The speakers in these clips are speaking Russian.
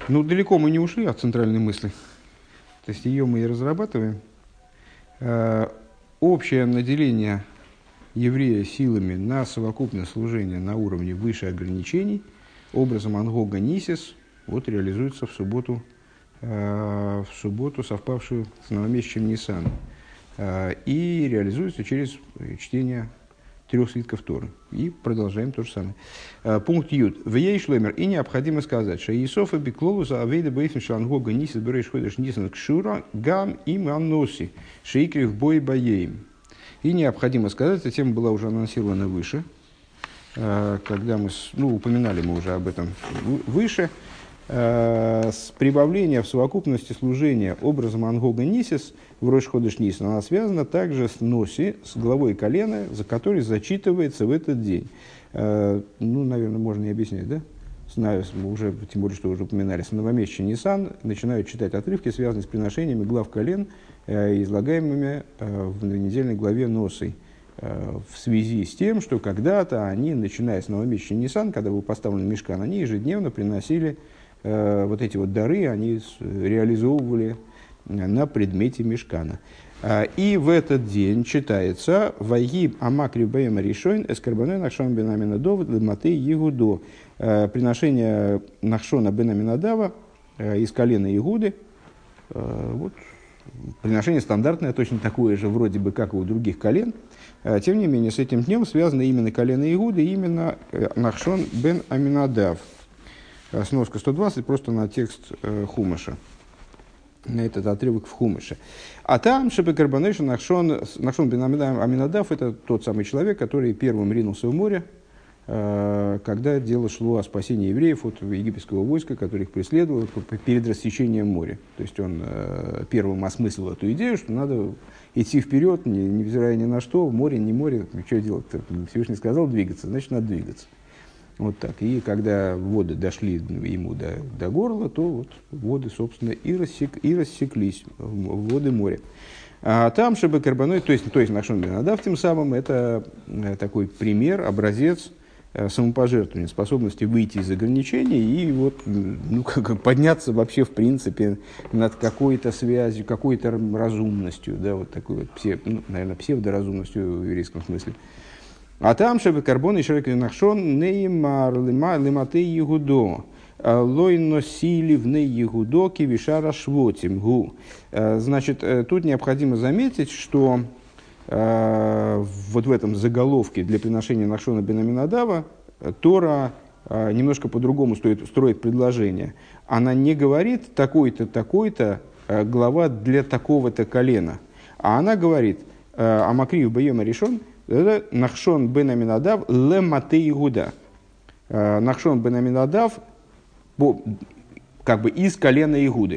Ну, далеко мы не ушли от центральной мысли. То есть ее мы и разрабатываем. Общее наделение еврея силами на совокупное служение на уровне выше ограничений образом ангога нисис вот реализуется в субботу, совпавшую с новомесячем Нисан. И реализуется через чтение 3 свитков Торы. И продолжаем то же самое. Пункт Ют. В ей шлемер. И необходимо сказать, что Иисофа биклолуса авейда бейфн шангога нисис береш ходеш нисан кшура гам им анноси шейкри в бой боеем. И необходимо сказать, эта тема была уже анонсирована выше, когда мы, упоминали мы уже об этом выше, с прибавления в совокупности служения образом ангога нисис в рош ходеш нисан, она связана также с носи, с главой колена, за который зачитывается в этот день. Наверное, можно и объяснять, да? Знаю, уже, тем более, что уже упоминали, с новомесяча Нисан начинают читать отрывки, связанные с приношениями глав колен, излагаемыми в недельной главе Носы, в связи с тем, что когда-то они, начиная с новомесяча Нисан, когда был поставлен мишкан, они ежедневно приносили вот эти вот дары, они реализовывали на предмете мишкана. И в этот день читается «Вайгиб амакри бэйма решойн эскарбаной нахшон бен аминадов лематей егудо». Приношение Нахшона бен Аминадава из колена Игуды. Вот. Приношение стандартное, точно такое же вроде бы, как и у других колен. Тем не менее, с этим днем связано именно колено Игуды, именно Нахшон бен Аминадав. Сноска 120 просто на текст Хумаша. На этот отрывок в Хумаше. А там Шебекарбанейша Нахшон бен Аминадав — это тот самый человек, который первым ринулся в море, когда дело шло о спасении евреев от египетского войска, которое их преследовало перед рассечением моря. То есть он первым осмыслил эту идею, что надо идти вперед, невзирая ни на что, море, не море, что делать-то? Всевышний сказал двигаться, значит надо двигаться. Вот так. И когда воды дошли ему до горла, то вот воды, собственно, и рассеклись, воды моря. А там Шебекарбаной, то есть Нахшон бен Аминадав, тем самым, это такой пример, образец самопожертвования, способности выйти из ограничений и вот, подняться вообще в принципе над какой-то связью, какой-то разумностью, да, вот такой вот, наверное, псевдоразумностью в еврейском смысле. А там Шебекарбон и Шерекли Нахшон неймар лематей егудо лой носили в ней егудо кивишара швотим гу. Значит, тут необходимо заметить, что вот в этом заголовке для приношения Нахшона бен Аминадава Тора немножко по-другому строит предложение. Она не говорит такой-то, такой-то глава для такого-то колена, а она говорит Амакрив бэйма решон Нахшон бен Аминадав лематей Игуда. Нахшон бен Аминадав как бы из колена Игуды.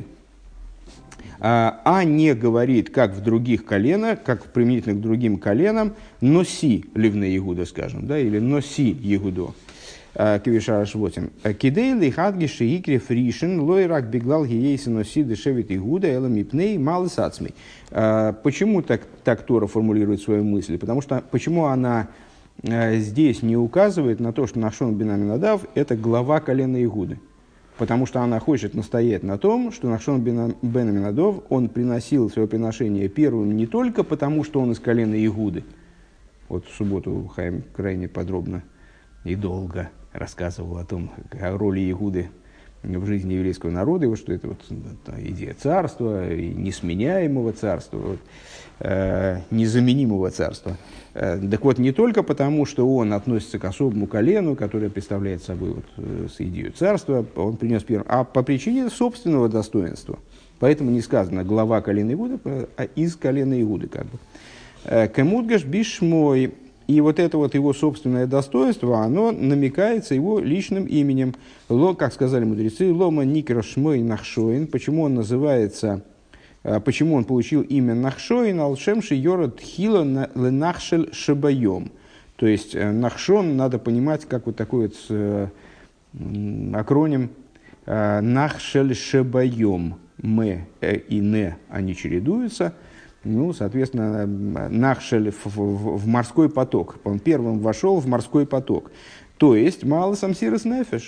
А не говорит, как в других коленах, как применительно к другим коленам, носи ливне Игуда, скажем, да, или носи Игудо. Кивишара швотим. Кидей лихадги шиикри фришен лойрак беглал гиейси носи дешевит Игуда эламипней малы сацмей. Почему так Тора формулирует свою мысль? Потому что почему она здесь не указывает на то, что Нахшон бен Аминадав — это глава колена Игуды? Потому что она хочет настоять на том, что Нахшон бен Аминадав, он приносил свое приношение первым не только потому, что он из колена Игуды. Вот в субботу Хаим крайне подробно и долго рассказывал о роли Игуды в жизни еврейского народа, и вот, что это вот идея царства, и несменяемого царства, вот, незаменимого царства. Так вот, не только потому, что он относится к особому колену, которое представляет собой вот, с идеей царства, он принес первым, а по причине собственного достоинства. Поэтому не сказано глава колена Игуды, а из колена Игуды. Как бы. Кемудгаш бишмой. И вот это вот его собственное достоинство, оно намекается его личным именем. Как сказали мудрецы, лома никра шмой нахшоин. Почему он называется, почему он получил имя Нахшоин, алшемши йород хило ленахшель шабайом. То есть Нахшон надо понимать как вот такой вот акроним Нахшель шабайом. М и Н, они чередуются. Соответственно, Нахшель в морской поток. Он первым вошел в морской поток. То есть, мало самсирос нефеш.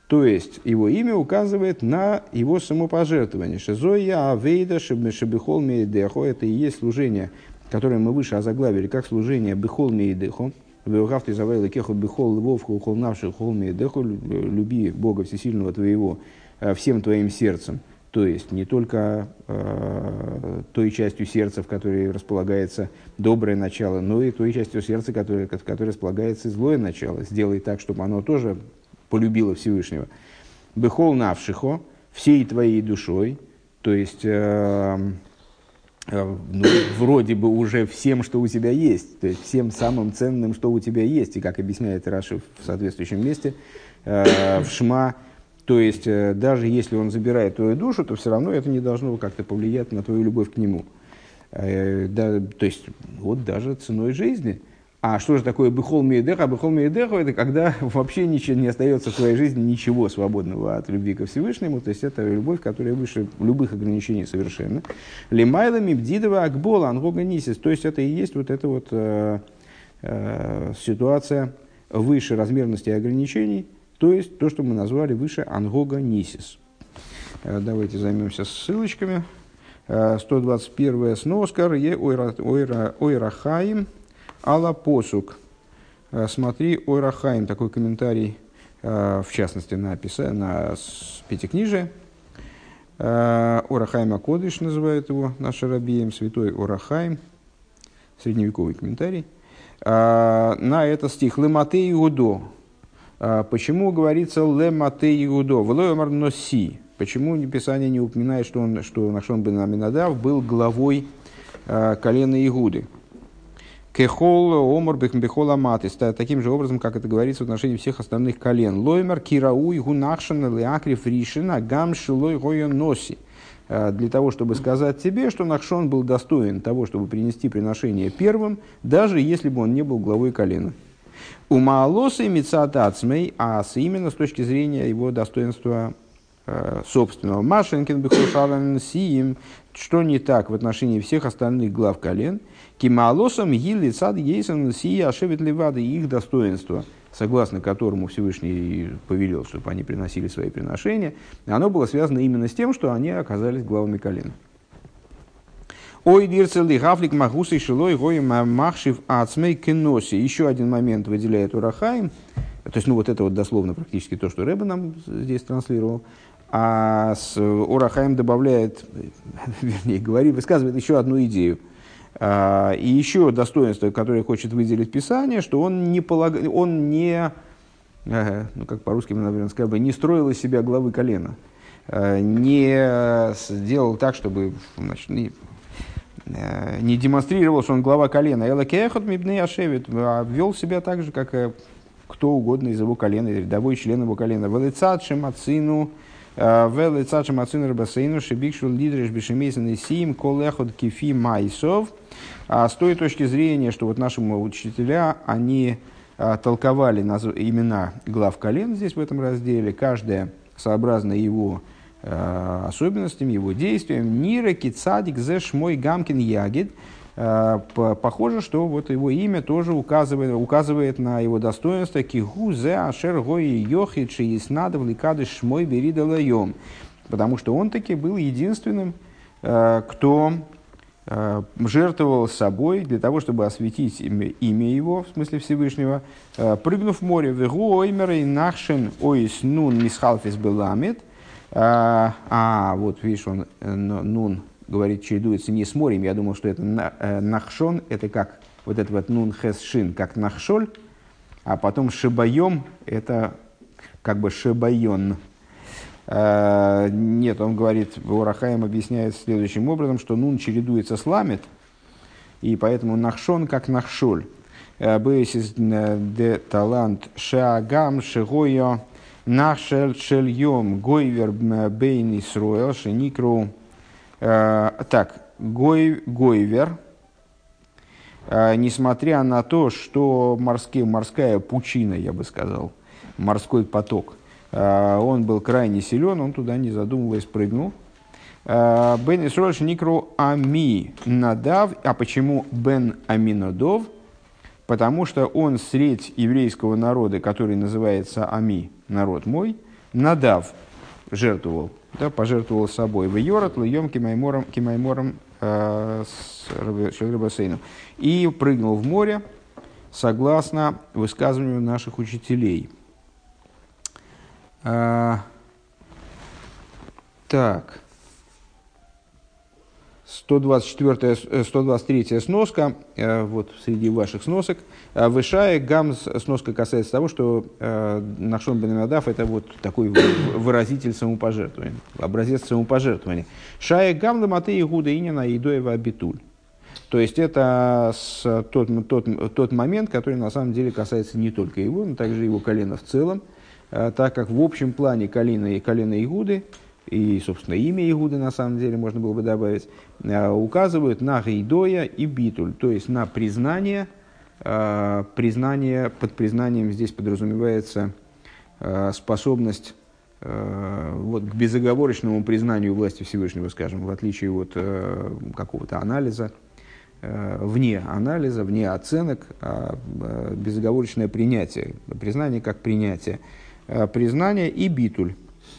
То есть, его имя указывает на его самопожертвование. Шизоя авейда шебихол мейдехо. Это и есть служение, которое мы выше озаглавили, как служение бихол мейдехо. Веугавты завайла кеху бихол львовху ухол навши хол мейдехо. Люби Бога Всесильного твоего всем твоим сердцем. То есть, не только той частью сердца, в которой располагается доброе начало, но и той частью сердца, в которой располагается злое начало. Сделай так, чтобы оно тоже полюбила Всевышнего. Бехол навшихо, всей твоей душой, то есть вроде бы уже всем, что у тебя есть, то есть всем самым ценным, что у тебя есть, и как объясняет Раши в соответствующем месте, в Шма, то есть даже если он забирает твою душу, то все равно это не должно как-то повлиять на твою любовь к нему. То есть вот даже ценой жизни. А что же такое бихол мейдеха? Бихол мейдеха — это когда вообще ничего, не остается в твоей жизни ничего свободного от любви ко Всевышнему. То есть это любовь, которая выше любых ограничений совершенно. Лимайла мибдидова акбола ангога нисис. То есть это и есть вот эта вот ситуация выше размерности и ограничений. То есть то, что мы назвали выше ангога нисис. Давайте займемся ссылочками. 121 сноскар е ойрахаим. Алла посук. Смотри, Ойрахаим, такой комментарий, в частности, на Пятикнижие. Ойрахаим Акодыш называют его наши рабеем, святой Ойрахаим, средневековый комментарий. На этот стих «Лемате Иудо». Почему говорится «Лемате Иудо»? «Влоэмар носи». Почему Писание не упоминает, что Нахшон бен Аминадав был главой колена Игуды? Кехол омар бехол аматис, таким же образом, как это говорится в отношении всех остальных колен. Лоймер кирауй гунахшан леакрив ришина гам шилой гойон носи. Для того, чтобы сказать тебе, что Нахшон был достоин того, чтобы принести приношение первым, даже если бы он не был главой колена. У маалосы мицатацмей, а именно с точки зрения его достоинства собственного. Машенкин бехол шалан сиим, что не так в отношении всех остальных глав колен. Кималосом гилли цад ейсан сия ашевит левады, их достоинство, согласно которому Всевышний повелел, чтобы они приносили свои приношения, оно было связано именно с тем, что они оказались главами колен. Ой, дирцели гафлик магусой шилой гоем махшив ацмей кеноси. Еще один момент выделяет Ойрахаим, то есть, вот это вот дословно практически то, что Ребе нам здесь транслировал. А Ойрахаим добавляет, вернее, высказывает еще одну идею. И еще достоинство, которое хочет выделить Писание, что он не, как по-русски мы, наверное, сказали бы, не строил из себя главы колена, не сделал так, чтобы, значит, не демонстрировал, что он глава колена. Элакеахот мибней ашевит, а вел себя так же, как кто угодно из его колена, рядовой член его колена. Велицадшим ацину рабасейну шебикшул лидреш бешемейсан и сиим колехот кифи майсов. А с той точки зрения, что вот наши учителя, они толковали имена глав колен здесь в этом разделе, каждая сообразно его особенностям, его действиям. Нира кицадик зеш мой гамкин ягид. Похоже, что вот его имя тоже указывает на его достоинство. Кигу зе ашер гои йохи чииснадов ликадыш шмой берида лайом. Потому что он таки был единственным, кто жертвовал собой для того, чтобы осветить имя его, в смысле Всевышнего, прыгнув в море. Вегу оймерей нахшен ойс нун мисхалфис беламит. Вот видишь, он нун говорит, чередуется не с морем. Я думал, что это нахшон, это как вот это вот нун хес шин, как нахшоль, а потом шибайом, это как бы шибайон. Нет, он говорит, Ойрахаим объясняет следующим образом, что нун чередуется с ламет, и поэтому нахшон как нахшоль. Бейсис де талант шаагам шигойо нахшель шельем гойвер бейн Исроэл шеникру. Так, гойвер, несмотря на то, что морская пучина, я бы сказал, морской поток, он был крайне силен, он туда, не задумываясь, прыгнул. Бен Исроэль шеникру ами надав. А почему бен аминадов? Потому что он средь еврейского народа, который называется ами, народ мой, Надав жертвовал, да, пожертвовал собой. В Йорат льем кимаймором с Рыбасейном. И прыгнул в море, согласно высказыванию наших учителей. Так. 123 сноска, вот среди ваших сносок. Вышая гам, сноска касается того, что Нахшон бен Аминадав это вот такой выразитель самопожертвования, образец самопожертвования. Шая гам ламаты Игуда инина идоева абитуль. То есть это тот момент, который на самом деле касается не только его, но также его колена в целом, так как в общем плане колено Игуды, и, собственно, имя Игуды, на самом деле, можно было бы добавить, указывают на гейдоя и битуль, то есть на признание. Под признанием здесь подразумевается способность вот, к безоговорочному признанию власти Всевышнего, скажем, в отличие от какого-то анализа, вне анализа, вне оценок, безоговорочное принятие, признание как принятие. Признание и битуль.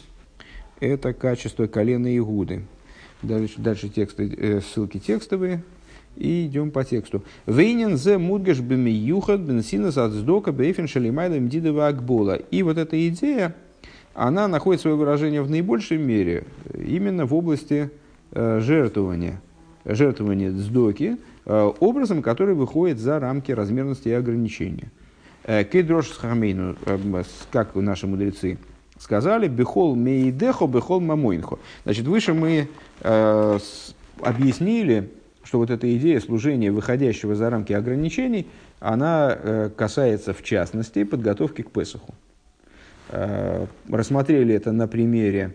Это качество колена Игуды. Дальше тексты, ссылки текстовые. И идем по тексту. Вейнин зе мудгаш бемиюхат бенсина сацдока бейфен шалимайда мдидова акбола. И вот эта идея, она находит свое выражение в наибольшей мере именно в области жертвования цдоки, образом, который выходит за рамки размерности и ограничения. Кедрош схамейну, как наши мудрецы сказали, бехол мейдехо, бехол мамойнхо. Значит, выше мы объяснили, что вот эта идея служения, выходящего за рамки ограничений, она касается, в частности, подготовки к Песаху. Рассмотрели это на примере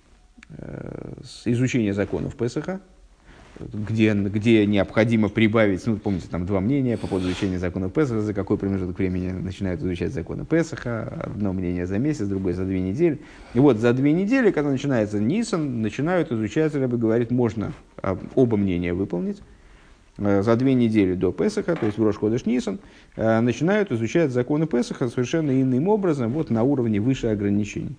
изучения законов Песаха, где необходимо прибавить, ну, помните, там два мнения по поводу изучения законов Песаха, за какой промежуток времени начинают изучать законы Песаха, одно мнение за месяц, другое за 2 недели. И вот за 2 недели, когда начинается Нисан, начинают изучать, Ребе говорит, можно оба мнения выполнить. За 2 недели до Песаха, то есть в Рош ходеш Нисан, начинают изучать законы Песаха совершенно иным образом, вот на уровне выше ограничений.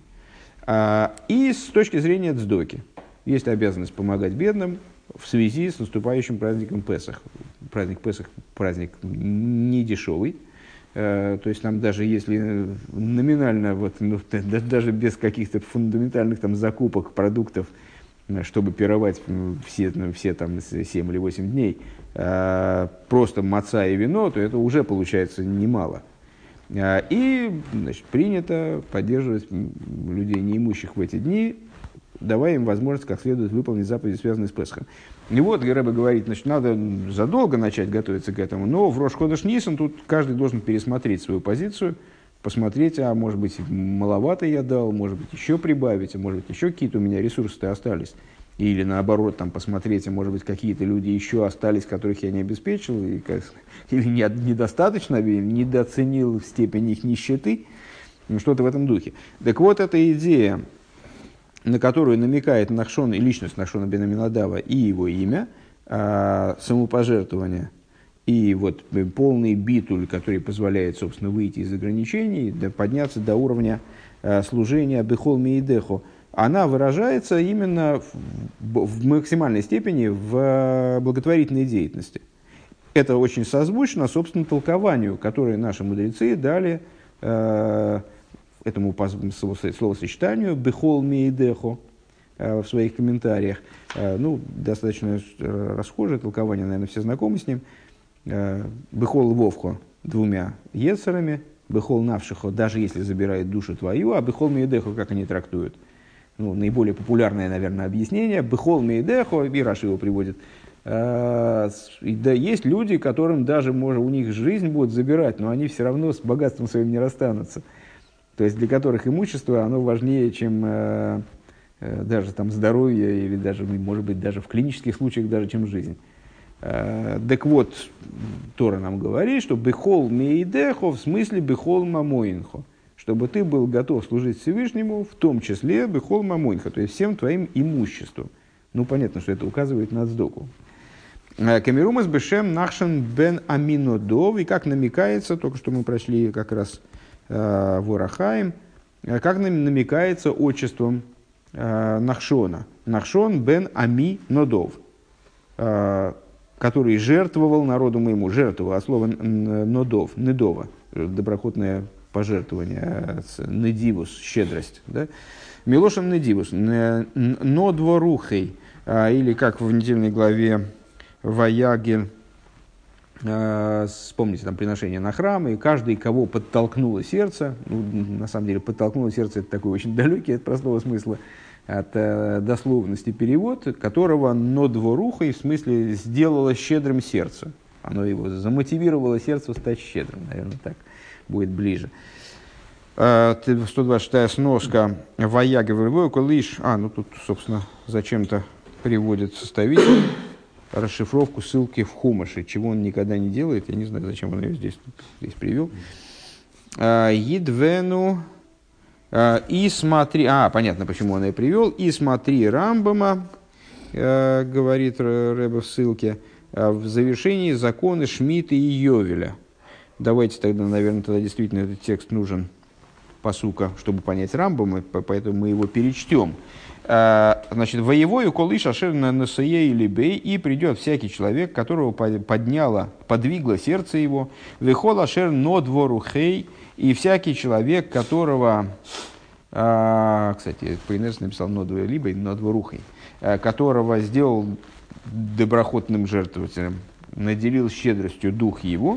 И с точки зрения цдоки, есть обязанность помогать бедным в связи с наступающим праздником Песах. Праздник Песах – праздник не дешевый. То есть там даже если номинально, вот, ну, даже без каких-то фундаментальных там, закупок продуктов, чтобы пировать все там, 7 или 8 дней, просто маца и вино, то это уже получается немало. И, значит, принято поддерживать людей неимущих в эти дни, давая им возможность как следует выполнить заповеди, связанные с Песхом. И вот Ребе говорит, значит, надо задолго начать готовиться к этому, но в Рош ходеш Нисан тут каждый должен пересмотреть свою позицию, посмотреть, а может быть маловато я дал, может быть еще прибавить, а может быть еще какие-то у меня ресурсы-то остались. Или наоборот, там, посмотреть, а может быть какие-то люди еще остались, которых я не обеспечил, или недостаточно, недооценил степень их нищеты, что-то в этом духе. Так вот, эта идея, на которую намекает Нахшон и личность Нахшона бен Аминадава и его имя, самопожертвование и вот полный битуль, который позволяет, собственно, выйти из ограничений, подняться до уровня служения бехол мейдехо, она выражается именно в максимальной степени в благотворительной деятельности. Это очень созвучно, собственно, толкованию, которое наши мудрецы дали этому словосочетанию «бехол мейдехо» в своих комментариях. Ну, достаточно расхожее толкование, наверное, все знакомы с ним. «Бехол вовхо» двумя ецерами, «бехол навшихо» даже если забирает душу твою, а «бехол мейдехо» как они трактуют? Ну, наиболее популярное, наверное, объяснение «бехол мейдехо», и Раши его приводит. Да, есть люди, которым даже у них жизнь будут забирать, но они все равно с богатством своим не расстанутся. То есть для которых имущество оно важнее, чем даже там, здоровье, или даже, может быть, даже в клинических случаях, даже чем жизнь. Так вот, Тора нам говорит, что «бехол мейдехо» в смысле «бехол мамоинхо», чтобы ты был готов служить Всевышнему, в том числе «бехол мамоинхо», то есть всем твоим имуществом. Ну, понятно, что это указывает на цдоку. Камерумас бешем Нахшон бен Аминадав, и как намекается, только что мы прочли как раз в Орахаим, как намекается отчеством Нахшона. Нахшон бен Ами Нодов, который жертвовал народу моему, жертвовал, от слова Нодов, Недова, доброхотное пожертвование, Недивус, щедрость. Да? Милошем Недивус, Нодворухей, или как в недельной главе Ваягель, вспомните там приношение на храм, и каждый, кого подтолкнуло сердце, ну, на самом деле подтолкнуло сердце, это такой очень далекий от простого смысла, от дословности перевод, которого нодворухой, в смысле сделало щедрым сердце. Оно его замотивировало сердце стать щедрым, наверное, так будет ближе. 126-я сноска Ваяга Колыш. Ну тут, собственно, зачем-то приводит составитель расшифровку ссылки в Хумаше, чего он никогда не делает, я не знаю, зачем он ее здесь привел. Едвену и смотри, понятно, почему он ее привел, и смотри Рамбама, говорит Ребе в ссылке, в завершении законы Шмита и Йовеля. Давайте тогда, наверное, действительно этот текст нужен пасука, чтобы понять Рамбама, поэтому мы его перечтем. Значит, воевою колыш ашер на насае или бей, и придет всякий человек, которого подвигло сердце его, вехол ашер нодвору хей, и всякий человек, которого, кстати, Пейнес написал нодвору либо нодвору хей, которого сделал доброхотным жертвователем, наделил щедростью дух его,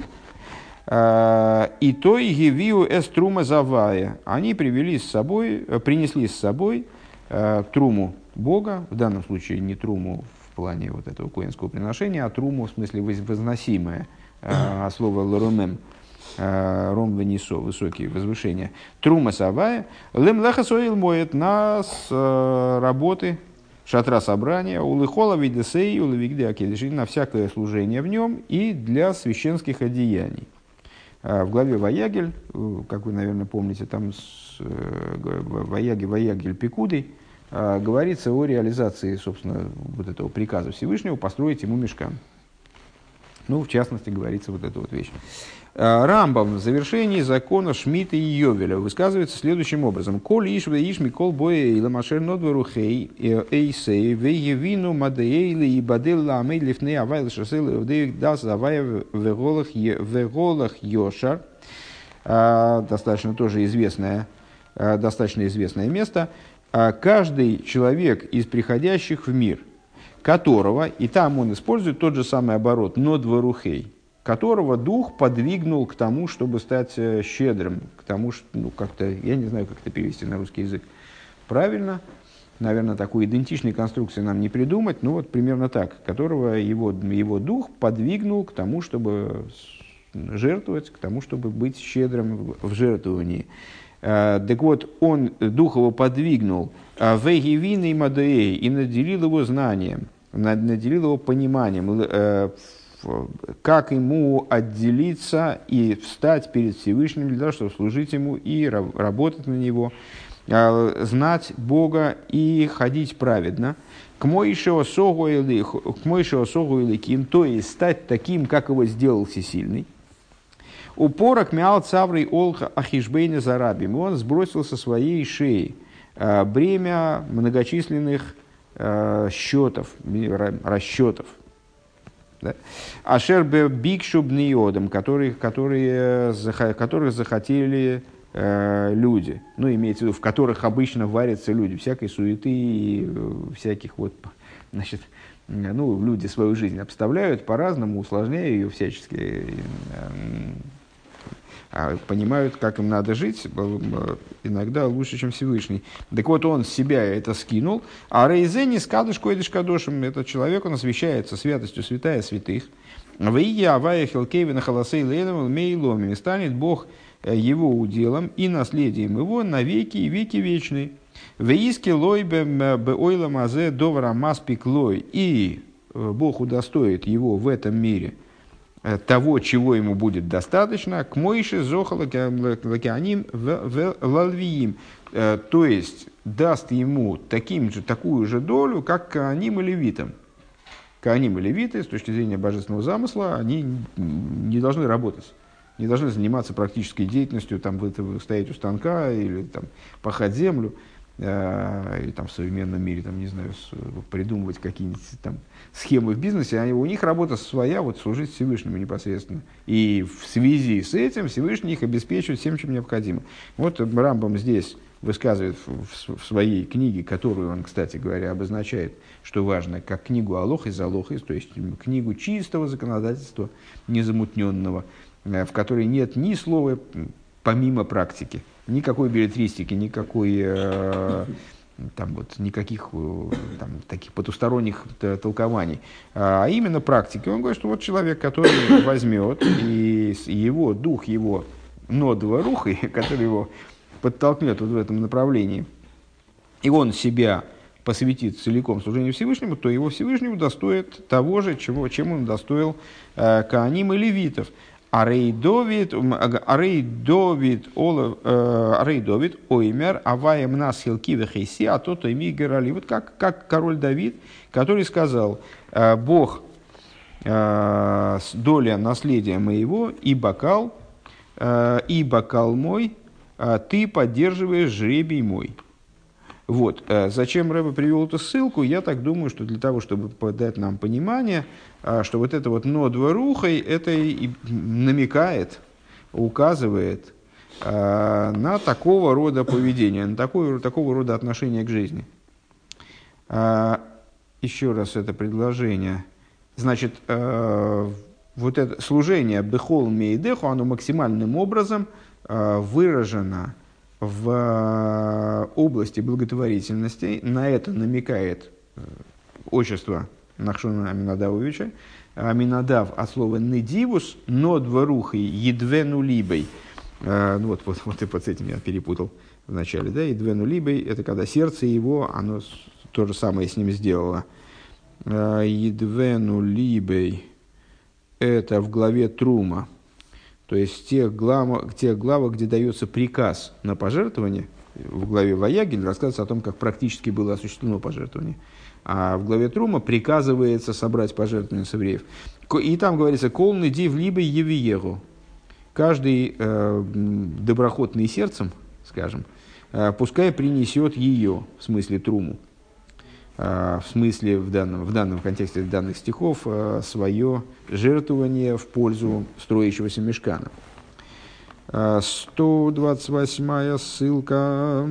и то и гевиу эструма завая, они принесли с собой труму Бога, в данном случае не труму в плане вот этого коэнского приношения, а труму в смысле возносимое, слово лоромем, ром венесо, высокие возвышения. Трума савая, лем лехасоил моет нас работы шатра собрания, улыхола видесей, улывигде акедиши, на всякое служение в нем и для священских одеяний. В главе Ваягель, как вы, наверное, помните, там Ваягель Пикудой, говорится о реализации, собственно, вот этого приказа Всевышнего построить ему мишкан. Ну, в частности, говорится вот эта вот вещь. Рамбам в завершении закона Шмита и Йовеля высказывается следующим образом. «Коль иш ве иш микол боэ и ламашер нодвору хей эйсей ве евину мадеэйли и бадел ламей лифней авайл шасэл евдеек дас авая веголах йошар». Достаточно тоже известное место. Каждый человек из приходящих в мир, которого, и там он использует тот же самый оборот, нодвору хей, которого дух подвигнул к тому, чтобы стать щедрым, к тому, что, как-то, я не знаю, как это перевести на русский язык правильно, наверное, такой идентичной конструкции нам не придумать, но вот примерно так, которого его дух подвигнул к тому, чтобы жертвовать, к тому, чтобы быть щедрым в жертвовании. Так вот, дух его подвигнул вегивиной мадеей и наделил его знанием, наделил его пониманием, как ему отделиться и встать перед Всевышним для того, чтобы служить ему и работать на него, знать Бога и ходить праведно. К Моишео согу иликим, то есть стать таким, как его сделал Всесильный. Упорок мял цаврый олха ахишбейна зарабим. Он сбросил со своей шеи бремя многочисленных расчетов. Да? Ашербе бикшубниодом, которых захотели люди. Ну, имеется в виду, в которых обычно варятся люди. Всякой суеты и всяких значит, люди свою жизнь обставляют по-разному, усложняя ее всячески. Понимают, как им надо жить, иногда лучше, чем Всевышний. Так вот, он с себя это скинул, а Рейзени с Кадыш Койдыш Кадошем, этот человек, он освящается святостью святая святых. В Ия Авая Хилкевина Халасей Лейном Мейломи, станет Бог его уделом и наследием его на веки и веки вечные. В Иске Лой Беойла Мазе Довара Маспик Лой, и Бог удостоит его в этом мире того, чего ему будет достаточно, к Моише Зохала Лакианим в Лалвиим, то есть даст ему такую же долю, как Кааним и левитам. Кааним и левиты, с точки зрения божественного замысла, они не должны работать. не должны заниматься практической деятельностью, там, стоять у станка или там, пахать землю, или там, в современном мире, там, не знаю, придумывать какие-нибудь там, схемы в бизнесе. У них работа своя, вот, служить Всевышнему непосредственно. И в связи с этим Всевышний их обеспечивает всем, чем необходимо. Вот Рамбам здесь высказывает в своей книге, которую он, кстати говоря, обозначает, что важно, как книгу Алохис, то есть книгу чистого законодательства, незамутненного, в которой нет ни слова помимо практики, никакой билетристики, никаких там, таких потусторонних толкований, а именно практики. Он говорит, что вот человек, который возьмет, и его дух, его нодова руха, который его подтолкнет вот в этом направлении, и он себя посвятит целиком служению Всевышнему, то его Всевышний удостоит того же, чем он удостоил коаним и левитов. Арей Довид оймер аваем нас хилки вехейси, а то ими герали. Вот как король Давид, который сказал: Бог доля наследия моего и бокал мой, ты поддерживаешь жребий мой. Вот. Зачем Рэбе привел эту ссылку? Я так думаю, что для того, чтобы дать нам понимание, что вот это вот нодва рухой, это и намекает, указывает на такого рода поведение, на такого рода отношение к жизни. Еще раз это предложение. Значит, вот это служение бехол мейдеху, оно максимальным образом выражено в области благотворительности. На это намекает отчество Нахшона Аминадавовича. Аминадав от слова «недивус», «нодва рухой», «едвену либой». Вот с этим я перепутал в начале. Да? «Едвену либой» — это когда сердце его, оно то же самое с ним сделало. «Едвену либой» — это в главе Трума. То есть в тех главах, где дается приказ на пожертвование, в главе Ваягель рассказывается о том, как практически было осуществлено пожертвование. А в главе Трума приказывается собрать пожертвования с евреев. И там говорится: «Колный див либо евиегу». Каждый доброхотный сердцем, скажем, пускай принесет ее, в смысле Труму, в смысле в данном контексте данных стихов, свое жертвование в пользу строящегося мишкана. 128-я ссылка.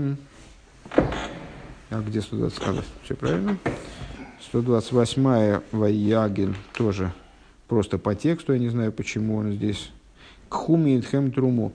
А где 128-я? Все правильно. 128-я Ваягель тоже просто по тексту, я не знаю, почему он здесь. Кхуми итхем труму.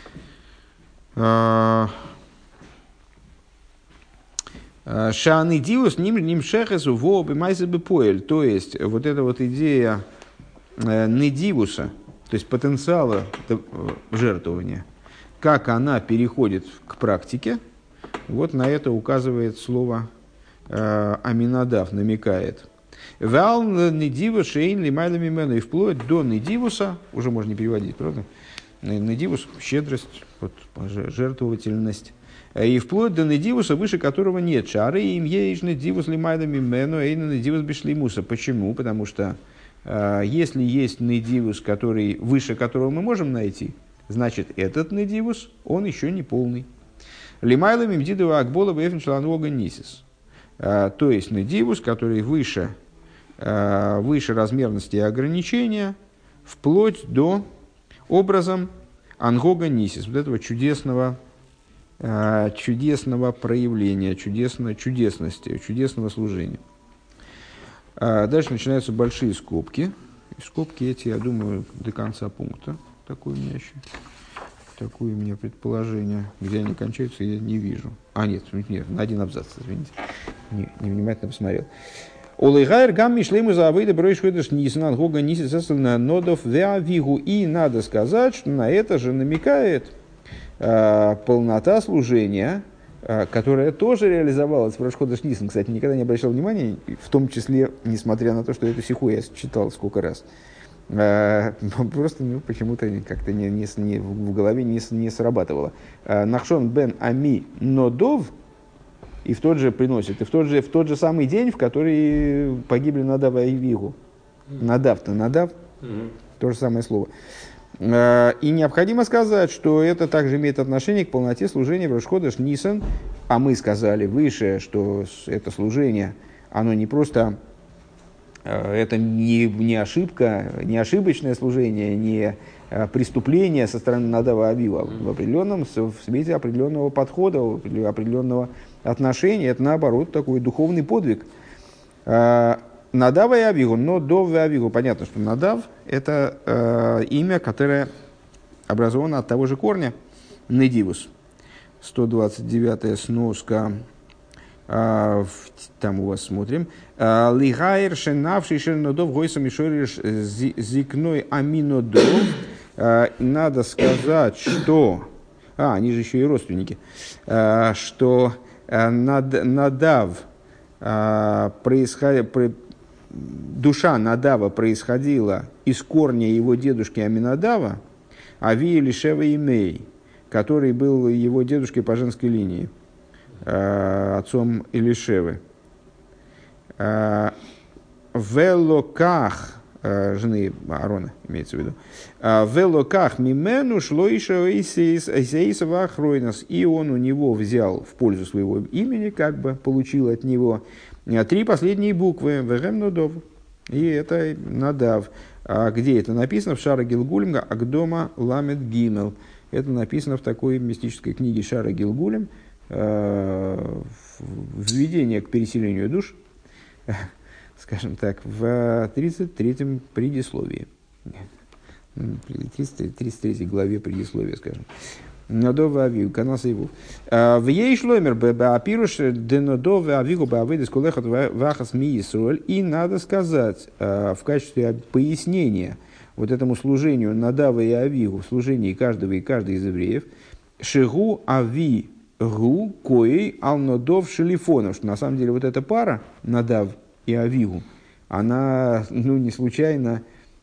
Шааны диус нимшехесу вообы майзебы поэль. То есть, вот эта вот идея недивуса, то есть потенциала жертвования, как она переходит к практике, вот на это указывает слово Аминадав, намекает. Вал недивус шейн лимайла мимену, и вплоть до недивуса, уже можно не переводить, правда? Недивус – щедрость, вот, жертвовательность. И вплоть до недивуса, выше которого нет. Шары им ейш недивус лимайла мимену, эйна недивус бишлеймуса. Почему? Потому что если есть недивус, выше которого мы можем найти, значит, этот недивус, он еще не полный. Лимайла мимдидова акбола бэфн шаланвога нисис. То есть недивус, который выше размерности и ограничения, вплоть до образом ангога нисис, вот этого чудесного проявления, чудесности, чудесного служения. Дальше начинаются большие скобки. И скобки эти, я думаю, до конца пункта. Такое у меня предположение. Где они кончаются, я не вижу. Нет, на один абзац, извините. Невнимательно посмотрел. Олайгайр гам мишлейму заавейда бройшведыш нисенан гога нисесэсэлна нодов веавигу. И надо сказать, что на это же намекает полнота служения, которая тоже реализовалась в Рош ходеш Нисан. Кстати, никогда не обращал внимания, в том числе, несмотря на то, что эту сиху я читал сколько раз. Просто почему-то как-то в голове не срабатывало. Нахшон бен ами нодов, и в тот же приносит, и в тот же самый день, в который погибли Надав и Авигу. Надав, то же самое слово. И необходимо сказать, что это также имеет отношение к полноте служения в Рош ходеш Нисан. А мы сказали выше, что это служение, оно не просто, это не ошибка, не ошибочное служение, не преступление со стороны Надава и Авива. В свете определенного подхода, определенного отношения, это наоборот такой духовный подвиг. Надава и Авигу, но Дов и Авигу. Понятно, что Надав – это имя, которое образовано от того же корня Недивус. 129-я сноска, там у вас смотрим. Лигайр шенавший шернодов гойсом мишориш зикной аминодов. Надо сказать, что... они же еще и родственники. Что Надав душа Надава происходила из корня его дедушки Аминадава, Ави Элишева Имей, который был его дедушкой по женской линии, отцом Элишевы. Велоках, жены Аарона, имеется в виду. Велоках мимену шлоиша Исеисова Ахройнас. И он у него взял в пользу своего имени, как бы получил от него 3 последние буквы Вегем Нодов. И это Надав. А где это написано? В Шара Гилгулем Агдома Ламед Гимел. Это написано в такой мистической книге Шара Гилгулем. Введение к переселению душ, скажем так, в 33-м предисловии. 33 главе предисловия, скажем. Нодова Авигу, Канаса его. В ей шломер беапируш денодова Авигу беавидес колехат вахас ми Исруэль. И надо сказать, в качестве пояснения вот этому служению Надава и Авигу, в служении каждого и каждой из евреев, шигу ави гу коей ал нодов шелифонов, что на самом деле вот эта пара Надав и Авигу, она не случайно,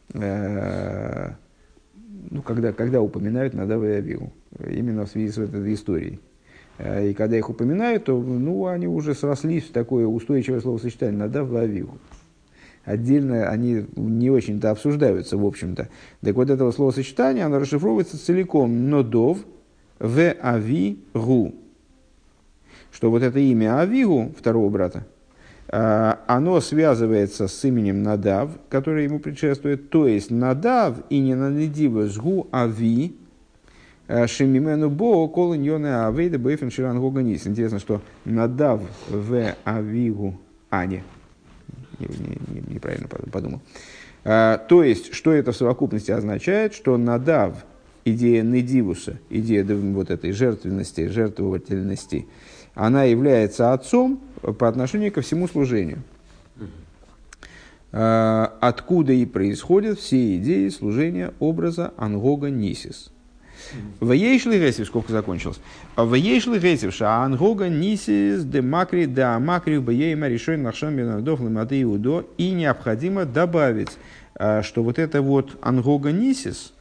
когда упоминают Надава и Авигу, именно в связи с этой историей. И когда их упоминают, то они уже срослись в такое устойчивое словосочетание Надав и Авигу. Отдельно они не очень-то обсуждаются, в общем-то. Так вот, этого словосочетания, оно расшифровывается целиком Нодов в Авигу. Что вот это имя Авигу, второго брата, оно связывается с именем Надав, который ему предшествует. То есть Надав и не Надива сгу Ави шемимену бо колыньоне авейда бэйфен ширан гоганис. Интересно, что Надав в Авигу неправильно подумал. То есть, что это в совокупности означает? Что Надав, идея Недивуса, идея вот этой жертвенности, жертвовательности, она является отцом по отношению ко всему служению. Откуда и происходят все идеи служения образа Ангога Нисис. Ваейшли Гесев, сколько закончилось. Ваейшли Гесев, ша Ангога Нисис де Макри да Макри баейма решой нахшам бенадов лиматы Иудо. И необходимо добавить, что вот это вот Ангога Нисис,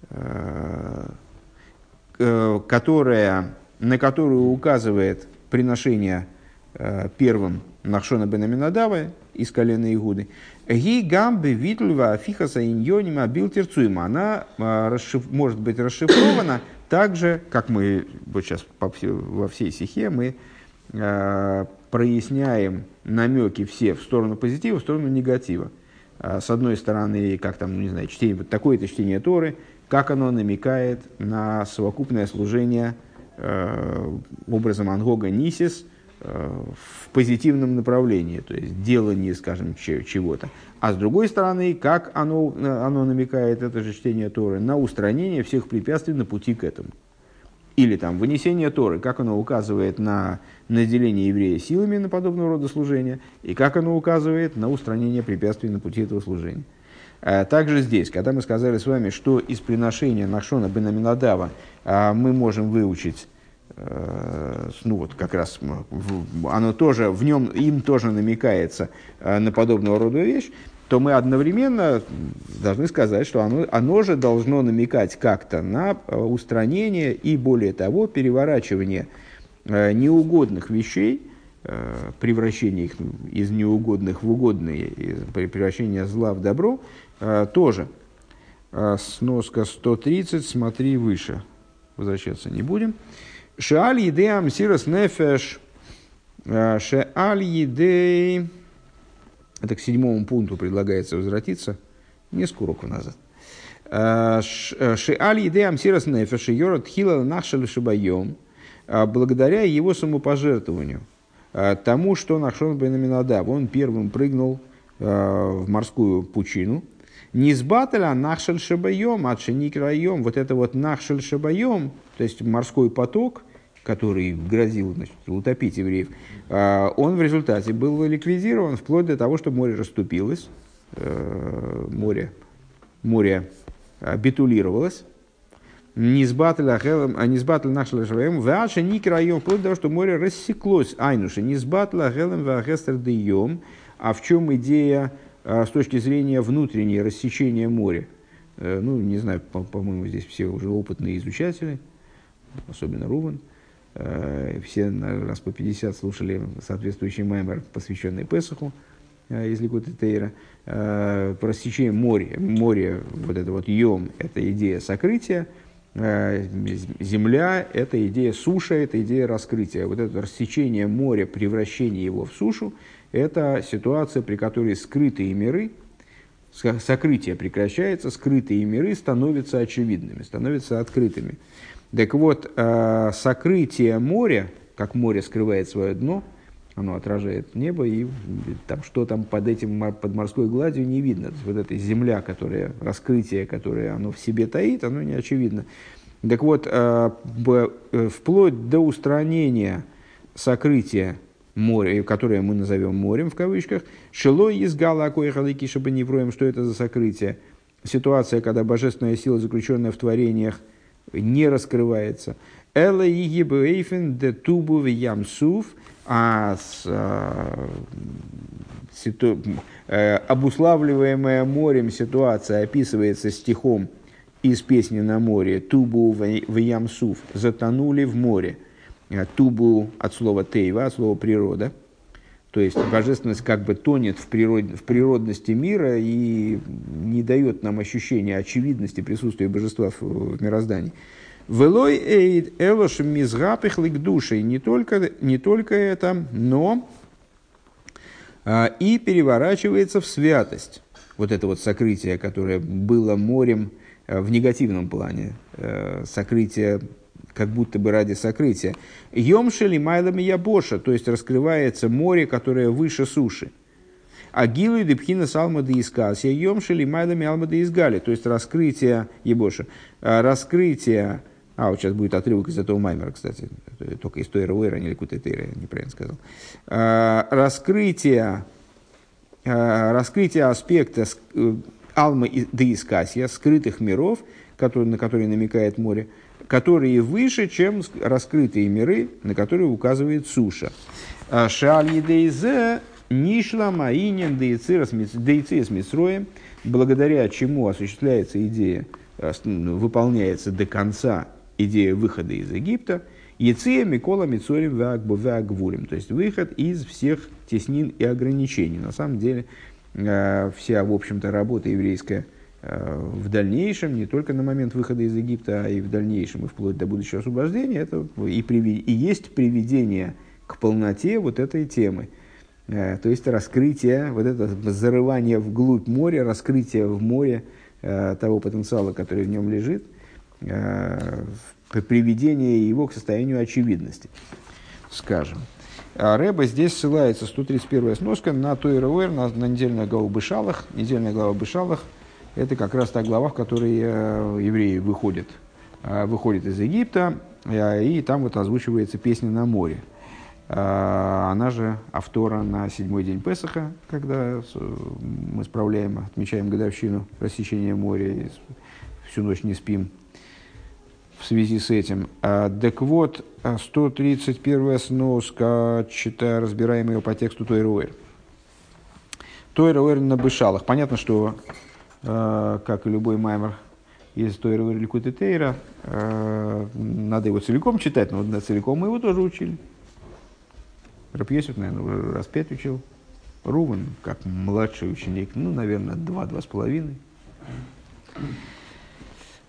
на которую указывает приношение первым Нахшона бен Аминадава из колена Игуды, ги гамбе витльва афихаса иньонима билтерцуима. Она может быть расшифрована так же, как мы вот сейчас во всей сихе мы проясняем намеки все в сторону позитива, в сторону негатива. С одной стороны, как там, чтение, вот такое-то чтение Торы, как оно намекает на совокупное служение образом Ангога Нисис в позитивном направлении, то есть делание, скажем, чего-то. А с другой стороны, как оно намекает, это же чтение Торы, на устранение всех препятствий на пути к этому. Или там вынесение Торы, как оно указывает на наделение еврея силами на подобного рода служения, и как оно указывает на устранение препятствий на пути этого служения. Также здесь, когда мы сказали с вами, что из приношения Нахшона бен Аминадава мы можем выучить, как раз оно тоже, им тоже намекается на подобного рода вещь, то мы одновременно должны сказать, что оно же должно намекать как-то на устранение и, более того, переворачивание неугодных вещей, превращение их из неугодных в угодные, превращение зла в добро тоже. Сноска 130, смотри выше. Возвращаться не будем. Шеаль едей амсирас нефеш. Шеаль едей... Это к 7 пункту предлагается возвратиться. Несколько уроков назад. Шеаль едей амсирас нефеш. Йорат хилал нахшал шибайом. Благодаря его самопожертвованию. Тому, что Нахшон бен Аминадаб, он первым прыгнул в морскую пучину. Низбателя нахшель шабайом, отшеник райом. Вот это вот нахшель шабайом, то есть морской поток, который грозил, значит, утопить евреев, он в результате был ликвидирован вплоть до того, что море расступилось, море битулировалось. Низбатель нахшель шабайом, отшеник райом, вплоть до того, что море рассеклось. Айнуша, низбатель ахелем вахестер дейом. А в чем идея с точки зрения внутренней рассечения моря? Ну, не знаю, по-моему, здесь все уже опытные изучатели, особенно Рувен. Все раз по 50 слушали соответствующий маймер, посвященный Песаху из Ликутей Тейра. Про рассечение моря. Море, вот это вот йом, это идея сокрытия. Земля – это идея суши, это идея раскрытия. Вот это рассечение моря, превращение его в сушу – это ситуация, при которой скрытые миры, сокрытие прекращается, скрытые миры становятся очевидными, становятся открытыми. Так вот, сокрытие моря, как море скрывает свое дно, оно отражает небо, и там, что там под морской гладью, не видно. То есть, вот эта земля, которая, раскрытие, которое оно в себе таит, оно не очевидно. Так вот, вплоть до устранения сокрытия моря, которое мы назовем морем в кавычках, шело из гала коихалыки шабаневроем, что это за сокрытие? Ситуация, когда божественная сила, заключенная в творениях, не раскрывается. Эла игибейфен де тубу в ямсуф, обуславливаемая морем ситуация описывается стихом из песни на море «Тубу в ямсуф» – «затонули в море». Тубу от слова тейва, от слова природа. То есть божественность как бы тонет в природности мира и не дает нам ощущения очевидности присутствия божества в мироздании. Велой эйд элош мизгапих лик душей. Не только это, но и переворачивается в святость. Вот это вот сокрытие, которое было морем в негативном плане. Сокрытие как будто бы ради сокрытия. Йомшели майлами ябоша, то есть раскрывается море, которое выше суши. Агилу и депхина салма де искасия, йомшели майлами алма де изгали, то есть раскрытие ябоша. Раскрытие, вот сейчас будет отрывок из этого маймера, кстати, только из Тойра Уэра, не Ликутей Тейра, я неправильно сказал. Раскрытие аспекта алма де искасия, скрытых миров, на которые намекает море, которые выше, чем раскрытые миры, на которые указывает суша. Шаль едейзе нишла маинен дейцис мисроем, благодаря чему осуществляется идея, выполняется до конца идея выхода из Египта, яция микола мицорим ваагвурим, то есть выход из всех теснин и ограничений. На самом деле вся, в общем-то, работа еврейская в дальнейшем, не только на момент выхода из Египта, а и в дальнейшем, и вплоть до будущего освобождения, это и есть приведение к полноте вот этой темы. То есть раскрытие, вот это зарывание вглубь моря, раскрытие в море того потенциала, который в нем лежит, приведение его к состоянию очевидности, скажем. Рэба здесь ссылается, 131-я сноска, на Тойра Уэр, на недельную главу Бешалах. Недельная глава Бешалах – это как раз та глава, в которой евреи выходят из Египта, и там вот озвучивается песня на море. Она же автора на 7-й день Песаха, когда мы отмечаем годовщину рассечения моря, и всю ночь не спим в связи с этим. Так вот, 131-я сноска, разбираем ее по тексту Тойра Уэр. Тойра Уэр на Бешалах. Понятно, что, как и любой маймер из Тойра Уэр Ликутей Тейра, надо его целиком читать, но целиком мы его тоже учили. Раб Йосеф, наверное, раз 5 учил. Рувен, как младший ученик, наверное, 2-2,5.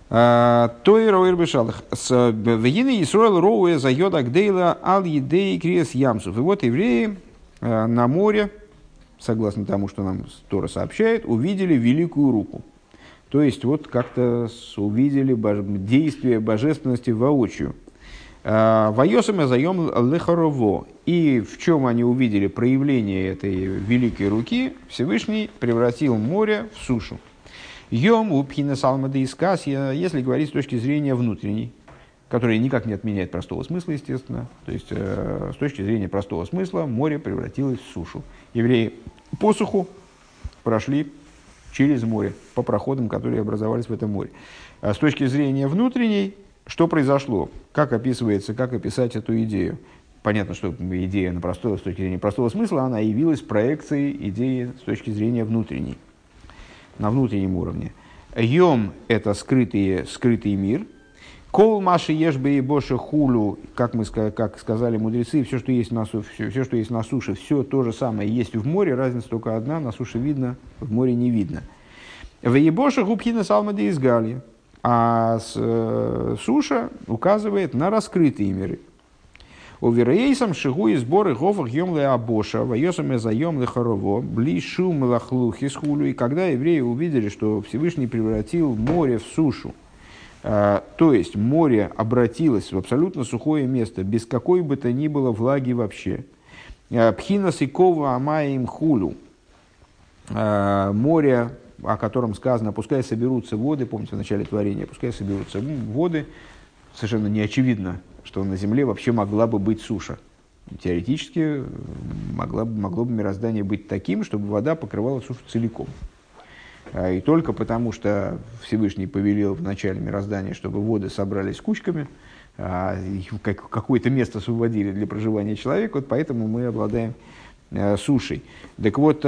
Тойра Уирбешалах. Вегины Исроэл Роуэ за йода гдейла ал едей крес ямсов. И вот евреи на море, согласно тому, что нам Тора сообщает, увидели великую руку. То есть, вот как-то увидели действие божественности воочию. Вайосам заем лехарово. И в чем они увидели проявление этой великой руки, Всевышний превратил море в сушу. Йом упхина салмада искас, если говорить с точки зрения внутренней, которая никак не отменяет простого смысла, естественно. То есть, с точки зрения простого смысла, море превратилось в сушу. Евреи по суху прошли через море, по проходам, которые образовались в этом море. А с точки зрения внутренней, что произошло? Как описывается, как описать эту идею? Понятно, что идея с точки зрения простого смысла, она явилась проекцией идеи с точки зрения внутренней, на внутреннем уровне. Йом – это скрытый мир. Кол маши ешбе и боше хулю, как сказали мудрецы, все, что есть на суше, все то же самое есть в море, разница только одна, на суше видно, в море не видно. В ебоше губхина салмады из галья, а суша указывает на раскрытые миры. У верейсам шигу и сборы гофах йом ле абоша, вайосам эзайом ле харово, бли шум лахлухи с хулю. И когда евреи увидели, что Всевышний превратил море в сушу, то есть море обратилось в абсолютно сухое место, без какой бы то ни было влаги вообще. Пхина сикова амаим хулю. Море, о котором сказано, пускай соберутся воды, помните в начале творения, пускай соберутся воды, совершенно не очевидно, что на земле вообще могла бы быть суша. Теоретически могло бы мироздание быть таким, чтобы вода покрывала сушу целиком. И только потому, что Всевышний повелел в начале мироздания, чтобы воды собрались кучками, какое-то место освободили для проживания человека, вот поэтому мы обладаем сушей. Так вот,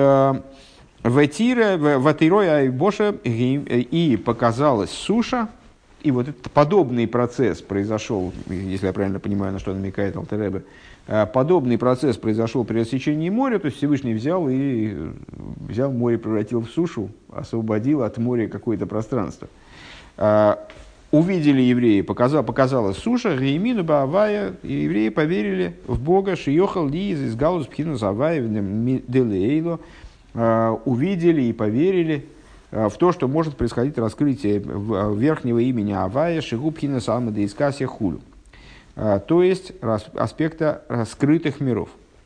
ватирой айбоша и показалась суша, и вот этот подобный процесс произошел, если я правильно понимаю, на что намекает Алтер Ребе, подобный процесс произошел при рассечении моря, то есть Всевышний взял море, превратил в сушу, освободил от моря какое-то пространство. Увидели евреи, показалась суша, геймину баавая, и евреи поверили в Бога, шиёхал ли из галус пхину завая делейло, увидели и поверили в то, что может происходить раскрытие верхнего имени Авая, Шигу пхина салмада искасия хулю. То есть аспекта скрытых миров.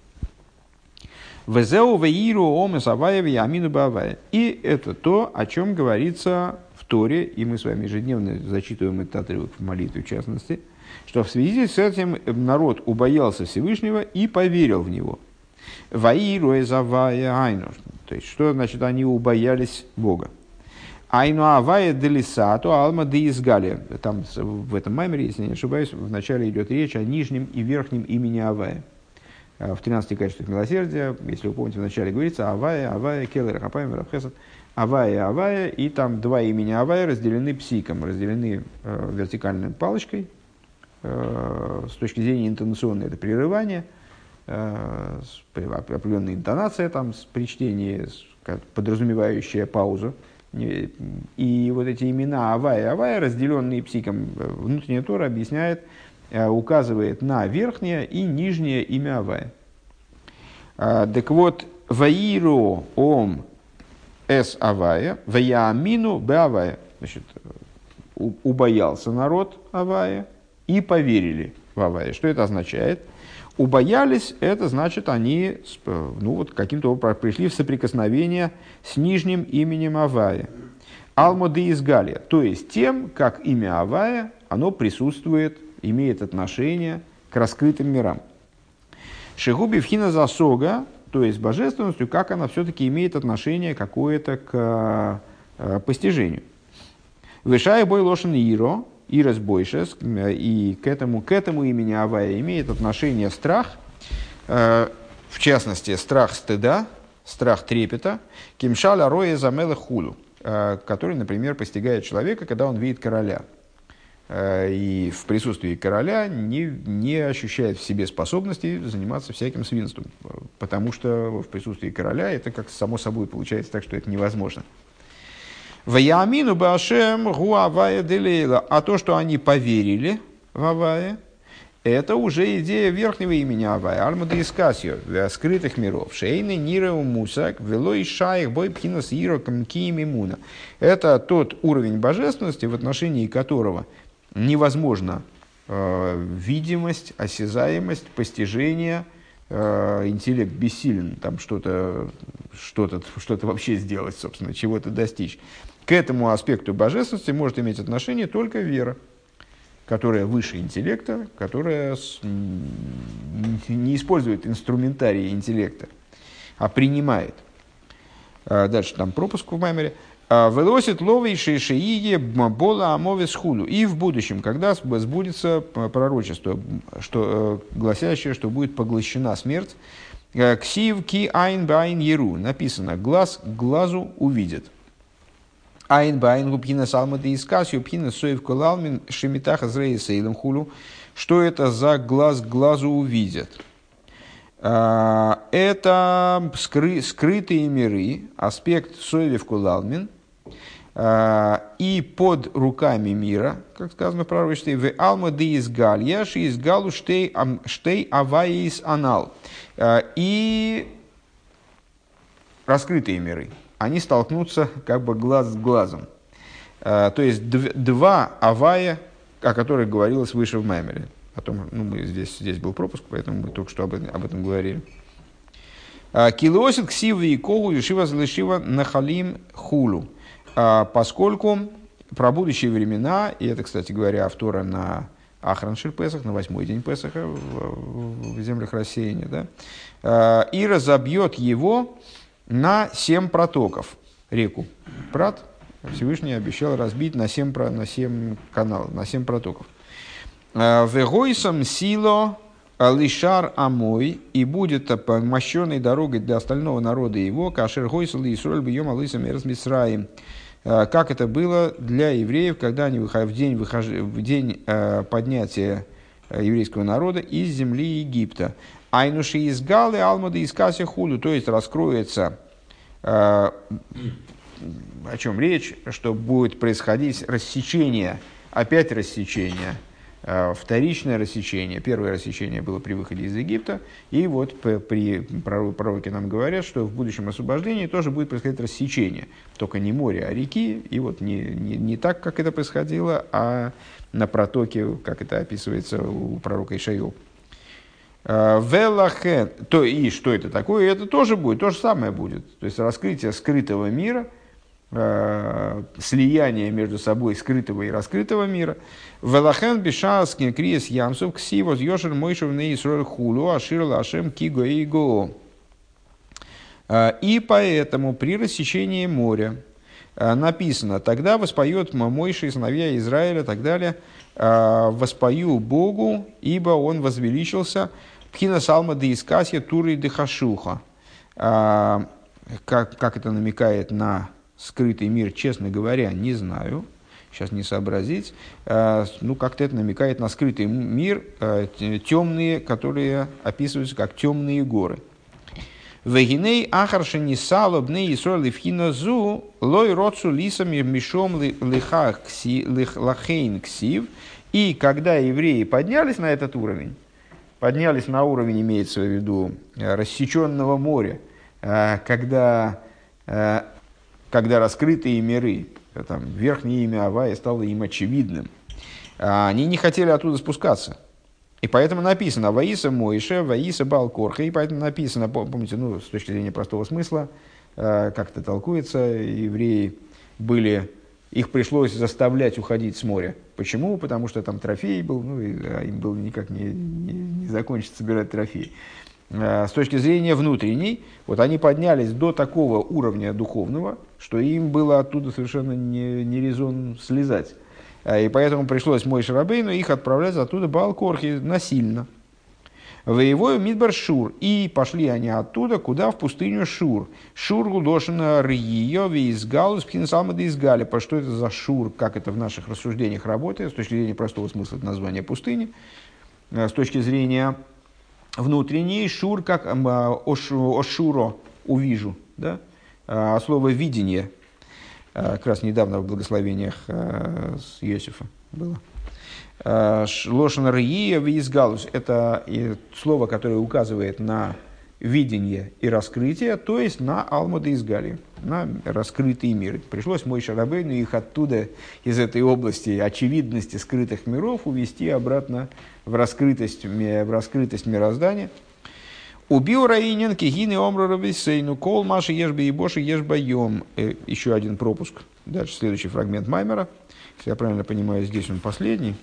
Везеу веиру омес авая веямину баавая. И это то, о чем говорится в Торе, и мы с вами ежедневно зачитываем этот отрывок в молитве, в частности, что в связи с этим народ убоялся Всевышнего и поверил в него. Ваиру эзавая айну. То есть, что значит, они убоялись Бога. Айну авая делисато алма де изгалия. Там в этом маймере, если не ошибаюсь, вначале идет речь о нижнем и верхнем имени Авая. В 13 качествах милосердия, если вы помните, вначале говорится Авая, Келер, Хапаем, Рабхесад, Авая, и там два имени Авая разделены псиком, разделены вертикальной палочкой. С точки зрения интонационной это прерывание, определенная интонация там, при чтении, подразумевающая паузу. И вот эти имена Авая, разделенные псиком, внутренняя Тора объясняет, указывает на верхнее и нижнее имя Авая. Так вот, Ваиру ом эс Авая, Ваяамину бе Авая. Значит, убоялся народ Авая и поверили в Авая. Что это означает? Убоялись, это значит, они каким-то образом пришли в соприкосновение с нижним именем Авая. Алмоды из Галия, то есть тем, как имя Авая, оно присутствует, имеет отношение к раскрытым мирам. Шигуби вхина засога, то есть божественностью, как она все-таки имеет отношение какое-то к постижению. Вышая бой лошен иро, ирос бойшес, и к этому имени Авая имеет отношение страх, в частности, страх стыда, страх трепета, кимшаля роя замела хулу, который, например, постигает человека, когда он видит короля. И в присутствии короля не ощущает в себе способности заниматься всяким свинством, потому что в присутствии короля это как само собой получается так, что это невозможно. Ваямину башем гуавая делейла. А то, что они поверили в Авая, это уже идея верхнего имени Авая. Альмада искасио, скрытых миров. Шейны нира мусак, вело и шаих бой пхинас иро камкиим имуна. Это тот уровень божественности, в отношении которого невозможно видимость, осязаемость, постижение, интеллект бессилен там что-то вообще сделать, собственно, чего-то достичь. К этому аспекту божественности может иметь отношение только вера, которая выше интеллекта, которая не использует инструментарий интеллекта, а принимает. Дальше там пропуск в маймере. «Велосит ловей шейшеиге бола амовес хулу». И в будущем, когда сбудется пророчество, гласящее, что будет поглощена смерть, «Ксив ки айн байн еру». Написано «глаз к глазу увидит». Айн байн губхина салмады искасью пхина соев колалмин шемитаха зрейсейлем хулу. Что это за глаз к глазу увидят? Это скрытые миры, аспект соев колалмин, и под руками мира, как сказано в пророчестве, в алмады из галья, ши из галу штей аваис анал. И раскрытые миры. Они столкнутся как бы глаз с глазом. То есть два авая, о которых говорилось выше в маймере. Потом, здесь был пропуск, поэтому мы только что об этом говорили. Килосит ксивы и когу лишива залишива нахалим хулу. Поскольку про будущие времена, и это, кстати говоря, автора на Ахраншир Песах, на 8-й день Песаха в землях рассеяния, да, и разобьет его на 7 протоков, реку Прат Всевышний обещал разбить на 7 каналов, на 7 протоков. «Вегойсом сило лишар амой», и будет мощенной дорогой для остального народа его, кашер гойсал и исроль бьем алысам эрс мисраим, как это было для евреев, когда они в день поднятия еврейского народа из земли Египта. Айнуши из Галы, Алмады из Каси Худу, то есть раскроется, о чем речь, что будет происходить рассечение, опять рассечение, вторичное рассечение. Первое рассечение было при выходе из Египта, и вот пророки нам говорят, что в будущем освобождении тоже будет происходить рассечение, только не море, а реки, и вот не так, как это происходило, а на протоке, как это описывается у пророка Ишайяу. Велахен, то и что это такое, это тоже будет, то же самое будет. То есть раскрытие скрытого мира, слияние между собой скрытого и раскрытого мира. Велахен бешаскин криес ямсов ксивос йошер мойшев неисроль хулу ашир лашем киго и го. И поэтому при рассечении моря написано: тогда воспоет Мойша и сыновья Израиля, и так далее, воспою Богу, ибо он возвеличился. Пхина салма де искасья туры де хашуха. Как это намекает на скрытый мир, честно говоря, не знаю. Сейчас не сообразить. Как-то это намекает на скрытый мир, темные, которые описываются как темные горы. Вегиней ахаршини сало бней Исроэль вхина зу лой роцу лисами мишом лахейн ксив. И когда евреи поднялись на этот уровень, поднялись на уровень, имеется в виду, рассеченного моря, когда раскрытые миры, там, верхнее имя Авая стало им очевидным, они не хотели оттуда спускаться. И поэтому написано «Ваиса Мойше, Ваиса Балкорха». И поэтому написано, помните, с точки зрения простого смысла, как это толкуется, евреи их пришлось заставлять уходить с моря. Почему? Потому что там трофей был, им было никак не закончить собирать трофей. С точки зрения внутренней, вот они поднялись до такого уровня духовного, что им было оттуда совершенно не резон слезать. И поэтому пришлось Мойше Рабейну их отправлять оттуда Баал-Корхи насильно. Воевою Мидбар Шур. И пошли они оттуда, куда? В пустыню Шур. Шур Гудошина Рьиёви из Галус Пхинсалмада из Галипа. Что это за Шур? Как это в наших рассуждениях работает? С точки зрения простого смысла это название пустыни. С точки зрения внутренней Шур, как Ошуро, увижу. Да? Слово видение. как раз недавно в благословениях с Иосифа было. Лошен рия визгалус – это слово, которое указывает на видение и раскрытие, то есть на Алмада Изгалию, на раскрытые миры. Пришлось Моше Рабейну их оттуда, из этой области очевидности скрытых миров, увести обратно в раскрытость мироздания. Убил Раинин, Кигины Омру Рабисейну, Кол Маши Ешби и Боши Ешбайом. Еще один пропуск. Дальше следующий фрагмент Маймера. Если я правильно понимаю, здесь он последний.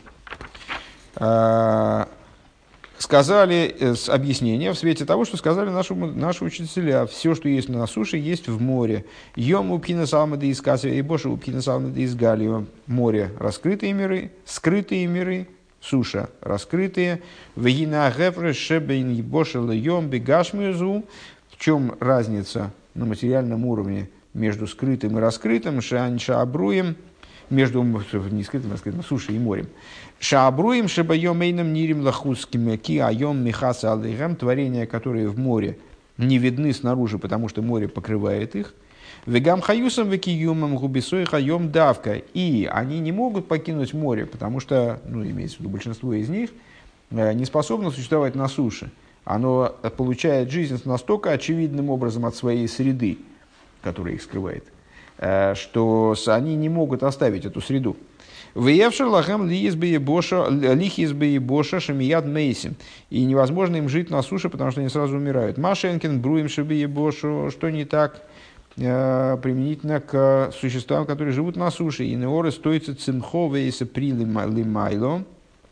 Сказали с объяснения в свете того, что сказали наши учителя. Все, что есть на суше, есть в море. Йом упкина салмады из Касия и Боша упкина салмады из Галио. Море – раскрытые миры, скрытые миры, суша – раскрытые. Вегина гефре шебейн Боша льем бегашмюзу. В чем разница на материальном уровне между скрытым и раскрытым? Шанша абруем. Между не скрытым, а скрытым, сушей и морем. Шаабруем шебайом эйном нирим лахуским ки айом михаса алейхам, творения, которые в море не видны снаружи, потому что море покрывает их. Вегам хаюсом векиюмом губисой хайом давка. И они не могут покинуть море, потому что, имеется в виду большинство из них, не способно существовать на суше. Оно получает жизнь настолько очевидным образом от своей среды, которая их скрывает, что они не могут оставить эту среду. Выявшер лахам лихизбе боша шамият мейсим. И невозможно им жить на суше, потому что они сразу умирают. Машенкин бруем шабие бошу. Что не так применительно к существам, которые живут на суше. И неоры стоится цимхо вейса при лимайло.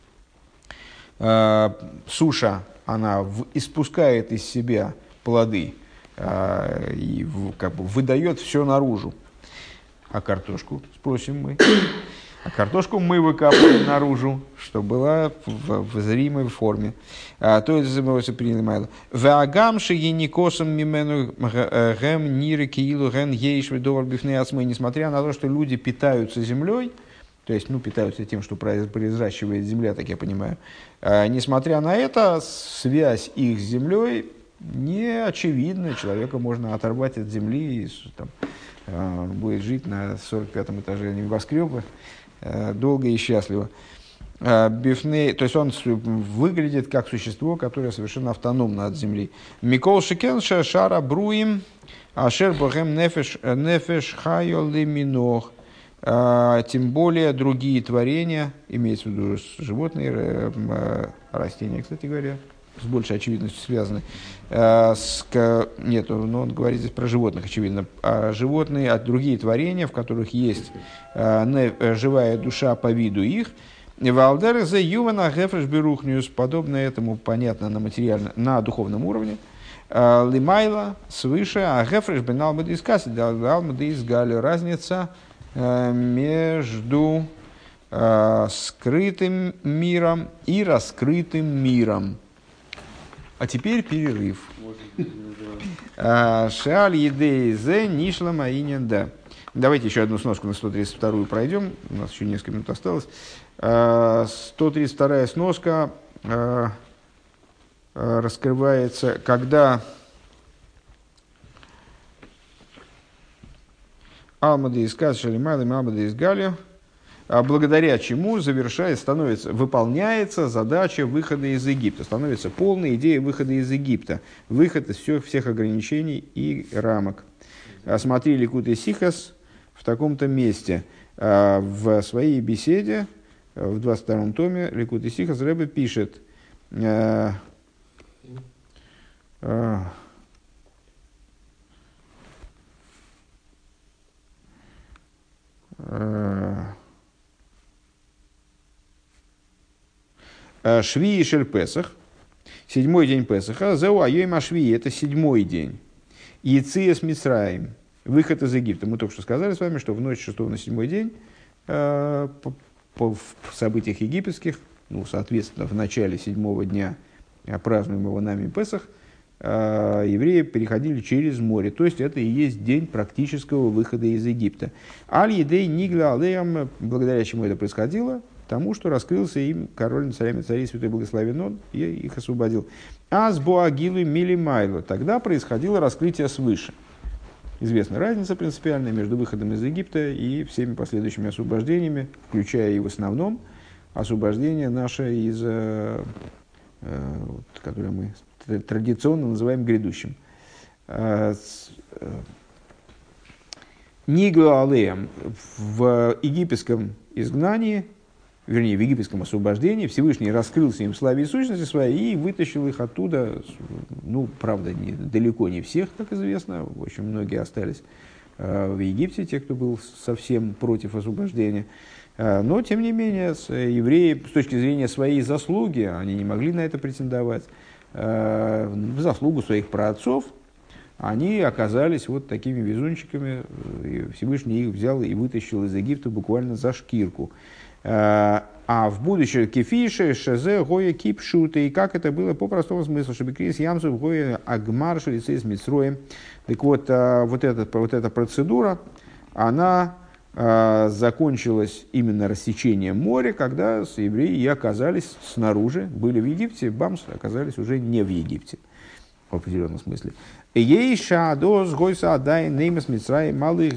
Суша, она испускает из себя плоды и выдает все наружу. А картошку, спросим мы. А картошку мы выкапываем наружу, что была в зримой форме. То есть забывается принимало. Ваагамши еникосом мимену гэм нире киилу ген ейш ведовар бифней ацмей. Несмотря на то, что люди питаются землей, то есть питаются тем, что произращивает земля, так я понимаю. Несмотря на это, связь их с землей не очевидна. Человека можно оторвать от земли и будет жить на 45-м этаже небоскреба долго и счастливо. Бифней, то есть он выглядит как существо, которое совершенно автономно от земли. Микол шикенша шара бруим ашер бохем нефеш хайо лиминох. Тем более другие творения, имеется в виду животные, растения, кстати говоря, с большей очевидностью связаны. Нет, но он говорит здесь про животных, очевидно. Животные, другие творения, в которых есть живая душа по виду их. Валдер зе ювана гефреш берухниус, подобно этому, понятно, на духовном уровне. Лимайла свыше, а гефреш бен алмады из касси, алмады из гали. Разница между скрытым миром и раскрытым миром. А теперь перерыв. Шааль едей зе нишла маинен да. Давайте еще одну сноску на 132-ю пройдем. У нас еще несколько минут осталось. 132-я сноска раскрывается, когда Алмады из Каз Шалимайлем, Алмады из Галио, благодаря чему выполняется задача выхода из Египта. Становится полная идея выхода из Египта. Выход из всех ограничений и рамок. Смотри Ликутей Сихас в таком-то месте. В своей беседе, в 22-м томе, Ликутей Сихас Ребе пишет... Швии шель Песах, седьмой день Песаха, зеу айойм ашвии, это седьмой день. Яциес Мицраим, выход из Египта. Мы только что сказали с вами, что в ночь 6 на 7 день, в событиях египетских, соответственно, в начале 7 дня празднуемого нами Песах, евреи переходили через море. То есть это и есть день практического выхода из Египта. Аль-Едей Нигла Алеям, благодаря чему это происходило, тому, что раскрылся им король над царями царей, святой благословен он, и их освободил. Аз боагилу мили майло. Тогда происходило раскрытие свыше. известна разница принципиальная между выходом из Египта и всеми последующими освобождениями, включая и в основном освобождение наше из, которое мы традиционно называем грядущим. Нигу алеем в египетском изгнании, вернее, в египетском освобождении Всевышний раскрылся им в славе и сущности своей и вытащил их оттуда, ну, правда, далеко не всех, как известно, очень многие остались в Египте, те, кто был совсем против освобождения. Но, тем не менее, евреи, с точки зрения своей заслуги, они не могли на это претендовать, в заслугу своих праотцов, они оказались вот такими везунчиками, и Всевышний их взял и вытащил из Египта буквально за шкирку. А в будущем кефише, шезе, гоя, кипшуты, и как это было по простому смыслу, чтобы крис ямсу, гоя, агмар, шелицей с Мицроем. Так вот, вот эта процедура, она закончилась именно рассечением моря, когда евреи и оказались снаружи, были в Египте, бамс, оказались уже не в Египте, в определенном смысле. Ейша доз гойса адай неймес Мицрай малых.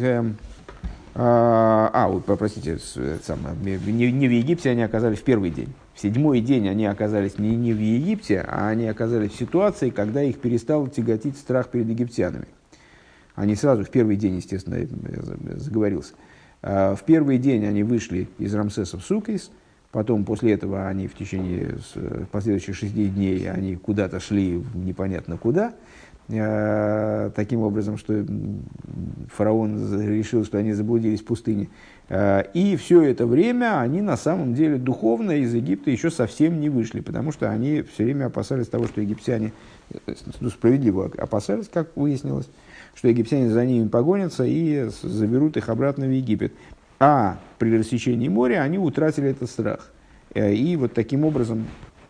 Простите, не в Египте они оказались в первый день. В седьмой день они оказались не в Египте, а они оказались в ситуации, когда их перестал тяготить страх перед египтянами. Они сразу в первый день, естественно, заговорился. В первый день они вышли из Рамсеса в Суккейс, потом после этого они в течение последующих 6 дней они куда-то шли непонятно куда, таким образом, что фараон решил, что они заблудились в пустыне. И все это время они на самом деле духовно из Египта еще совсем не вышли, потому что они все время опасались того, что египтяне, справедливо опасались, как выяснилось, что египтяне за ними погонятся и заберут их обратно в Египет. А при рассечении моря они утратили этот страх. И вот таким образом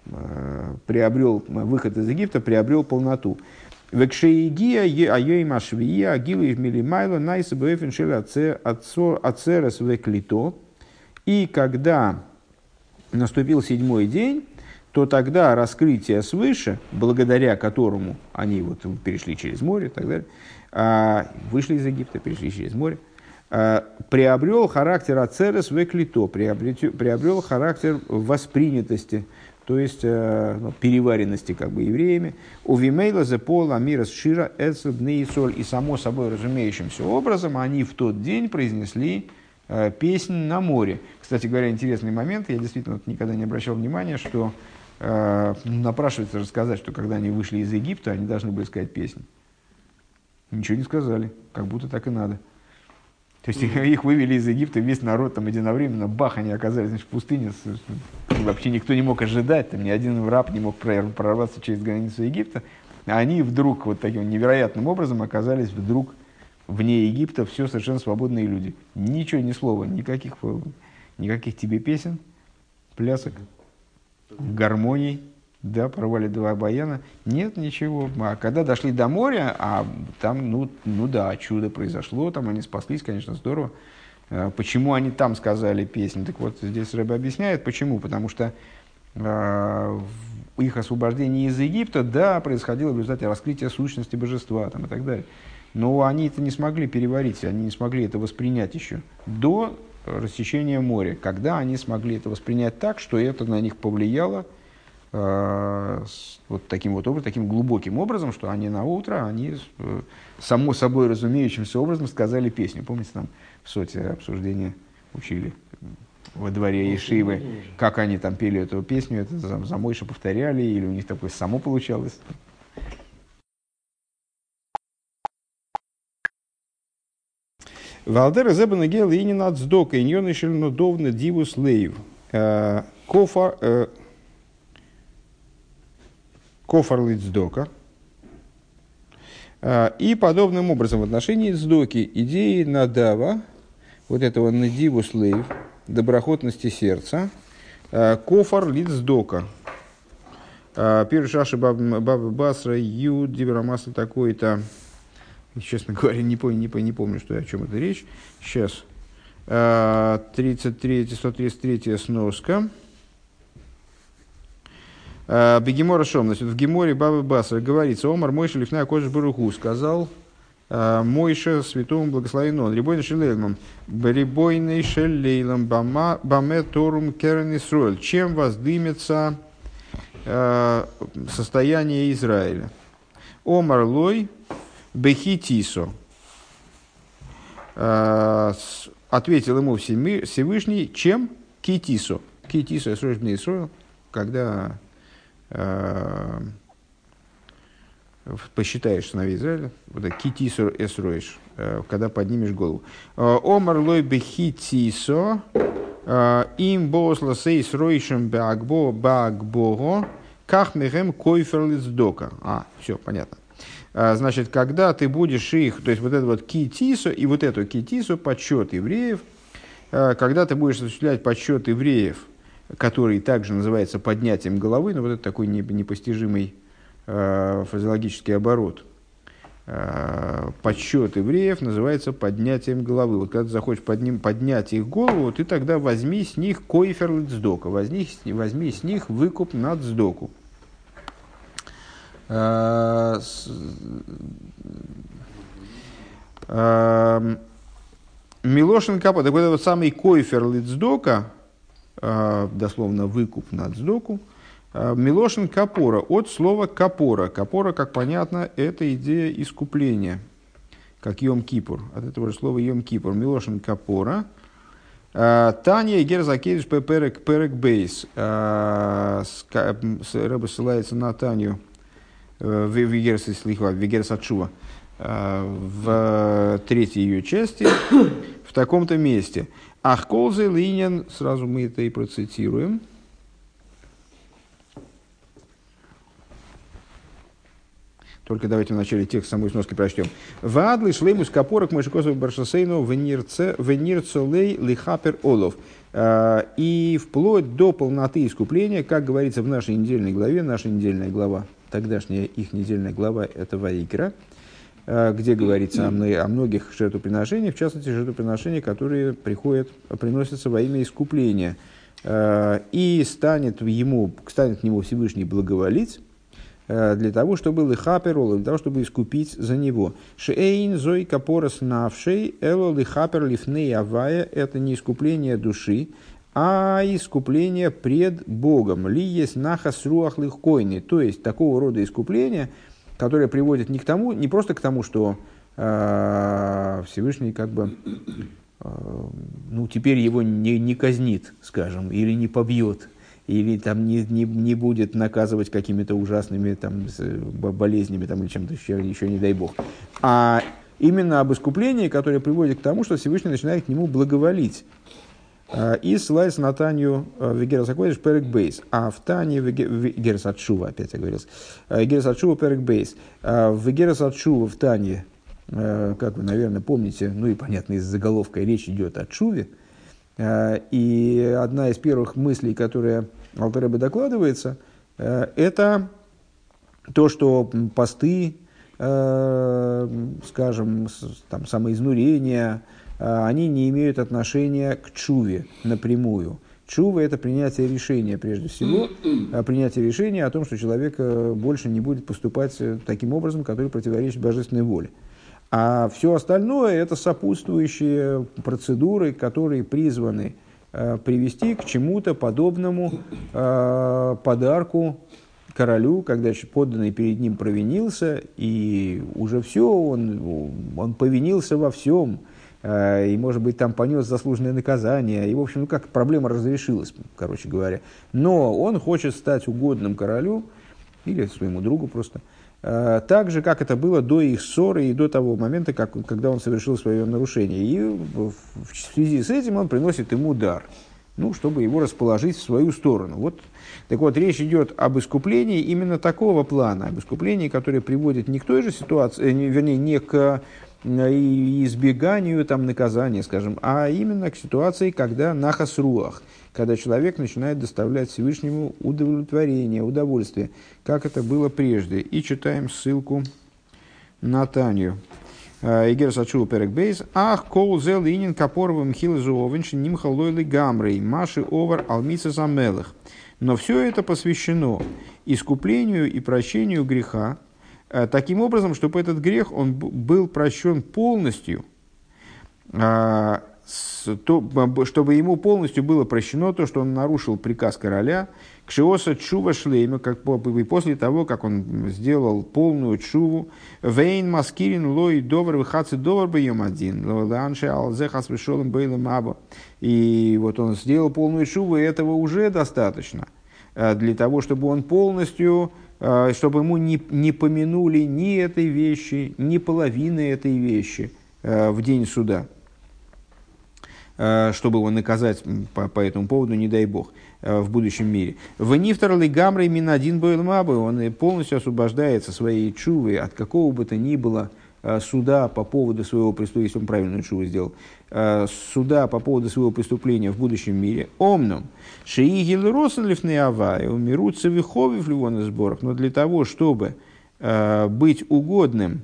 выход из Египта приобрел полноту. Векшеигия айоим ашвия агилы милимайло найсабэфин шель ацерес веклито. И когда наступил 7-й день, то тогда раскрытие свыше, благодаря которому они вот перешли через море и так далее, вышли из Египта, перешли через море, приобрел характер ацерес веклито, приобрел характер воспринятости, то есть переваренности как бы евреями. Увимейла зе пола мирас шира эцебны и соль. И само собой разумеющимся образом они в тот день произнесли песнь на море. Кстати говоря, интересный момент, я действительно никогда не обращал внимания, что напрашивается рассказать, что когда они вышли из Египта, они должны были сказать песню. Ничего не сказали, как будто так и надо. То есть их вывели из Египта, весь народ там единовременно, бах, они оказались, значит, в пустыне. Вообще никто не мог ожидать, там ни один раб не мог прорваться через границу Египта. А они вдруг вот таким невероятным образом оказались вдруг вне Египта, все совершенно свободные люди. Ничего, ни слова, никаких тебе песен, плясок, гармоний. Да, порвали 2 баяна. Нет, ничего. А когда дошли до моря, там, ну да, чудо произошло, там они спаслись, конечно, здорово. Почему они там сказали песню? Так вот, здесь Рэбе объясняет, почему. Потому что их освобождение из Египта, да, происходило в результате раскрытия сущности божества там, и так далее. Но они это не смогли переварить, они не смогли это воспринять еще до рассечения моря. Когда они смогли это воспринять так, что это на них повлияло, вот таким вот образом, таким глубоким образом, что они на утро, они само собой разумеющимся образом сказали песню. Помните, там в Соте обсуждение учили во дворе Ешивы, как они там пели эту песню, это за Мойше повторяли, или у них такое само получалось. Валдер зебен гел и не надздока, и не шельно довны дивус лейв. Кофар лицдока. И подобным образом в отношении цдоки идеи надава, вот этого надиву слейв, доброхотности сердца, кофар лицдока. Первый шаши Баба Басра, Ю, Дибрамасла такой-то. Честно говоря, не помню, что, о чем это речь. Сейчас. 133 сноска. Бегемора Шом, значит, в Геморе Бабы Басра говорится, Омар Мойша Лифная Кожа Баруху сказал Мойше святому благословенному. Рибойный шелейлом. Рибойный шелейлом. Баме торум керен Исруэль. Чем воздымется состояние Израиля? Омар лой бехи тисо. Ответил ему Всевышний, чем? Китисо. Китисо Исруэль бне Исруэль. Когда посчитаешь сыновей Израиля, вот это китисо эсроиш, когда поднимешь голову. Омар лой бехитисо им босла сейс роишем баагбого ках мехем койферлиц дока. Все, понятно. Значит, когда ты будешь их, то есть вот это вот китисо и вот эту китисо, подсчет евреев, когда ты будешь осуществлять подсчет евреев, который также называется поднятием головы, но вот это такой непостижимый фразеологический оборот. Подсчет евреев называется поднятием головы. Вот когда ты захочешь поднять их голову, ты тогда возьми с них койфер лицдока, возьми с них выкуп на цдоку. Милошин капа, так вот этот самый койфер лицдока, дословно выкуп на цдоку, Милошин капора, от слова капора. Капора, как понятно, это идея искупления, как Йом-Кипур. От этого же слова Йом-Кипур. Милошин капора. Таня и Герзакедиш перек бейс. Рэбе ссылается на Таню Вегерс Атшува в третьей ее части, в таком-то месте. Ахколзе линен, сразу мы это и процитируем. Только давайте в начале текста самой сноски прочтем. Ваадлы шлеймус капорок мышекосов баршасейну венирцолей лихапер олов. И вплоть до полноты искупления, как говорится в нашей недельной главе, наша недельная глава, тогдашняя их недельная глава, это Ваикра, где говорится о многих жертвоприношениях, в частности, жертвоприношения, которые приносятся во имя искупления. И станет к нему Всевышний благоволить, для того, чтобы лихапер, для того, чтобы искупить за него. Шейн зой капорос навшей, эло лихапер лифней авая, это не искупление души, а искупление пред Богом. Ли есть нахас руах лихкойни, то есть такого рода искупление, которое приводит не просто к тому, что Всевышний как бы теперь его не казнит, скажем, или не побьет, или там не будет наказывать какими-то ужасными там, болезнями там, или чем-то еще, не дай бог. А именно об искуплении, которое приводит к тому, что Всевышний начинает к нему благоволить. И ссылается на Таню Вегерас Акодиш Перек Бейс. А в Тане Вегерас Атшува, опять я говорил, Вегерас Атшува Перек Бейс. В Вегерас Атшува в Тане, как вы, наверное, помните, и понятно, из заголовка речь идет о Тшуве. И одна из первых мыслей, которая Алтер Ребе докладывается, это то, что посты, скажем, там, самоизнурение, они не имеют отношения к тшуве напрямую. Тшува – это принятие решения, прежде всего, принятие решения о том, что человек больше не будет поступать таким образом, который противоречит божественной воле. А все остальное – это сопутствующие процедуры, которые призваны привести к чему-то подобному подарку королю, когда подданный перед ним провинился, и уже все, он повинился во всем, и, может быть, там понес заслуженное наказание, и, в общем, как проблема разрешилась, короче говоря. Но он хочет стать угодным королю, или своему другу просто, так же, как это было до их ссоры и до того момента, когда он совершил свое нарушение. И в связи с этим он приносит ему дар, чтобы его расположить в свою сторону. Так вот, речь идет об искуплении именно такого плана, об искуплении, которое приводит не к той же ситуации, не к избеганию наказания, скажем, а именно к ситуации, когда нахас руах, когда человек начинает доставлять Всевышнему удовлетворение, удовольствие, как это было прежде. И читаем ссылку на Таню. Игер Сачу Перек Бейс. Ах, кол зел инин капоровым хилзуовенш нимхалойли гамрей маши овар алмица замелых. Но все это посвящено искуплению и прощению греха, таким образом, чтобы этот грех он был прощен полностью, чтобы ему полностью было прощено то, что он нарушил приказ короля, кшиоса чува шлейма, после того, как он сделал полную чуву, вейн маскирин лой довар выхаци довар бьем один, ланше алзехас вешолом бейлом або. И вот он сделал полную чуву, и этого уже достаточно для того, чтобы он полностью, чтобы ему не помянули ни этой вещи, ни половины этой вещи в день суда, чтобы его наказать по этому поводу, не дай бог, в будущем мире. В нифтар лигамрей мин один бойлмабы, он полностью освобождается своей чувой от какого бы то ни было суда по поводу своего преступления, если он правильную чуву сделал, суда по поводу своего преступления в будущем мире. Омном шиигил росенлифный авай умирут цевихови в ливонных сборах, но для того, чтобы быть угодным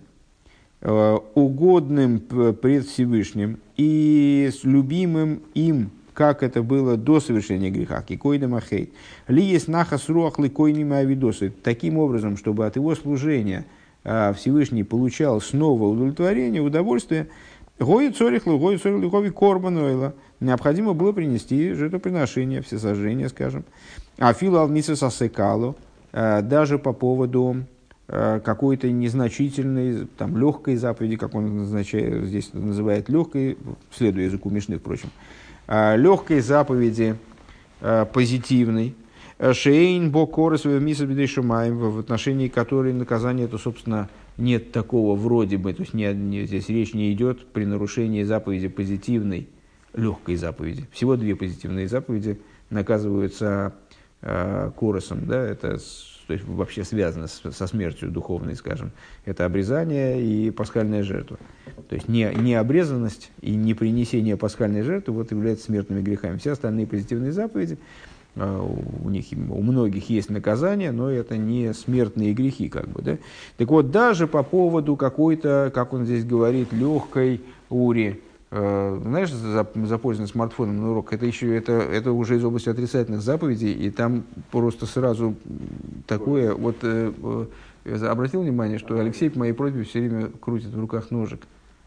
пред Всевышним и с любимым им, как это было до совершения греха, кикойда махейт, ли есть нахас руах ликойними авидосы, таким образом, чтобы от его служения Всевышний получал снова удовлетворение, удовольствие, гои цорихлу, гои цорихлу, гови корбанойла, необходимо было принести жертвоприношение, всесожжение, скажем, а филу алмиса сасекалу, даже по поводу какой-то незначительной, там, легкой заповеди, как он здесь называет легкой, следуя языку Мишны, впрочем, легкой заповеди позитивной, шейн бокоры своего миса бедей шумаем, в отношении которой наказание, это, собственно, нет такого вроде бы, то есть здесь речь не идет при нарушении заповеди позитивной, легкой заповеди. Всего 2 позитивные заповеди наказываются коросом, да, это то есть вообще связано со смертью духовной, скажем, это обрезание и пасхальная жертва. То есть не обрезанность и не принесение пасхальной жертвы вот являются смертными грехами. Все остальные позитивные заповеди, у многих есть наказание, но это не смертные грехи, как бы, да? Так вот, даже по поводу какой-то, как он здесь говорит, легкой ури, знаешь, запользование смартфоном на урок, это уже из области отрицательных заповедей, и там просто сразу такое, вот обратил внимание, что Алексей по моей просьбе все время крутит в руках ножик.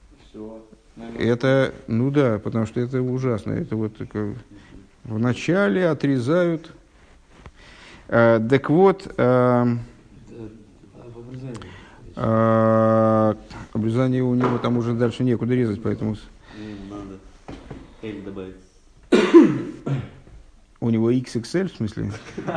Это, ну да, потому что это ужасно, это вот вначале отрезают, так вот, обрезание у него там уже дальше некуда резать, поэтому... Надо L добавить. У него XXL, в смысле?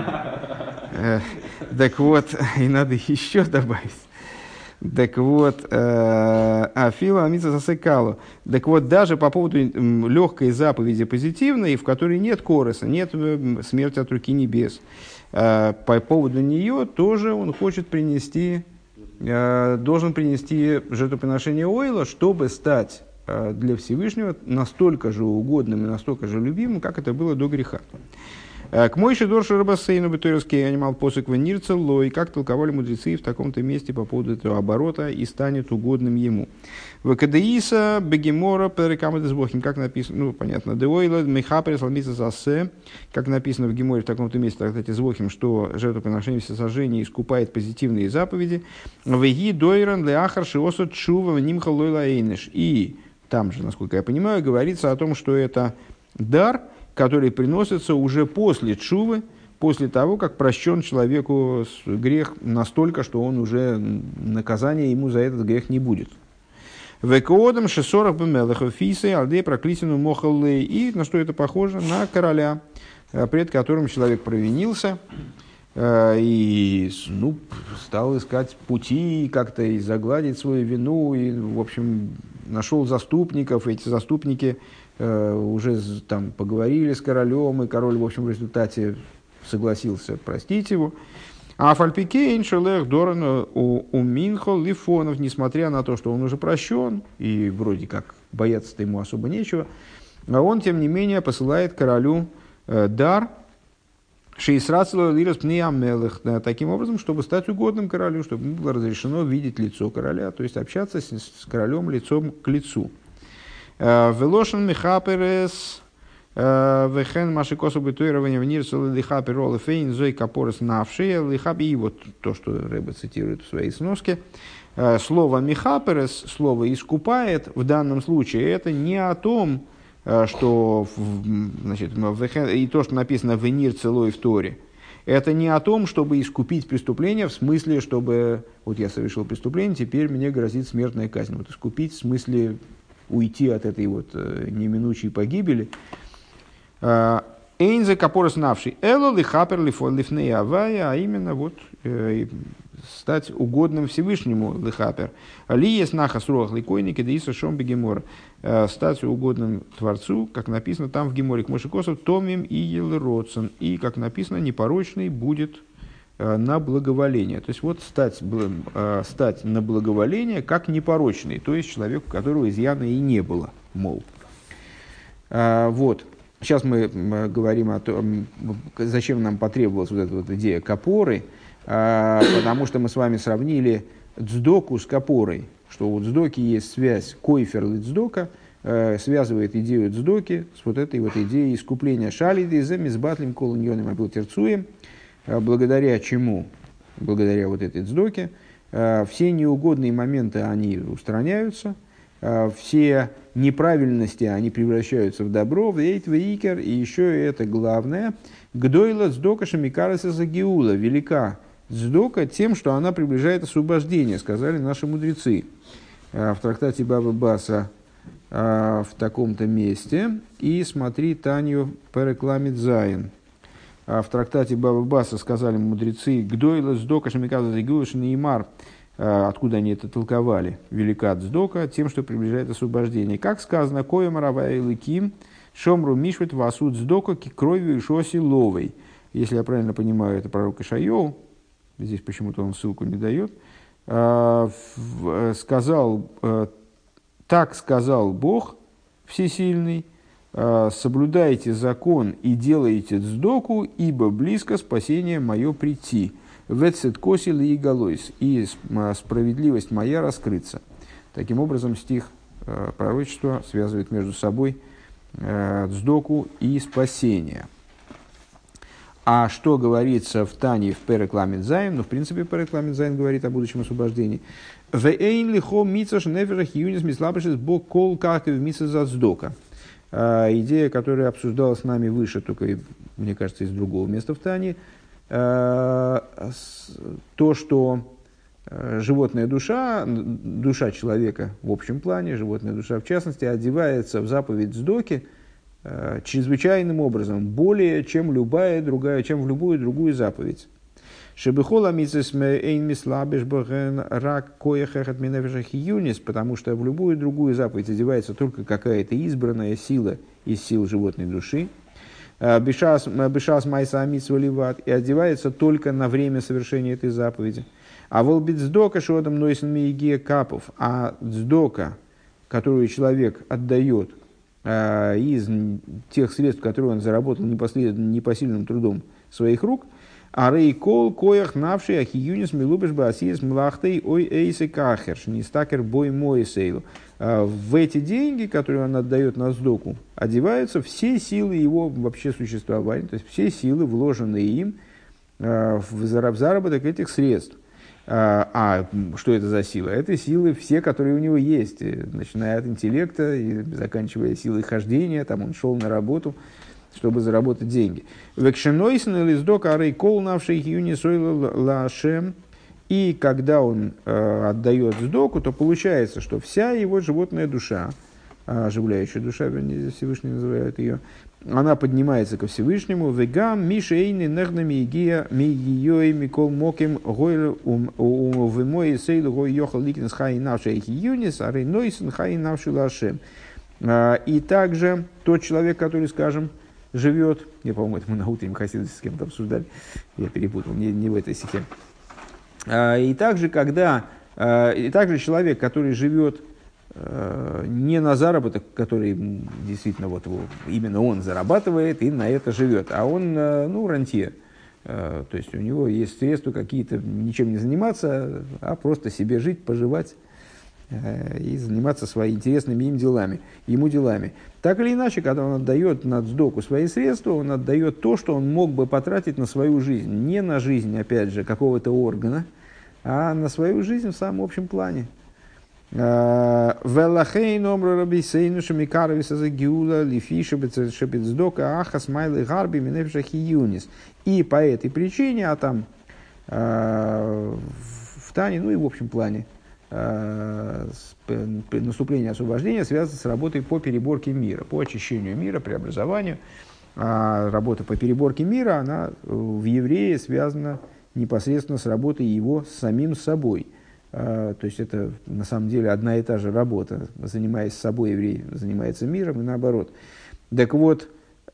Так вот, и надо еще добавить. Так вот, Афила Амица Сасекалу. Так вот, даже по поводу легкой заповеди позитивной, в которой нет короса, нет смерти от руки небес, по поводу нее тоже он хочет должен принести жертвоприношение ойла, чтобы стать для Всевышнего настолько же угодным и настолько же любимым, как это было до греха. К Мойше Доршу Рабасейну Бетойрский анимал посык венирцел лой, как толковали мудрецы в таком-то месте по поводу этого оборота, и станет угодным ему. В Кадаиса Бегемора Перекамадес Бохим, как написано, ну понятно, Деойла Мехаперес Ламиса Засе, как написано в Геморе в таком-то месте, кстати, Звохим, что жертвоприношение всесожжения искупает позитивные заповеди. Веги Дойран Леахар Шиосот Шува Нимха Лойла Эйнеш. И там же, насколько я понимаю, говорится о том, что это дар, который приносится уже после тшувы, после того, как прощен человеку грех настолько, что он уже наказания ему за этот грех не будет. Векоодам 640 бемелахов фисы алдей проклятину мохаллей. И на что это похоже? На короля, пред которым человек провинился и стал искать пути как-то и загладить свою вину, и, в общем, нашел заступников. Эти заступники уже там поговорили с королем, и король, в общем, в результате согласился простить его. А фальпикейн шелех доран у Минхол Лифонов, несмотря на то, что он уже прощен, и вроде как бояться-то ему особо нечего, а он, тем не менее, посылает королю дар шейсрацло лирос пниамелых, таким образом, чтобы стать угодным королю, чтобы ему было разрешено видеть лицо короля, то есть общаться с королем лицом к лицу. Велошен Михаперес Вехен машикосу битуирование в нирсу лихапи ролы фейн зой капорос навшие лихапи. И вот то, что Рэбе цитирует в своей сноске. Слово михаперес, слово искупает, в данном случае это не о том, что, значит, и то, что написано в нир целой в Торе. Это не о том, чтобы искупить преступление, в смысле, чтобы вот я совершил преступление, теперь мне грозит смертная казнь. Вот искупить в смысле уйти от этой вот неминучей погибели. Эйнзе капорос навший эло лихапер лифней авая, а именно вот стать угодным Всевышнему лихапер. Лиес нахас руах ликойники деиса шом бегемор. Стать угодным Творцу, как написано там в Геморе к Мошекосу, томим и елродсон. И, как написано, непорочный будет на благоволение. То есть, вот стать на благоволение как непорочный, то есть человек, у которого изъяна и не было, мол. Вот. Сейчас мы говорим о том, зачем нам потребовалась вот эта вот идея капоры, потому что мы с вами сравнили цдоку с капорой, что у цдоки есть связь койфер и цдока, связывает идею цдоки с вот этой вот идеей искупления шалиды за мизбатлим колуньоном абилтерцуем, благодаря чему, благодаря вот этой цдоке, все неугодные моменты, они устраняются, все неправильности, они превращаются в добро, в эйт, в икер, и еще это главное, гдойла цдока шамикараса загиула, велика цдока тем, что она приближает освобождение, сказали наши мудрецы в трактате Бава Баса в таком-то месте. И смотри Танью Перекламид Зайн. В трактате Бава Баса сказали мудрецы гдойла цдока шамикараса загиула шнеймар. Откуда они это толковали? Велика цдока тем, что приближает освобождение. Как сказано, коя маравая лыким, шомру мишвет васуд цдока ки кровью и шоси ловой. Если я правильно понимаю, это пророк Ишайоу, здесь почему-то он ссылку не дает, сказал, так сказал Бог Всесильный, соблюдайте закон и делайте цдоку, ибо близко спасение мое прийти. Вецет косил и галойс, и справедливость моя раскрыться. Таким образом, стих пророчества связывает между собой цдоку и спасение. А что говорится в Тане в Перекламид Зайн? Ну, в принципе, Перекламид Зайн говорит о будущем освобождении. Вэйн лихо митсаш неферах юнис мислабышис бог кол как и в митсаш за цдока. Идея, которая обсуждалась с нами выше, только, мне кажется, из другого места в Тане, то, что животная душа, душа человека в общем плане, животная душа в частности, одевается в заповедь цдоки чрезвычайным образом, более чем любая другая, чем в любую другую заповедь. Потому что в любую другую заповедь одевается только какая-то избранная сила из сил животной души. Бешас майса амитсва ливат, и одевается только на время совершения этой заповеди. А волбит цдока шодам нойсен миегия капов, а цдока, которую человек отдает из тех средств, которые он заработал непосильным трудом своих рук, а рейкол коях навший ахиюнис милубеш баасиес млахтой ой эйсе кахерш нистакер бой мой сейлу. В эти деньги, которые он отдает на цдоку, одеваются все силы его вообще существования, то есть все силы, вложенные им в заработок этих средств. А что это за сила? Это силы все, которые у него есть, начиная от интеллекта и заканчивая силой хождения, там он шел на работу, чтобы заработать деньги. И когда он отдает цдоку, то получается, что вся его животная душа, оживляющая душа, вернее, Всевышний называет ее, она поднимается ко Всевышнему. Вегам мишейны нагнами игия мигиёй микол моким гойл вымой сейл гой йохал ликнес хай навшей хиюнис а рейнойсен хай навшей лашем. И также тот человек, который, скажем, живет, я, по-моему, это мы на утреннем хасиде с кем-то обсуждали, я перепутал, не в этой стихе. И также человек, который живет не на заработок, который действительно вот его, именно он зарабатывает и на это живет, а он, рантье. То есть у него есть средства какие-то, ничем не заниматься, а просто себе жить, поживать и заниматься своими интересными ему делами. Так или иначе, когда он отдает на цдоку свои средства, он отдает то, что он мог бы потратить на свою жизнь. Не на жизнь, опять же, какого-то органа, а на свою жизнь в самом общем плане. И по этой причине, а там в Тане, ну и в общем плане, наступление освобождения связано с работой по переборке мира, по очищению мира, преобразованию. А работа по переборке мира, она в еврее связана непосредственно с работой его с самим собой. То есть это на самом деле одна и та же работа. Занимаясь собой, еврей занимается миром и наоборот. Так вот,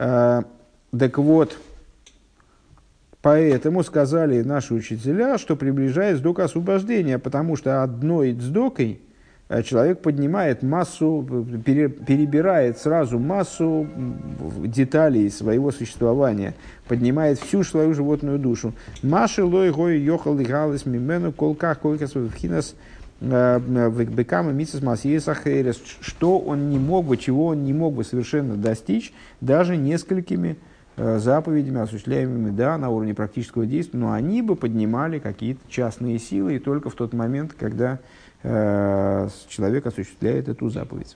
поэтому сказали наши учителя, что приближает цдока освобождения, потому что одной цдокой человек поднимает массу, перебирает сразу массу деталей своего существования, поднимает всю свою животную душу. Маши лой гой йохал игалис мимену колках колкас вхинас векбекама митсис масиесах эрес, что он не мог бы, чего он не мог бы совершенно достичь даже несколькими заповедями, осуществляемыми, да, на уровне практического действия, но они бы поднимали какие-то частные силы, и только в тот момент, когда человек осуществляет эту заповедь.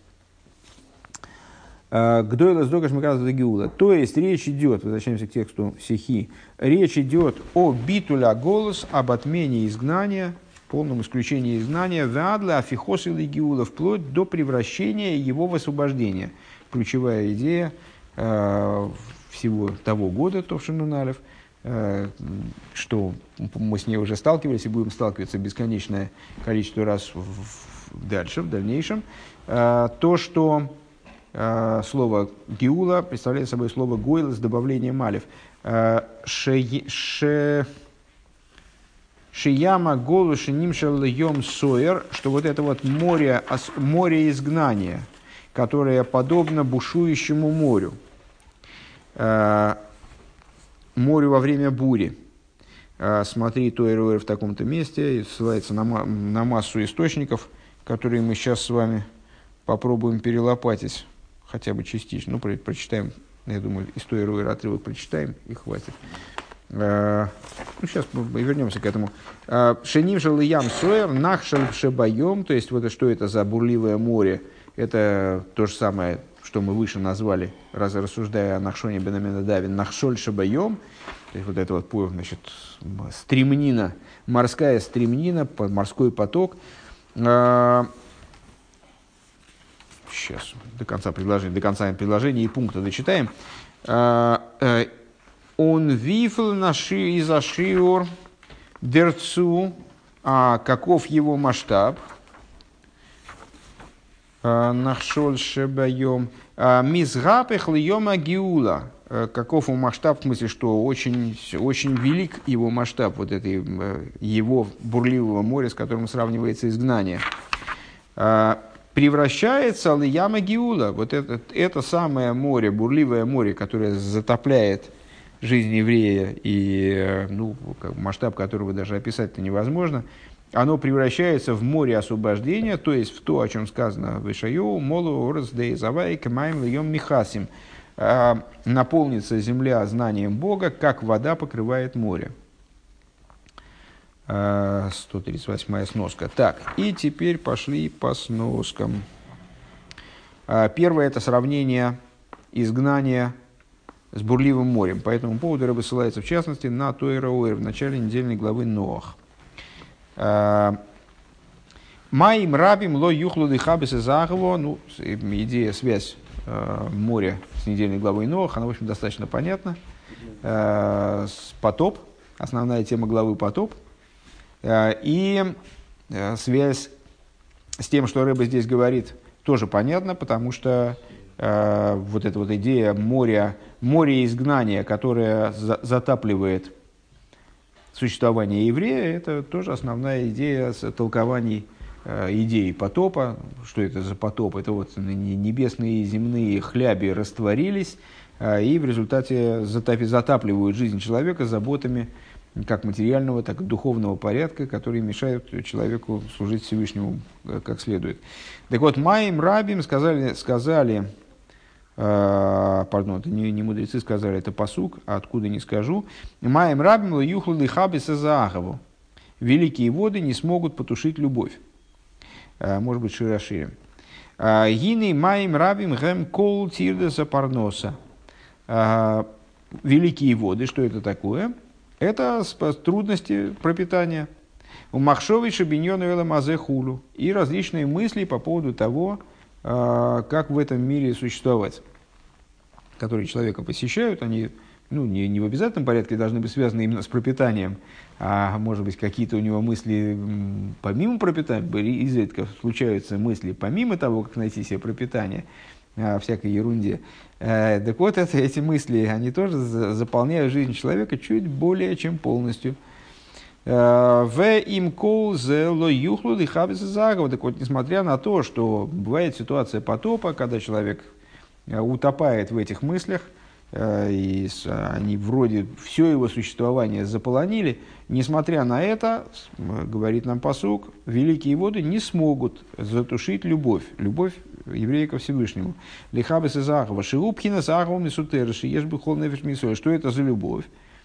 Гдойла сдока шмаказа геула. То есть речь идет, возвращаемся к тексту сихи, речь идет о битуля голос, об отмене изгнания, полном исключении изгнания, вадла афихос или геула, вплоть до превращения его в освобождение. Ключевая идея всего того года, Товшин Алеф, что мы с ней уже сталкивались и будем сталкиваться бесконечное количество раз дальше, в дальнейшем, то, что слово «геула» представляет собой слово «гойл» с добавлением «алев». «Шияма голу шинимшал йом соер», что вот это вот море изгнания, которое подобно бушующему морю, морю во время бури. Смотри, Тойр в таком-то месте, и ссылается на массу источников, которые мы сейчас с вами попробуем перелопатить, хотя бы частично. Ну, прочитаем, я думаю, из Тойр отрывок прочитаем, и хватит. Ну, сейчас мы вернемся к этому. Шеним шалиям соер, нахшал шебаем, то есть, вот что это за бурливое море, это то же самое, что мы выше назвали, рассуждая о Нахшоне бен Аминадаве, Нахшоль шабайом, то есть вот это вот, значит, стремнина, морская стремнина, морской поток. Сейчас, до конца предложения и пункта дочитаем. Он вифл наши из ашиор дерцу, каков его масштаб? Нахшоль шебайом мизгапех льема гиула. Каков его масштаб, в смысле, что очень, очень велик его масштаб, вот этой, его бурливого моря, с которым сравнивается изгнание. Превращается льема гиула, вот это самое море, бурливое море, которое затопляет жизнь еврея, и масштаб которого даже описать-то невозможно, оно превращается в море освобождения, то есть в то, о чем сказано в Ишайоу, молу орес дей завай кемаим льем михасим. Наполнится земля знанием Бога, как вода покрывает море. 138-я сноска. Так, и теперь пошли по сноскам. Первое – это сравнение изгнания с бурливым морем. По этому поводу Ребе ссылается, в частности, на Тойра Оэр в начале недельной главы Ноах. Маим рабим ло юхлу дыхабис и загово. Ну, идея, связь моря с недельной главой Ноах, она, в общем, достаточно понятна. Потоп, основная тема главы потоп. И связь с тем, что Ребе здесь говорит, тоже понятна, потому что вот эта вот идея моря изгнания, которая затапливает существование еврея, это тоже основная идея толкований идеи потопа. Что это за потоп? Это вот небесные и земные хляби растворились, и в результате затапливают жизнь человека заботами как материального, так и духовного порядка, которые мешают человеку служить Всевышнему как следует. Так вот, Маим Рабим сказали, пардон, это не мудрецы сказали, это пасук, а откуда не скажу. Маим Рабим юхлы хабиса заагаву. Великие воды не смогут потушить любовь. Может быть, шире. Гины Маим Рабим гэм кол тирдеса парноса. Великие воды, что это такое? Это трудности пропитания. У Махшовой Шабиньона Эламазе Хулу. И различные мысли по поводу того, как в этом мире существовать, которые человека посещают. Они не в обязательном порядке должны быть связаны именно с пропитанием, а может быть какие-то у него мысли помимо пропитания. Изредка случаются мысли помимо того, как найти себе пропитание, всякой ерунде. Так вот, эти мысли, они тоже заполняют жизнь человека чуть более чем полностью. В им кол зело юхлу дыхабиса заговор. Так вот, несмотря на то, что бывает ситуация потопа, когда человек утопает в этих мыслях, и они вроде все его существование заполонили, несмотря на это, говорит нам пасук, великие воды не смогут затушить любовь еврея ко Всевышнему. Лихабис и Захова, Шиупхина Захова Мисутерши, Ешбы Холнефиш Мисой. Что это за любовь?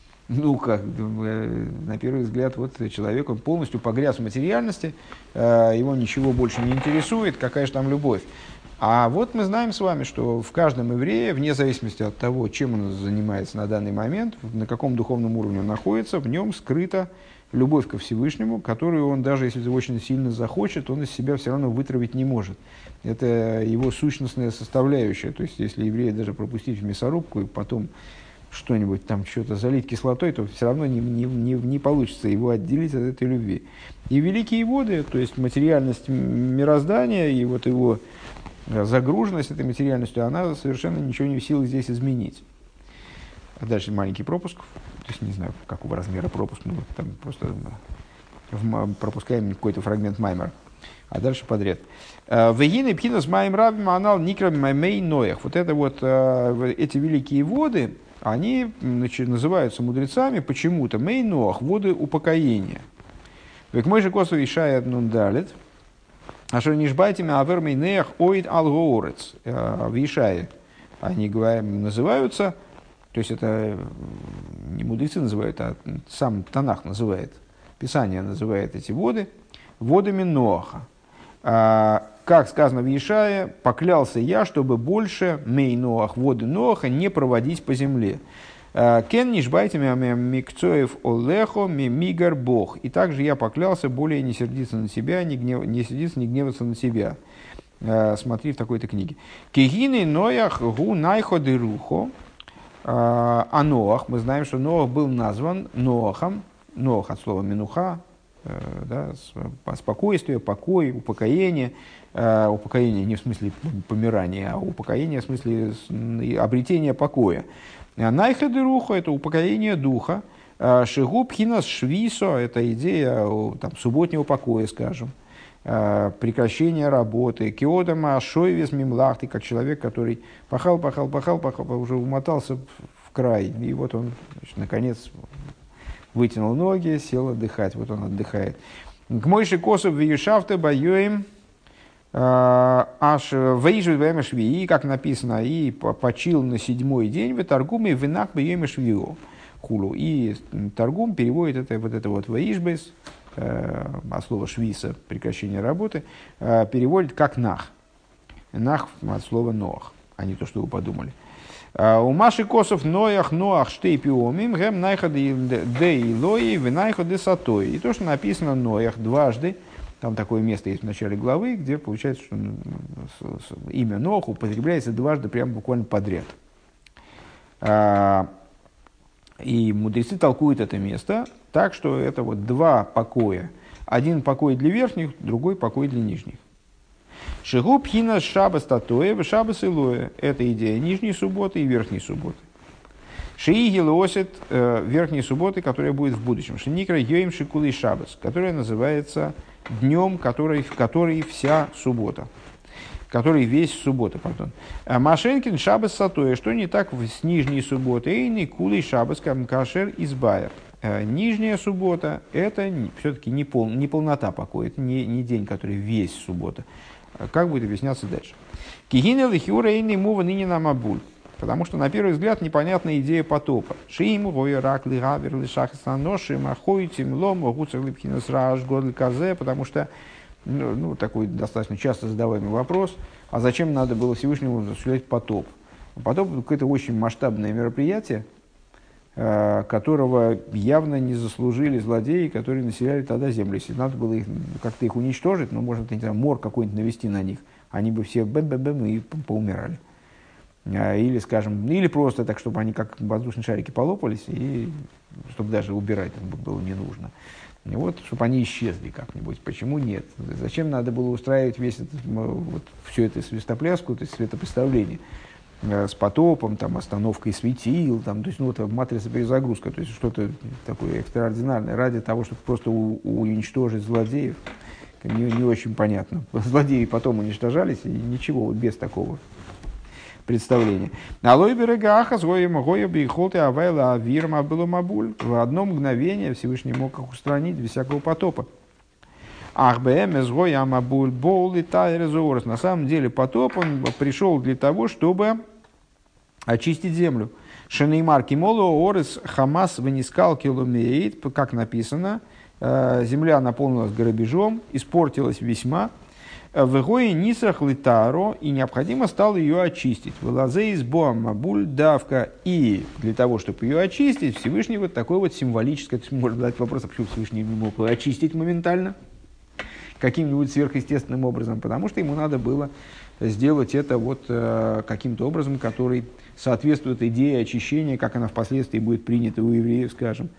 На первый взгляд, вот человек, он полностью погряз в материальности, его ничего больше не интересует, какая же там любовь. А вот мы знаем с вами, что в каждом еврее, вне зависимости от того, чем он занимается на данный момент, на каком духовном уровне он находится, в нем скрыта любовь ко Всевышнему, которую он, даже если очень сильно захочет, он из себя все равно вытравить не может. Это его сущностная составляющая. То есть, если еврея даже пропустить в мясорубку и потом что-нибудь там, что-то залить кислотой, то все равно не получится его отделить от этой любви. И великие воды, то есть материальность мироздания и вот его загруженность этой материальностью, она совершенно ничего не в силах здесь изменить. А дальше маленький пропуск. То есть не знаю, какого размера пропуск. Мы там просто пропускаем какой-то фрагмент маймера. А дальше подряд. Вегины пхинас маим рабим анал никра мэй ноях. Вот это вот эти великие воды, они называются мудрецами почему-то мэй ноах, воды упокоения. Век мой же косу ишая нундалит. А что нишбайтими авермей неях оид алгоорец в Ишае они называются, то есть это не мудрецы называют, а сам Танах называет, Писание называет эти воды водами Ноаха. Как сказано в Ишае, поклялся я, чтобы больше мей Ноах, воды Ноаха, не проводить по земле. Кен нишбайтами микцоев олехо мигар бог. И также я поклялся более не сердиться на себя, не сердиться, не гневаться на себя. Смотри в такой-то книге. Кегины ноях гу найходы рухо. А Ноах, мы знаем, что Ноах был назван Ноахом. Ноах от слова минуха, да, спокойствие, покой, упокоение. Упокоение не в смысле помирания, а упокоение в смысле обретения покоя. Найхады руха – это упокоение духа. Шигу пхинас швисо – это идея там, субботнего покоя, скажем. Прекращение работы. Киодама шойвес мимлахты, как человек, который пахал, уже умотался в край. И вот он, значит, наконец, вытянул ноги, сел отдыхать. Вот он отдыхает. К мойши косов виешавте баюем аж вейжу время швии, как написано, и почил на 7-й день в Таргуме винах бьем швию хулу. И Таргум переводит это вот вейжбес, от слова швиса, прекращение работы, переводит как нах. Нах от слова ноах, а не то, что вы подумали. У Маши Косов ноях штейпиомим гэм найхады де илои винайхады сатой. И то, что написано ноях дважды. Там такое место есть в начале главы, где получается, что имя Ноах употребляется дважды прямо буквально подряд. И мудрецы толкуют это место так, что это вот два покоя. Один покой для верхних, другой покой для нижних. Шигу пхина шабас татоя, шабас илоя. Это идея нижней субботы и верхней субботы. Шиигил осет верхней субботы, которая будет в будущем. Шиникра йоим шикулы шабас, которая называется днем, в который вся суббота. который весь суббота, пардон. Машенкин шабас сатоя, что не так с нижней субботой, и кулей шабас кашер избайер. Нижняя суббота – это все-таки не полнота покоя, это не день, который весь суббота. Как будет объясняться дальше? Кигинел и хиура и мува ныне на мабуль. Потому что, на первый взгляд, непонятная идея потопа. Шиим, гоя, рак, лигавер, лишахистаноши, махойтим, лом, гуцер, липхинус, раш, годль, казе, потому что, такой достаточно часто задаваемый вопрос, а зачем надо было Всевышнему осуществлять потоп? Потоп – какое-то очень масштабное мероприятие, которого явно не заслужили злодеи, которые населяли тогда землю. Если надо было как-то их уничтожить, можно, мор какой-нибудь навести на них, они бы все бэм-бэм-бэм и поумирали. Или, скажем, или просто так, чтобы они как воздушные шарики полопались, и чтобы даже убирать было не нужно. И вот, чтобы они исчезли как-нибудь. Почему нет? Зачем надо было устраивать всю эту свистопляску, то есть светопредставление с потопом, остановкой светил, то есть, матрица перезагрузка, то есть что-то такое экстраординарное, ради того, чтобы просто уничтожить злодеев, не очень понятно. Злодеи потом уничтожались, и ничего, без такого представление. В одно мгновение Всевышний мог их устранить без всякого потопа. На самом деле потоп он пришел для того, чтобы очистить землю. Шенеймар кимоло орес хамас вынискал киломеид, как написано, земля наполнилась грабежом, испортилась весьма. В Игое нисрах литаро, и необходимо стало ее очистить. В лазе из боамабуль давка, и для того, чтобы ее очистить, Всевышний такой символический, то есть можно задать вопрос, а почему Всевышний не мог ее очистить моментально, каким-нибудь сверхъестественным образом, потому что ему надо было сделать это каким-то образом, который соответствует идее очищения, как она впоследствии будет принята у евреев, скажем.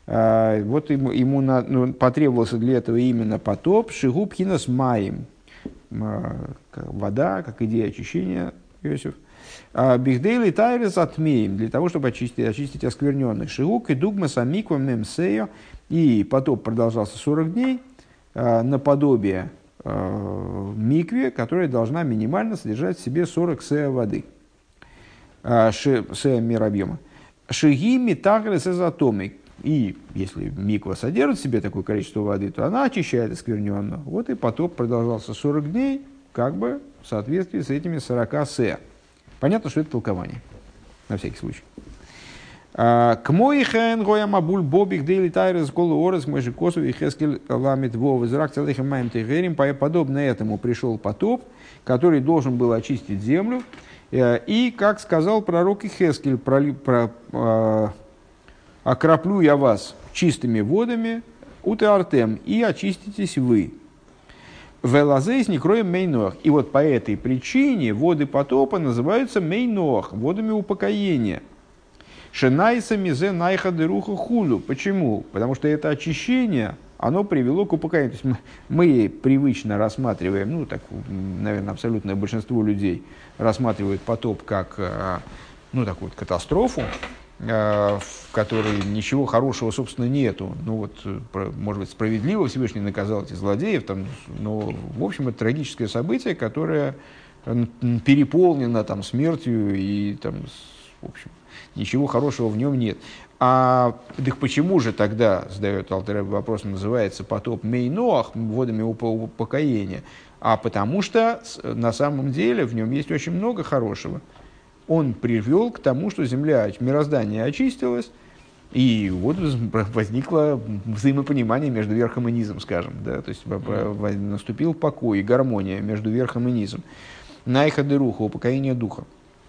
Ему потребовался для этого именно потоп, шигубхинас маим, вода, как идея очищения, Иосиф. Бихдейли тайрес отмеем, для того, чтобы очистить оскверненных. Шигук и дугма самиква мемсео, и потоп продолжался 40 дней, наподобие микве, которая должна минимально содержать в себе 40 сеа воды, сеа мер объема. Шиги митагрес изотомик. И если миква содержит в себе такое количество воды, то она очищает оскверненную. И потоп продолжался 40 дней, как бы в соответствии с этими 40 сеа. Понятно, что это толкование, на всякий случай. К моихен гоя мабуль бобик дейли тайрес голу орес мой же косу и хескель ламит вов израк целых маем тегерим. Подобно этому пришел потоп, который должен был очистить землю. И, как сказал пророк Ихескель, окроплю я вас чистыми водами, утеартем, и очиститесь вы. Велазейс не кроем мейноах. И по этой причине воды потопа называются мейноах, водами упокоения. Шенайса мизе найха деруха хулю. Почему? Потому что это очищение, оно привело к упокоению. То есть мы привычно рассматриваем, наверное, абсолютное большинство людей рассматривают потоп как такую катастрофу, в которой ничего хорошего, собственно, нету. Может быть, справедливо Всевышний наказал этих злодеев, но, в общем, это трагическое событие, которое переполнено смертью, и, в общем, ничего хорошего в нем нет. Так почему же тогда, задает Алтер Ребе вопрос, называется потоп Мейноах, водами упокоения? Потому что, на самом деле, в нем есть очень много хорошего. Он привел к тому, что земля, мироздание очистилось, и возникло взаимопонимание между верхом и низом, скажем. Да? То есть наступил покой и гармония между верхом и низом. Найха деруха, упокоение духа.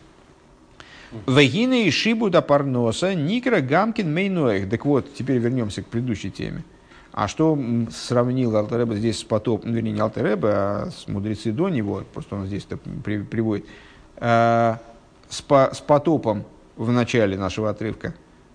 Вегина и шибу да парноса, никра гамкин мейноэх. Так вот, теперь вернемся к предыдущей теме. А что сравнил Алтер Ребе здесь с потопом, не Алтер Ребе, а с мудрецы до него, просто он здесь приводит, с потопом в начале нашего отрывка,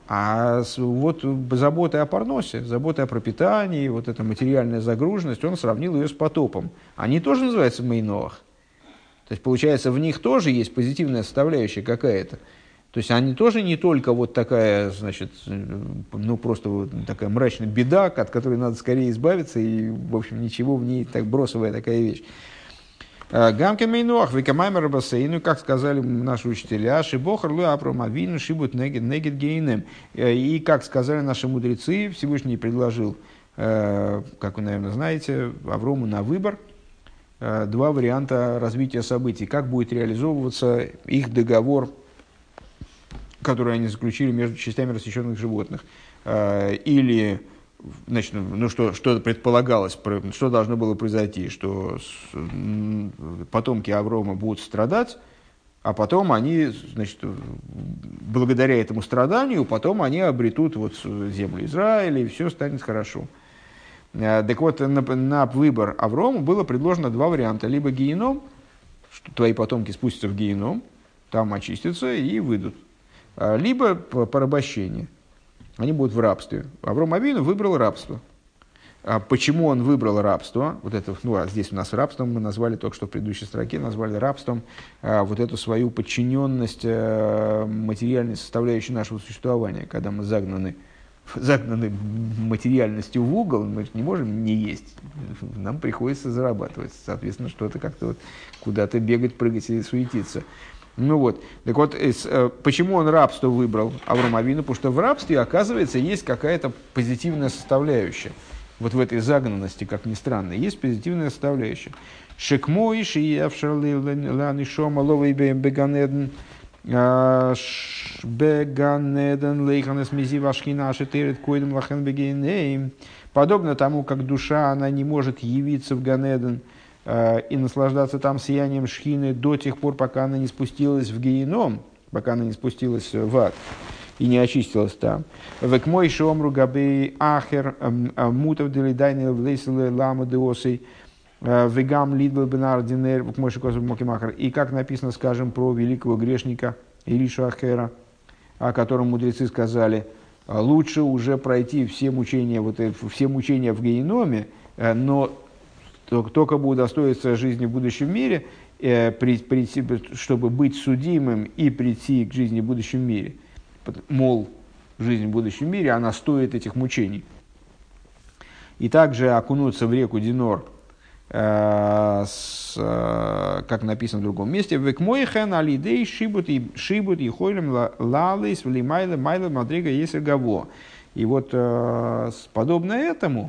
забота о парносе, забота о пропитании, эта материальная загруженность, он сравнил ее с потопом. Они тоже называются мейноах. То есть, получается, в них тоже есть позитивная составляющая какая-то. То есть, они тоже не только такая, просто такая мрачная беда, от которой надо скорее избавиться, и, в общем, ничего в ней, так бросовая такая вещь. Гамкен мейнуах, векамаймер бассейну, как сказали наши учителя, шибохар лу апромавину шибут негет гейнем. И как сказали наши мудрецы, Всевышний предложил, как вы, наверное, знаете, Аврому на выбор два варианта развития событий. Как будет реализовываться их договор, который они заключили между частями рассеченных животных. Или, значит, ну, что предполагалось, что должно было произойти, что потомки Аврома будут страдать, а потом они, значит, благодаря этому страданию, потом они обретут вот землю Израиля, и все станет хорошо. Так вот, на выбор Аврому было предложено два варианта. Либо геном, что твои потомки спустятся в геном, там очистятся и выйдут. Либо порабощение. Они будут в рабстве. Авром Авину выбрал рабство. Почему он выбрал рабство? Вот это, здесь у нас рабством мы назвали, только что в предыдущей строке назвали рабством вот эту свою подчиненность материальной составляющей нашего существования, когда мы загнаны материальностью в угол, мы не можем не есть, нам приходится зарабатывать, соответственно, что-то как-то вот куда-то бегать, прыгать и суетиться. Ну вот, так вот, почему он рабство выбрал, Авром Авину? Потому что в рабстве, оказывается, есть какая-то позитивная составляющая. Вот в этой загнанности, как ни странно, есть позитивная составляющая. Шекмой, шиявшер ланишома ловый беганеден, беганеден лейханес мизи вашхина шетерет койдем лахен бегейнейм. Подобно тому, как душа, она не может явиться в Ганеден и наслаждаться там сиянием шхины до тех пор, пока она не спустилась в геном, пока она не спустилась в ад и не очистилась там. Век мой шомру габей ахер мутов делидайны влесилы лама деосей вегам лидбл бенар динер век мой шикосов мокимахар. И как написано, скажем, про великого грешника Илишу Ахера, о котором мудрецы сказали, лучше уже пройти все мучения в геноме, но только бы удостоиться жизни в будущем мире, чтобы быть судимым и прийти к жизни в будущем мире. Мол, жизнь в будущем мире, она стоит этих мучений. И также окунуться в реку Динор, как написано в другом месте, «Векмойхэн алидей шибут и хойлем лалейс влимайла майла мадрига есергаво». И вот подобно этому,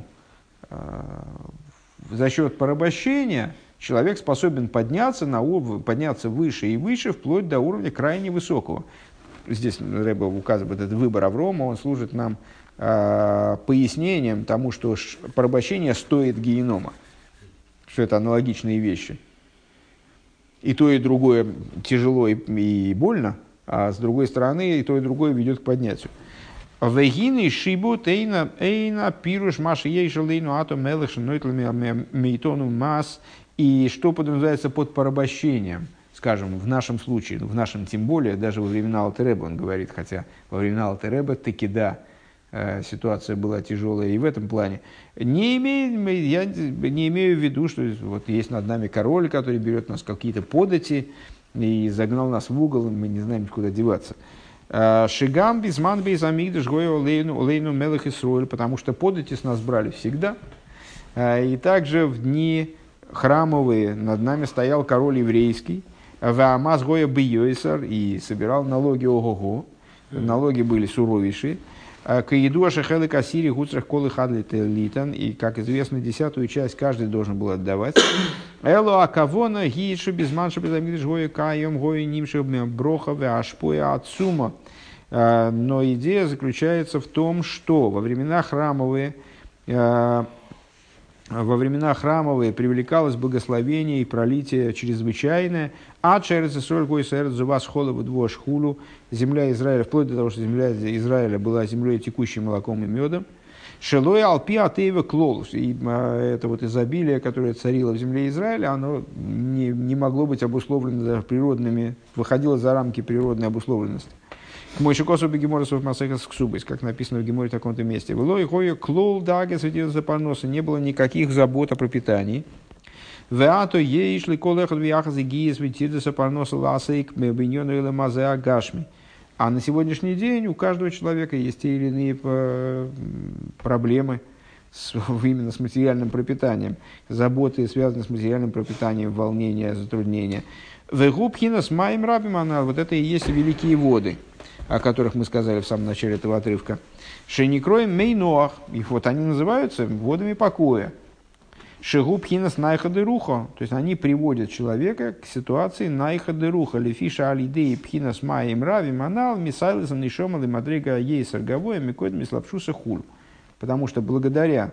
за счет порабощения человек способен подняться выше и выше, вплоть до уровня крайне высокого. Здесь Ребе указывает этот выбор Аврома, он служит нам пояснением тому, что порабощение стоит генома, что это аналогичные вещи. И то, и другое тяжело и больно, а с другой стороны, и то, и другое ведет к поднятию. Вегины шибут эйна пируш маши ейшалейну атом мелэшн нойтлами мейтону мас. И что подразумевается под порабощением? Скажем, в нашем случае, в нашем тем более, даже во времена Алтер Ребе он говорит, хотя во времена Алтер Ребе таки да, ситуация была тяжелая и в этом плане. Я не имею в виду, что вот есть над нами король, который берет нас какие-то подати и загнал нас в угол, и мы не знаем, куда деваться. Шигам безман безамигдаш гою лейну мелых Исруэль, потому что подати с нас брали всегда. И также в дни храмовые над нами стоял король еврейский, ваамаз гоя бьёйсар, и собирал налоги ого-го. Налоги были суровейшие. Каиду ашахелы кассири гуцрах колы хадлит литан, и, как известно, 10-ю часть каждый должен был отдавать. Эло акавона гишу безманша безамигдаш гоя каем гоя нимша брохове ашпоя отсума. Но идея заключается в том, что во времена храмовые привлекалось благословение и пролитие чрезвычайное, а через Исраэль гой сэрт зувас холову двош хулу, земля Израиля, вплоть до того, что земля Израиля была землей, текущей молоком и медом, шелой алпи атеева клолус, и это вот изобилие, которое царило в земле Израиля, оно не могло быть обусловлено природными, выходило за рамки природной обусловленности. Мой шикосу бегеморосов масехас ксубис, как написано в Геморе в таком-то месте. Влой хою клол даге светил за парноса, не было никаких забот о пропитании. Веато ейшли колехот вяхаз и гиес ветил за парноса ласейк биньону или мазе агашми. А на сегодняшний день у каждого человека есть те или иные проблемы, именно с материальным пропитанием. Заботы, связанные с материальным пропитанием, волнения, затруднения. Вегубхина с моим рабим она, вот это и есть великие воды, о которых мы сказали в самом начале этого отрывка. Шеникроем мейноах, их вот они называются водами покоя. Шегубхина с найхады руха, то есть они приводят человека к ситуации найхады руха. Лефиша алидеи пхина с моим рабим анал мисайлисом нишомал и мадрига ейсар гавоя микод мислапшуса хуль. Потому что благодаря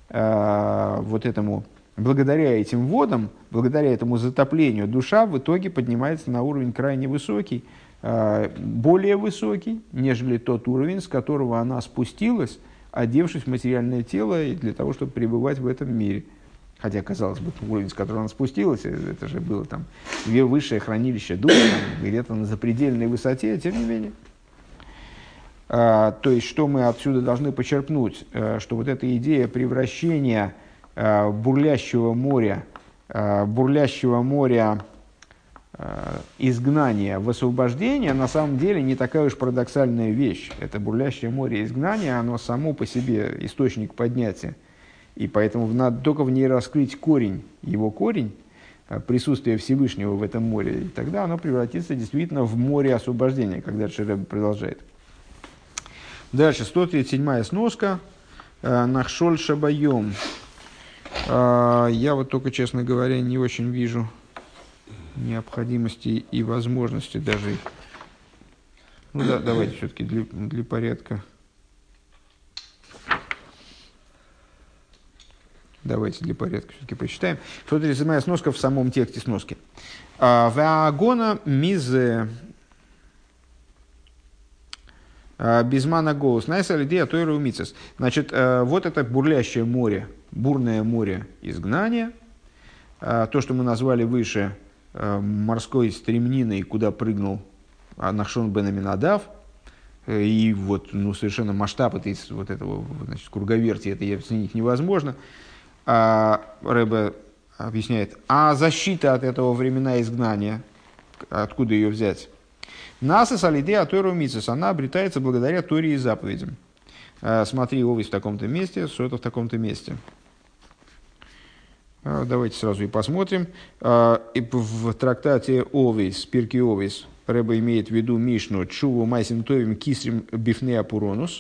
благодаря этим водам, благодаря этому затоплению, душа в итоге поднимается на уровень крайне высокий, более высокий, нежели тот уровень, с которого она спустилась, одевшись в материальное тело для того, чтобы пребывать в этом мире. Хотя, казалось бы, уровень, с которого она спустилась, это же было там высшее хранилище духа, где-то на запредельной высоте, тем не менее. То есть, что мы отсюда должны почерпнуть, что вот эта идея превращения бурлящего моря изгнания в освобождение на самом деле не такая уж парадоксальная вещь. Это бурлящее море изгнания, оно само по себе источник поднятия. И поэтому надо только в ней раскрыть корень, его корень, присутствие Всевышнего в этом море. И тогда оно превратится действительно в море освобождения, когда Рэбе продолжает. Дальше, 137-я сноска. Нахшоль шабайом. Я вот только, честно говоря, не очень вижу необходимости и возможности даже. Ну да, давайте все-таки для порядка. Давайте для порядка все-таки прочитаем. 137-я сноска в самом тексте сноски. Ваагона мизе безмана голос. Найса лидея тойра умицес. Значит, вот это бурлящее море, бурное море изгнания, то, что мы назвали выше морской стремниной, куда прыгнул Нахшон бен Аминадав, и вот совершенно масштаб вот этого, значит, круговерти это оценить невозможно. Рэбе объясняет, а защита от этого времена изгнания, откуда ее взять? Насас алидея тойра умицес, она обретается благодаря Торе и заповедям. Смотри, овес в таком-то месте, сота в таком-то месте. Давайте сразу и посмотрим. В трактате Овес, Пирки Овес, Рэбе имеет в виду Мишну Чуву Майсим Товим Кисрим Бифне Апуронус.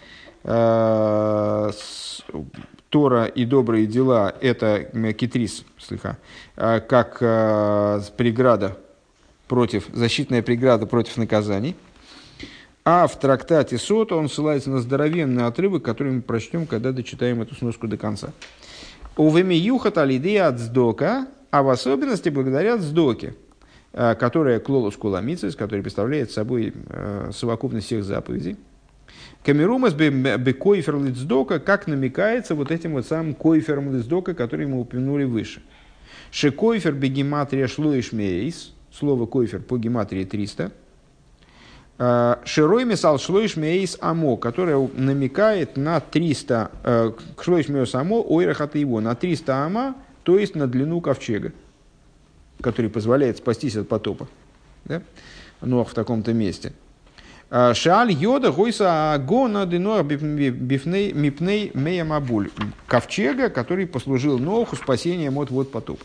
Тора и добрые дела – это китрис, как преграда защитная преграда против наказаний. А в трактате Сота он ссылается на здоровенный отрывок, который мы прочтем, когда дочитаем эту сноску до конца. Увеми юхат алидея от сдока, а в особенности благодаря сдоке, которая клолус куламицис, которая представляет собой совокупность всех заповедей. Камерумас бекойфер лицдока, как намекается вот этим вот самым койфером лицдока, который мы упомянули выше. Шекойфер бегематрия шлоишмейс, слово койфер по гематрии 300. Широй мисал шлоишмейс амо, которое намекает на 300, шлоишмейс амо ойрахата его, на 300 ама, то есть на длину ковчега, который позволяет спастись от потопа. Да? Ноах в таком-то месте. Шааль йода гойса агона диноа бифней мипней меямабуль. Ковчега, который послужил Ноаху спасением от вод потопа.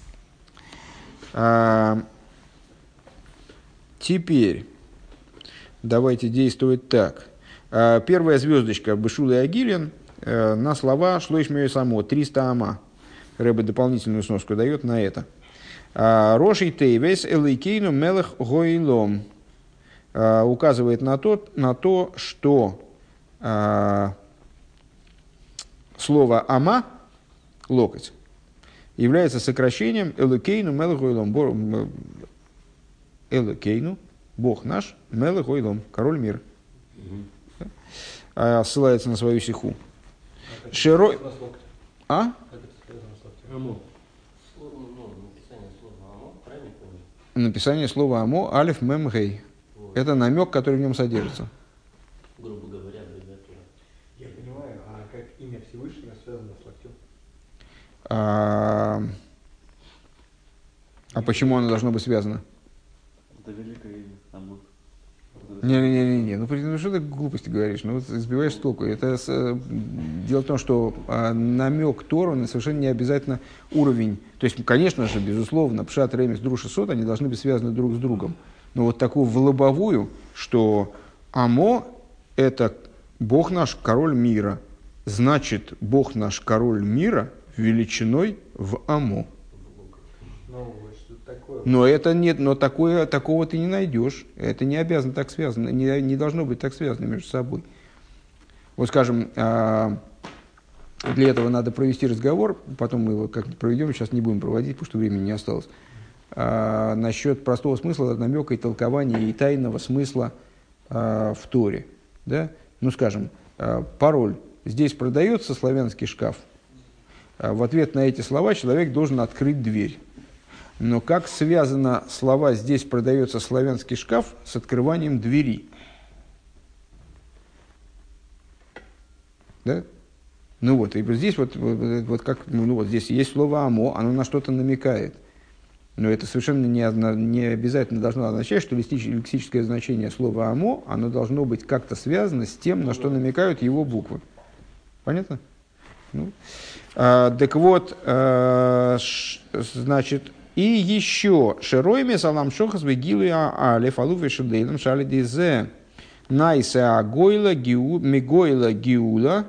Теперь давайте действовать так. Первая звездочка Бешула и Агилин на слова «Шлоиш мею само» 300 ама. Рэбе дополнительную сноску дает на это. Роший тейвес элейкейну мелех гоилом. Указывает на то, что слово «ама» – локоть является сокращением элейкейну мелех гоилом. Элокейну, Бог наш, Мелех Ойлом, король мира. Ссылается на свою сиху. Широй. А? Написание слова Амо, Алиф Мем Гей. Это намек, который в нем содержится. Грубо говоря, аббревиатура. Я понимаю, а как имя Всевышнего связано с локтем? А почему оно должно быть связано? Это великое имя, Амур. Не, ну что ты глупости говоришь? Ну, вот сбиваешь с толку. Дело в том, что намек Тору на совершенно не обязательно уровень. То есть, конечно же, безусловно, Пшат, Ремес, Друша, Сот, они должны быть связаны друг с другом. Но вот такую в лобовую, что Амо – это Бог наш, король мира. Значит, Бог наш, король мира, величиной в Амо. Ну, что такое? Но это нет, но такого ты не найдешь. Это не обязано так связано, не должно быть так связано между собой. Вот, скажем, для этого надо провести разговор, потом мы его как-то проведем, сейчас не будем проводить, потому что времени не осталось. Насчет простого смысла, намека и толкования и тайного смысла в Торе. Да? Ну, скажем, пароль. Здесь продается славянский шкаф. В ответ на эти слова человек должен открыть дверь. Но как связано слова «здесь продается славянский шкаф» с открыванием двери? Да? Ну вот, и здесь здесь есть слово «амо», оно на что-то намекает. Но это совершенно не обязательно должно означать, что лексическое значение слова «амо», оно должно быть как-то связано с тем, на что намекают его буквы. Понятно? Ну. Так вот, значит, и еще шеройме салам шохас вегилы алеф алуфе шедейлам шалидизе найса агойла мегойла гиула.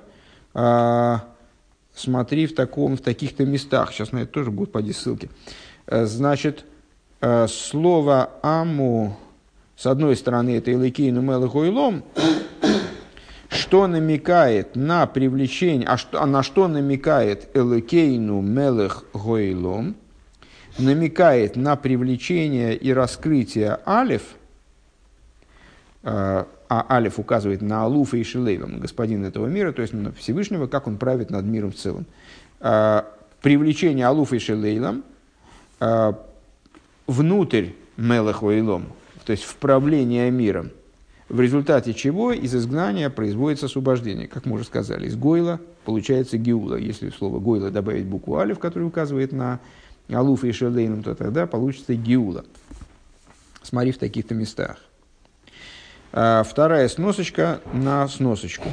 Смотри в таких-то местах. Сейчас на это тоже будут поди ссылки. Значит, слово аму с одной стороны это элокейну мелech гойлом, что намекает на привлечение, на что намекает элокейну мелech гойлом, намекает на привлечение и раскрытие алеф, а алеф указывает на алуфа и шелейлом, господин этого мира, то есть на Всевышнего, как он правит над миром в целом. Привлечение алуфа и шелейлом внутрь мелech гойлом, то есть в правление миром, в результате чего из изгнания производится освобождение. Как мы уже сказали, из гойла получается геула. Если в слово гойла добавить букву алеф, которая указывает на алуфа и шелейном, то тогда получится геула. Смотри в таких-то местах. Вторая сносочка на сносочку.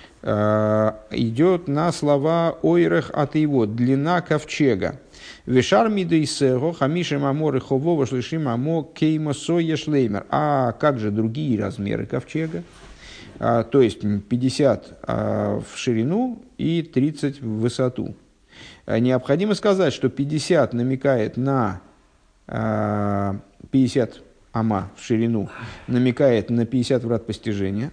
Идет на слова ойрех атеевод, длина ковчега. Вешар мидейсего хамишем амор и ховова шлишим амо кейма соя шлеймер. А как же другие размеры ковчега? То есть 50 в ширину и 30 в высоту. Необходимо сказать, что 50 намекает на 50 ама в ширину, намекает на 50 врат постижения.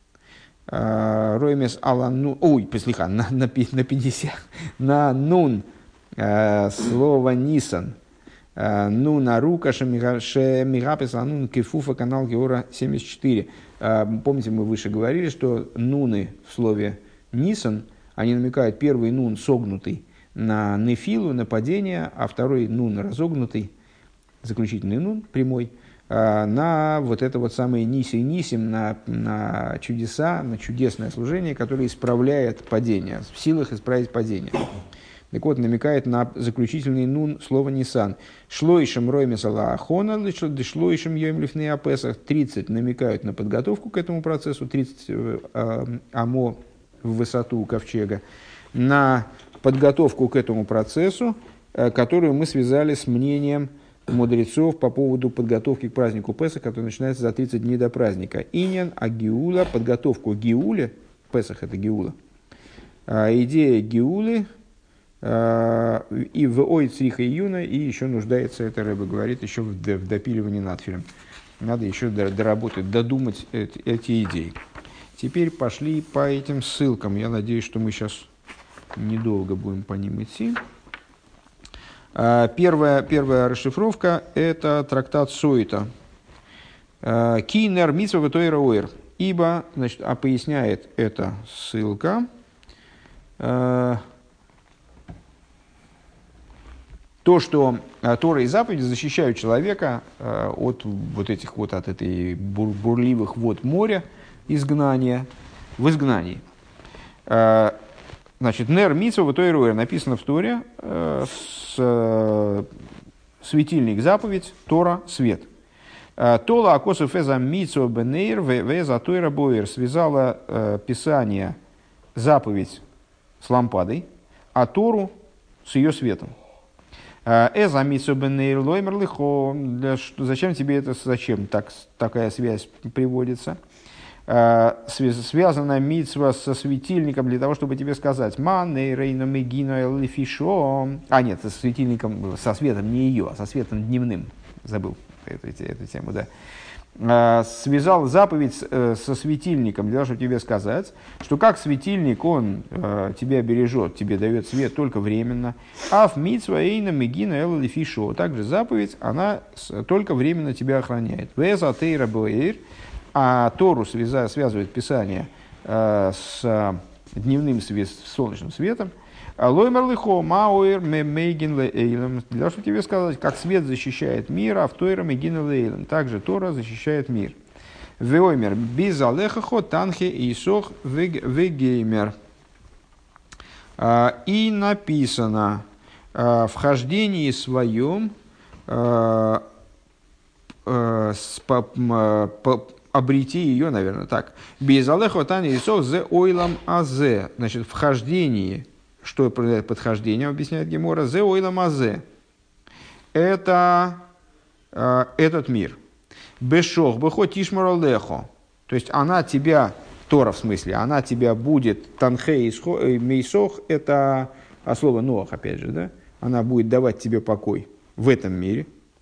Роймес алану, на 50, на нун слово нисан, нуна рука шемигапес анун кефуфа канал Геора 74. Помните, мы выше говорили, что нуны в слове нисан, они намекают, первый нун согнутый на нефилу, на падение, а второй нун разогнутый, заключительный нун прямой, на вот это вот самое нисим, на чудеса, на чудесное служение, которое исправляет падение, в силах исправить падение. Так вот, намекает на заключительный нун слова «нисан». «Шлоишем роймесала ахона, шлоишем йоим лифней апесах». 30 намекают на подготовку к этому процессу, 30 амо в высоту ковчега, на подготовку к этому процессу, которую мы связали с мнением мудрецов по поводу подготовки к празднику Песах, который начинается за 30 дней до праздника. Иньян, а Геула, подготовку к Геуле, Песах это Геула, идея Геулы, и в ой цриха июна, и еще нуждается, это Рэбе говорит, еще в допиливании надфилем. Надо еще доработать, додумать эти идеи. Теперь пошли по этим ссылкам. Я надеюсь, что мы сейчас недолго будем по ним идти. Первая расшифровка – это трактат Сойта. Кинер митцва втойра ойр. Ибо, значит, поясняет эта ссылка, то, что Тора и заповеди защищают человека от вот этих вот, от этой бурливых вод моря, изгнания, в изгнании. Значит, нер митцва втойра ойр написано в Торе, светильник заповедь, Тора свет. Тола акосу феза митсо бенейр веза тойра боер. Связала Писание, заповедь с лампадой, а Тору с ее светом. Эза митсо бенейр лоймер лихо. Зачем тебе это? Зачем такая связь приводится? Связана митсва со светильником для того, чтобы тебе сказать «Маней рейно мегино лифишо». А нет, со светильником, со светом не ее, а со светом дневным. Забыл эту тему, да. Связал заповедь со светильником для того, чтобы тебе сказать, что как светильник, он тебя бережет, тебе дает свет только временно. А в митсва рейно мегино лифишо. Также заповедь, она только временно тебя охраняет. Веза тейра боэр. А Тору связывает Писание с дневным солнечным светом. Лоймер лихо мауэр мейгин лейлем. Для того, чтобы тебе сказать, как свет защищает мир, а в Тойра мейгин лейлем. Также Тора защищает мир. Воймер без алехахо танхе исох вегеймер. И написано в хождении своем обрети ее, наверное, так. Без алехо тани исох зе ойлам азе. Значит, в хождении, что определяет подхождение, объясняет Гемора, зе ойлам азе. Это этот мир. Бешох, бехо тишмар алехо. То есть она тебя, Тора в смысле, она тебя будет, танхе мейсох, это слово Ноах, опять же, да? Она будет давать тебе покой в этом мире.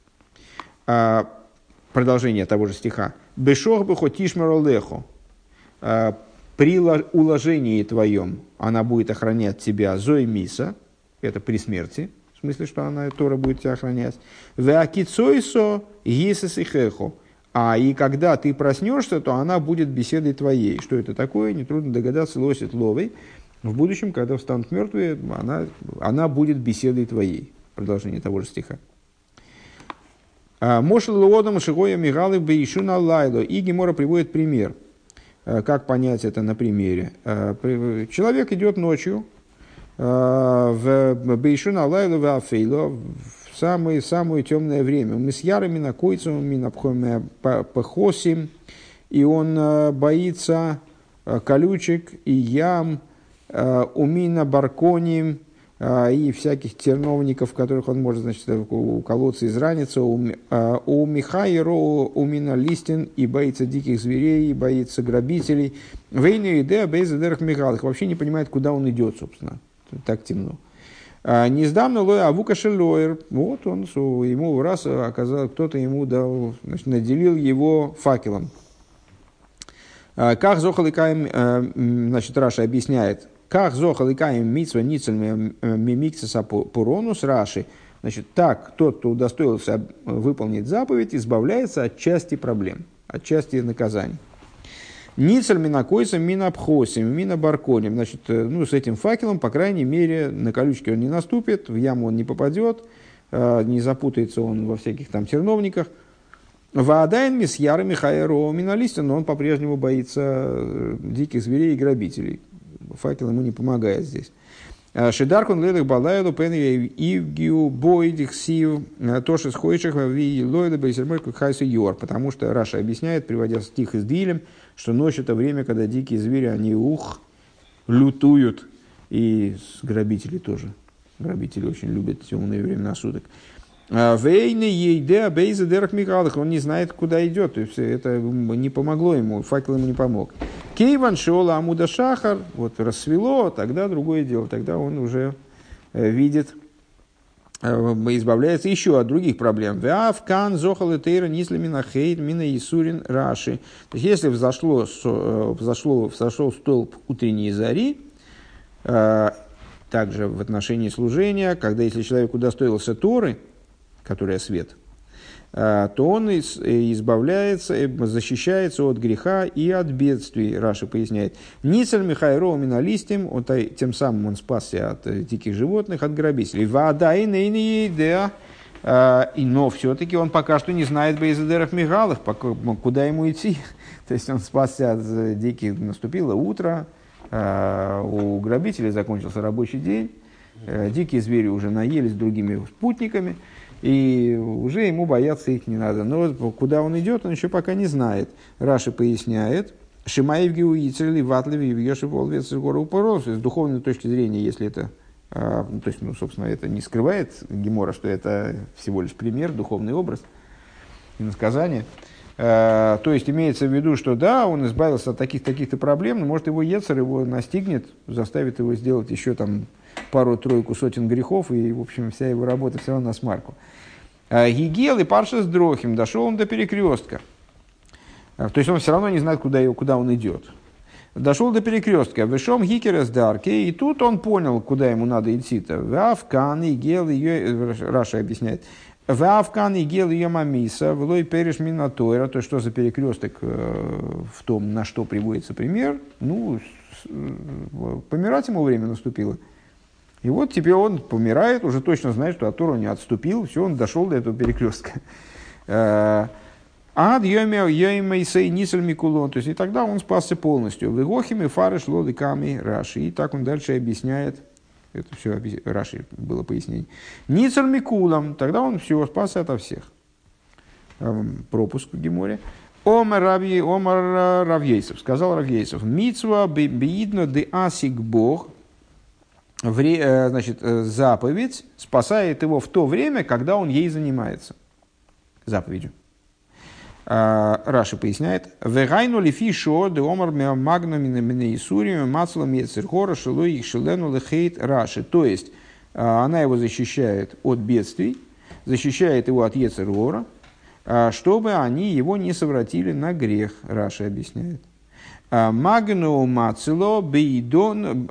Продолжение того же стиха. Бешох бехо тишмар лехо. При уложении твоем она будет охранять тебя зои миса. Это при смерти. В смысле, что она, Тора, будет тебя охранять. Веакицойсо гисес и хехо. И когда ты проснешься, то она будет беседой твоей. Что это такое? Нетрудно догадаться. Лосит ловой. В будущем, когда встанут мертвые, она будет беседой твоей. Продолжение того же стиха. Мошел лодом шигоя мигалы бейшуна лайло. И Гемора приводит пример. Как понять это на примере? Человек идет ночью в бейшуна лайло в афейло в самое темное время. Мы с ярами накойцем, мы напхоем похосим, и он боится колючек и ям, умина барконим, и всяких терновников, которых он может, значит, уколоться и израниться. У Михайро, у Миналистин, и боится диких зверей, и боится грабителей. Вейну идея бейзадерах Михалых. Вообще не понимает, куда он идет, собственно. Так темно. Нездавно лоя авука шелоер. Вот он, ему раз оказалось, кто-то ему дал, значит, наделил его факелом. Как зохаликаем, значит, Раша объясняет, как зохаликаем митсва ницель мимикциса пуронус Раши. Значит, так тот, кто удостоился выполнить заповедь, избавляется от части проблем, от части наказаний. Ницель минакойсом минапхосим минабарконим. Значит, с этим факелом, по крайней мере, на колючке он не наступит, в яму он не попадет, не запутается он во всяких там терновниках. Ваадайн мисьяра михайро миналистин, но он по-прежнему боится диких зверей и грабителей. Факел ему не помогает здесь. Шидаркун ледах балайлу пен ивгиу бойдих сив тоши схойших ви лойда бейсермой хайсу йор. Потому что Раша объясняет, приводя стих из Дилем, что ночь это время, когда дикие звери, они лютуют. И грабители тоже. Грабители очень любят темные времена суток. Вейны ейде бейза дерах михалых. Он не знает, куда идет. То есть это не помогло ему, факел ему не помог. Кейван шола амуда шахар. Вот рассвело, тогда другое дело. Тогда он уже видит, избавляется еще от других проблем. Веавкан зохал и тейра нисли мина хейт мина исурин раши. То есть если взошел столб утренней зари, также в отношении служения, когда если человек удостоился Торы, которая свет, то он избавляется, защищается от греха и от бедствий. Раши поясняет. Ницель Михайро миналистим, тем самым он спасся от диких животных, от грабителей. Вода и нейни идея. Но все-таки он пока что не знает бейзадеров Михалых, куда ему идти. То есть он спасся от диких, наступило утро, у грабителей закончился рабочий день, дикие звери уже наелись другими спутниками. и уже ему бояться их не надо. Но куда он идет, он еще пока не знает. Раши поясняет, Шимаев Геуицели, Ватлеви, Йошев, Олвец, Гору Упорос. С духовной точки зрения, если это, то есть, собственно, это не скрывает Гемора, что это всего лишь пример, духовный образ и насказание. То есть, имеется в виду, что да, он избавился от таких-то проблем, но, может, его Ецер его настигнет, заставит его сделать еще там пару-тройку сотен грехов, и, в общем, вся его работа все равно на смарку. Гигел и Паршас Дрохим, дошел он до перекрестка. То есть он все равно не знает, куда он идет. Дошел до перекрестка. Вышом Гикерес Дарке, и тут он понял, куда ему надо идти-то. Вавкан и Гел ее, Раша объясняет. Вавкан и Гел ее мамиса, влой переш минатойра, то что за перекресток в том, на что приводится пример. Ну, помирать ему время наступило. И вот теперь он помирает, уже точно знает, что от Тору не отступил, все, он дошел до этого перекрестка. Ад йоймейсей нисаль микулон, то есть и тогда он спасся полностью. Вегохими фарыш лодыками Раши. И так он дальше объясняет, это все Раши было пояснение. Нисаль микулом, тогда он все, спасся ото всех. Пропуск в Геморе. Омар Равьейсов, сказал Равьейсов, мицва биидно де асик Бог, значит, заповедь спасает его в то время, когда он ей занимается. Заповедью. Раши поясняет, «Вегайну лифи шо де омар магну мине исурием мацлом ецерхора шелой их шелену лехейт Раши». То есть, она его защищает от бедствий, защищает его от ецерхора, чтобы они его не совратили на грех, Раши объясняет. Магну мацло бейдона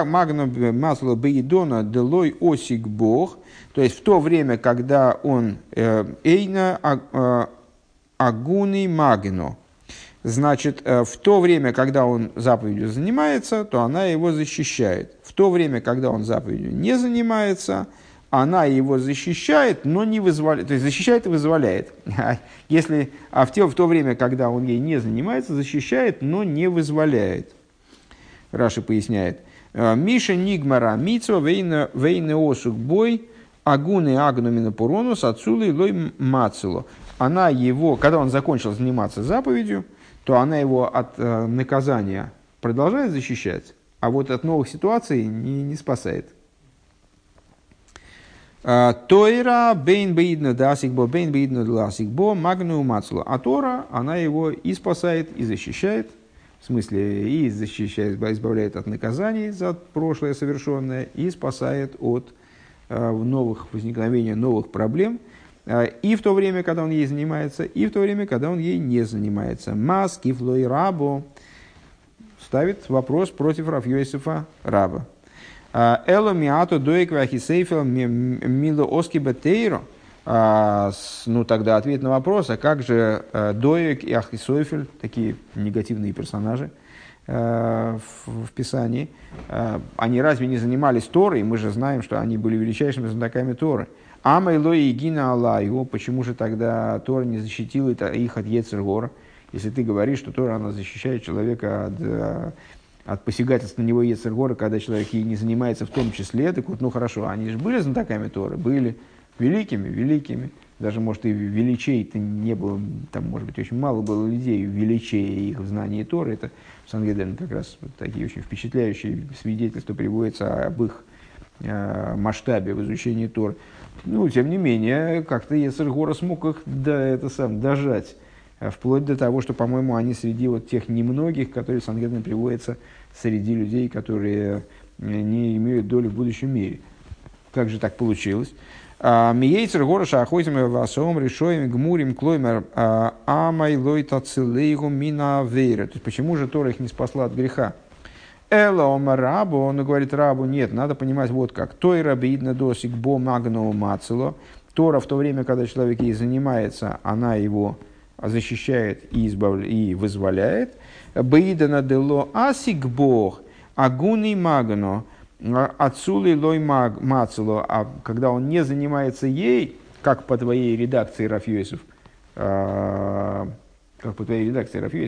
делой осик Бог, то есть в то время, когда он эйна агуни магно, значит, в то время, когда он заповедью занимается, то она его защищает. В то время, когда он заповедью не занимается, она его защищает, но не вызволяет. То есть защищает и вызволяет. В то время, когда он ей не занимается, защищает, но не вызволяет. Раши поясняет. Миша нигмара митсва вейне осук бой агуны агнумина пуронус отсюлы лой мацело. Она его, когда он закончил заниматься заповедью, то она его от наказания продолжает защищать, а вот от новых ситуаций не спасает. Тойра бейн бейдна дасикбо бейн бейдна дасикбо магну мацло. А Тора, она его и спасает, и защищает, в смысле и защищает, избавляет от наказаний за прошлое совершенное, и спасает от возникновения новых проблем. И в то время, когда он ей занимается, и в то время, когда он ей не занимается. Маски флой рабо ставит вопрос против Рав Йосефа Раба. Эло миато доек вахисейфел мило оски бетейро. Ну, тогда ответ на вопрос, а как же Доек и Ахисойфель, такие негативные персонажи в Писании, они разве не занимались Торой? Мы же знаем, что они были величайшими знатоками Торы. Амайло и Гина Аллайо, почему же тогда Тора не защитила их от Ецер-Гора? Если ты говоришь, что Тора она защищает человека от посягательства на него Ецер-Гора, когда человек ей не занимается в том числе, так вот, ну хорошо, они же были знатоками Торы, были великими, даже, может, и величей-то не было, там, может быть, очень мало было людей величей их в знании Торы, это в Сангедрин как раз вот такие очень впечатляющие свидетельства приводятся об их масштабе в изучении Торы. Ну, тем не менее, как-то Ецер-Гора смог их дожать, вплоть до того, что, по-моему, они среди вот тех немногих, которые в Сангедрин приводятся, среди людей, которые не имеют доли в будущем мире. Как же так получилось? Миейцер гороша охотим васом решоем гмурим клоймер амайлой тацилейгу мина вейра. То есть почему же Тора их не спасла от греха? Элом рабу, он говорит рабу, нет, надо понимать вот как. Той рабидна досик бо магноу мацело. Тора в то время, когда человек ей занимается, она его защищает и вызволяет. Баидана дело асик бог агуни магно. Отсюли лой мацело, а когда он не занимается ей, как по твоей редакции, Рав Йосеф,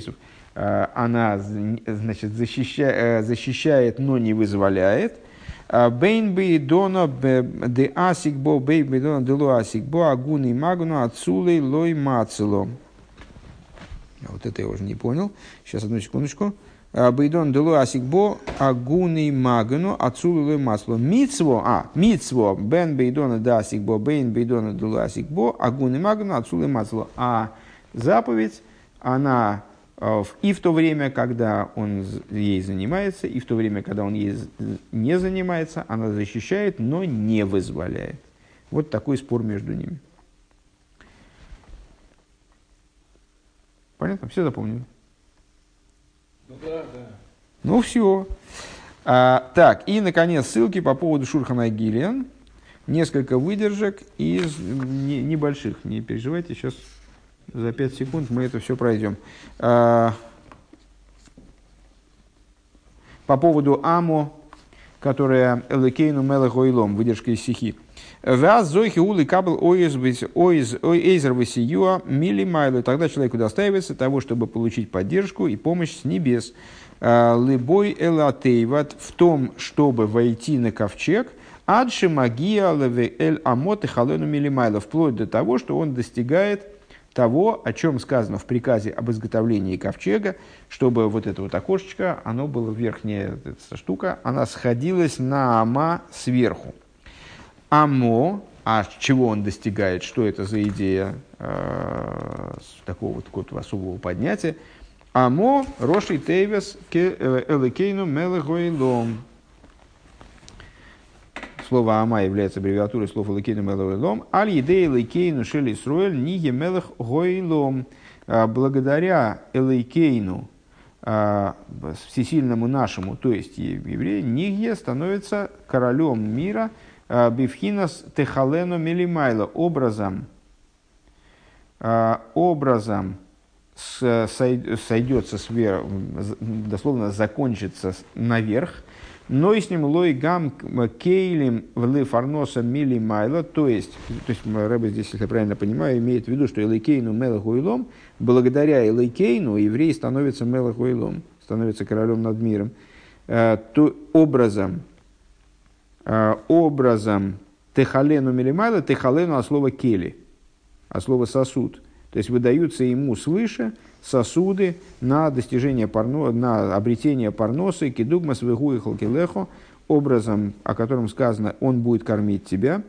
она, значит, защищает, но не вызволяет. Бейн бейдона де асикбо, бейн бейдона де ло асикбо, агуни магну ацулей лой мацело. Вот это я уже не понял. Сейчас, одну секундочку. Бейдон де ло асикбо, агуни магну ацулей лой мацело. Мицво, бен бейдона де асикбо, бейн бейдона де ло асикбо, агуни магну ацулей мацело. А заповедь, она и в то время, когда он ей занимается, и в то время, когда он ей не занимается, она защищает, но не вызволяет. Вот такой спор между ними. Понятно? Все запомнили? Ну да. Ну все. Так, и, наконец, ссылки по поводу Шурхана Гилиан. Несколько выдержек из небольших. Не переживайте, сейчас... За 5 секунд мы это все пройдем. По поводу Амо, которая Элекейну Мелех Ойлом, выдержка из стихи. Ваз зойхи улы кабл ойзер васиюа мили майлы. Тогда человеку достаивается того, чтобы получить поддержку и помощь с небес. Лыбой элатейват в том, чтобы войти на ковчег. Адши магия леве эль амот и халену мили майлы. Вплоть до того, что он достигает того, о чем сказано в приказе об изготовлении ковчега, чтобы вот это вот окошечко, оно было верхняя эта штука, она сходилась на Ама сверху. Амо, а чего он достигает, что это за идея такого вот какого-то особого поднятия? Амо роши тейвес ке элекейну мелегоилом. Слово «ама» является аббревиатурой слов «элейкейну мелех гойлом». «Аль едей элейкейну шель Исруэль ниге мелех гойлом». Благодаря элейкейну, всесильному нашему, то есть еврею, ниге становится королем мира бифхинас техалену мелимайла, образом сойдется сверху, дословно закончится наверх. Но и с ним лой гам кейлим в фарноса мили майла, то есть Рэбе здесь, если я правильно понимаю, имеет в виду, что элейкейну мелех гойлом, благодаря элейкейну еврей становится мелех гойлом, становится королем над миром, то образом техалену мили майла, техалену от слова кели, от слова сосуд, то есть выдаются ему свыше сосуды на достижение на обретение парносы, кидугмас вегу и халкилехо, образом, о котором сказано, он будет кормить тебя.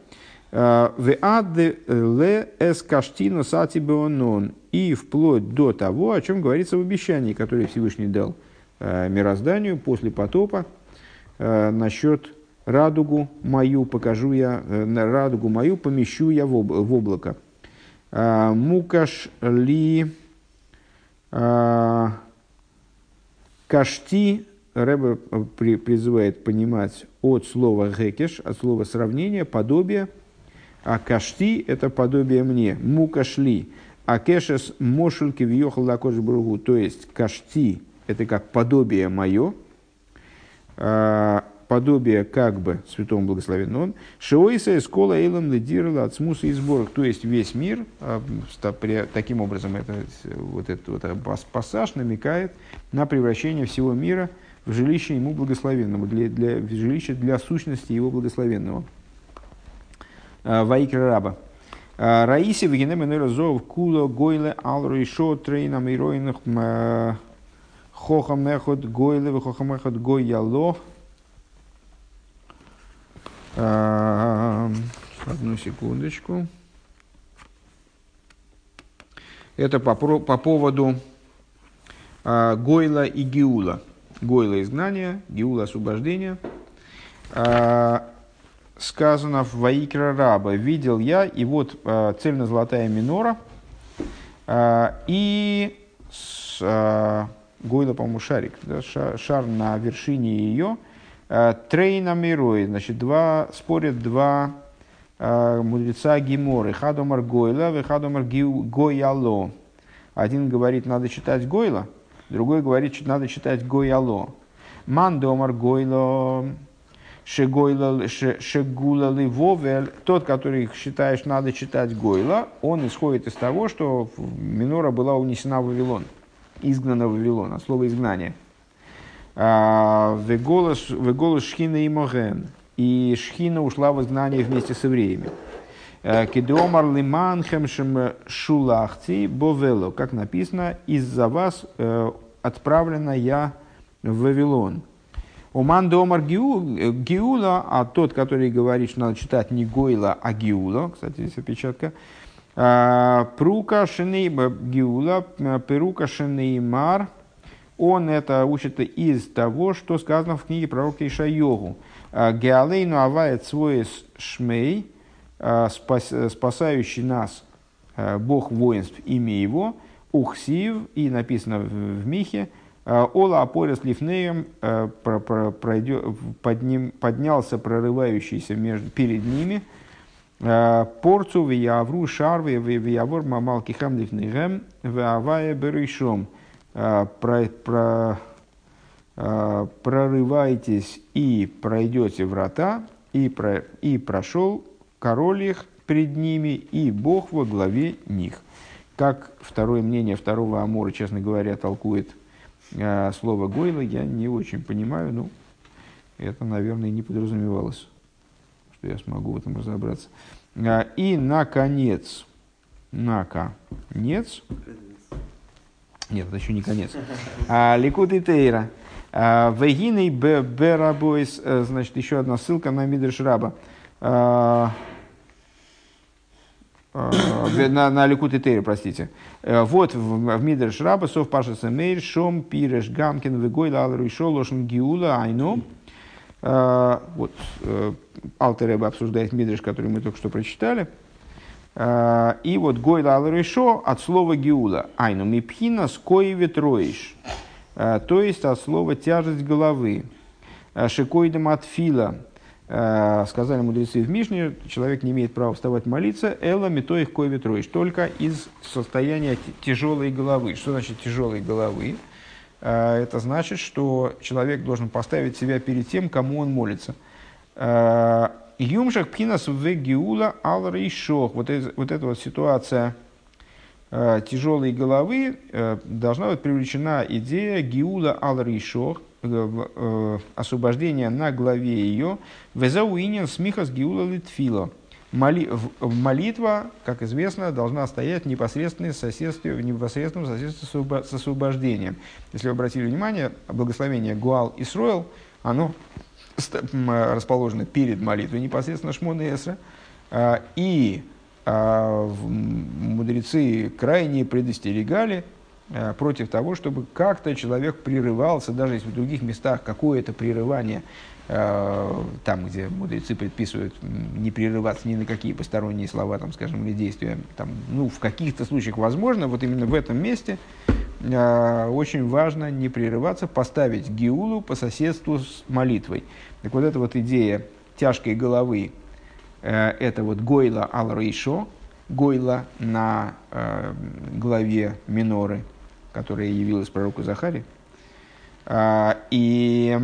И вплоть до того, о чем говорится в обещании, которое Всевышний дал мирозданию после потопа, насчет радугу мою помещу я в облако. Мукаш ли кашти, Рэбе призывает понимать от слова гекеш, от слова сравнение, подобие, а кашти – это подобие мне, мукашли, а кешес мошельки въехал лакош бругу, то есть кашти – это как подобие мое, подобие как бы святому благословенному он, шиойса эскола эйлам ледирла от смуса и сборок, то есть весь мир, таким образом этот пассаж намекает на превращение всего мира в жилище ему благословенному, в жилище для сущности его благословенного. Ваикра раба. Раиси вегенем энерозов куло гойле алройшо трейнам и ройнах хохам эхот гойле хохам эхот гойяло. Одну секундочку. Это по поводу Гойла и Геула. Гойла – изгнание, Геула – освобождение. Сказано в Ваикра раба: «Видел я, и вот цельно-золотая минора, и Гойла, по-моему, шарик, да, шар на вершине ее, трейна мирой, значит, спорят два мудреца Геморы, Хадомар Гойла, Хадомар Гойало. Один говорит, надо читать Гойла, другой говорит, надо читать Гойало. Мандомар Гойло, Шегула Ливовель, тот, который считаешь, надо читать Гойла, он исходит из того, что минора была унесена в Вавилон, изгнана в Вавилон, от слова изгнание. Веголос шхина и моген. и Шхина ушла в изгнание вместе с евреями. Кедомар лиманхемшем шулахти бовело, как написано, из-за вас отправлена я в Вавилон. Уман домар гиула, а тот, который говорит, что надо читать не гойла, а гиула, кстати, здесь опечатка, прука гиула, перука шенеймар, он это учит из того, что сказано в книге пророка Ишайогу. Геалейну авает свой шмей, спасающий нас Бог воинств, имя его, ухсив, и написано в Михе, Ола Апорес Лифнеем поднялся прорывающийся перед ними, Порцу Виявру Шарве Виявор Мамалкихам Лифнегем Виавая Берешом. Прорывайтесь и пройдете врата, и прошел король их пред ними, и Бог во главе них. Как второе мнение второго Амора, честно говоря, толкует слово «гойла», я не очень понимаю, но это, наверное, не подразумевалось, что я смогу в этом разобраться. И, наконец, нет, это еще не конец. Ликут и Тейра. Вегиней берабойс, значит, еще одна ссылка на Мидреш Раба. На Ликут и Тейра, простите. Вот в Мидреш Раба сов пашаса мейр шом пиреш гамкин вегойла алру ишо лошен гиула айну. Вот Алтер Ребе обсуждает Мидреш, который мы только что прочитали. И вот гойла алру ишо от слова гиула айну мипхина скои ветроиш. То есть от слова тяжесть головы. Шикойдем от фила. Сказали мудрецы в Мишне, человек не имеет права вставать молиться, эла метоих кой ветроиш, только из состояния тяжелой головы. Что значит тяжелой головы? Это значит, что человек должен поставить себя перед тем, кому он молится. Юмшах пхинас в гиула ал рейшох. Вот эта вот ситуация тяжелой головы должна быть привлечена идея гиула ал рейшох, освобождение на главе ее, везауинен смихас гиула литфила. Молитва, как известно, должна стоять в непосредственном соседстве с освобождением. Если вы обратили внимание, благословение Гуал Исроэл, оно расположено перед молитвой непосредственно Шмона Эсра, и мудрецы крайне предостерегали против того, чтобы как-то человек прерывался, даже если в других местах какое-то прерывание, там, где мудрецы предписывают не прерываться ни на какие посторонние слова, там, скажем, или действия, там, ну, в каких-то случаях возможно, вот именно в этом месте очень важно не прерываться, поставить гиулу по соседству с молитвой. Так вот эта вот идея тяжкой головы, это вот гойла ал-рейшо, гойла на главе миноры, которая явилась пророку Захаре. И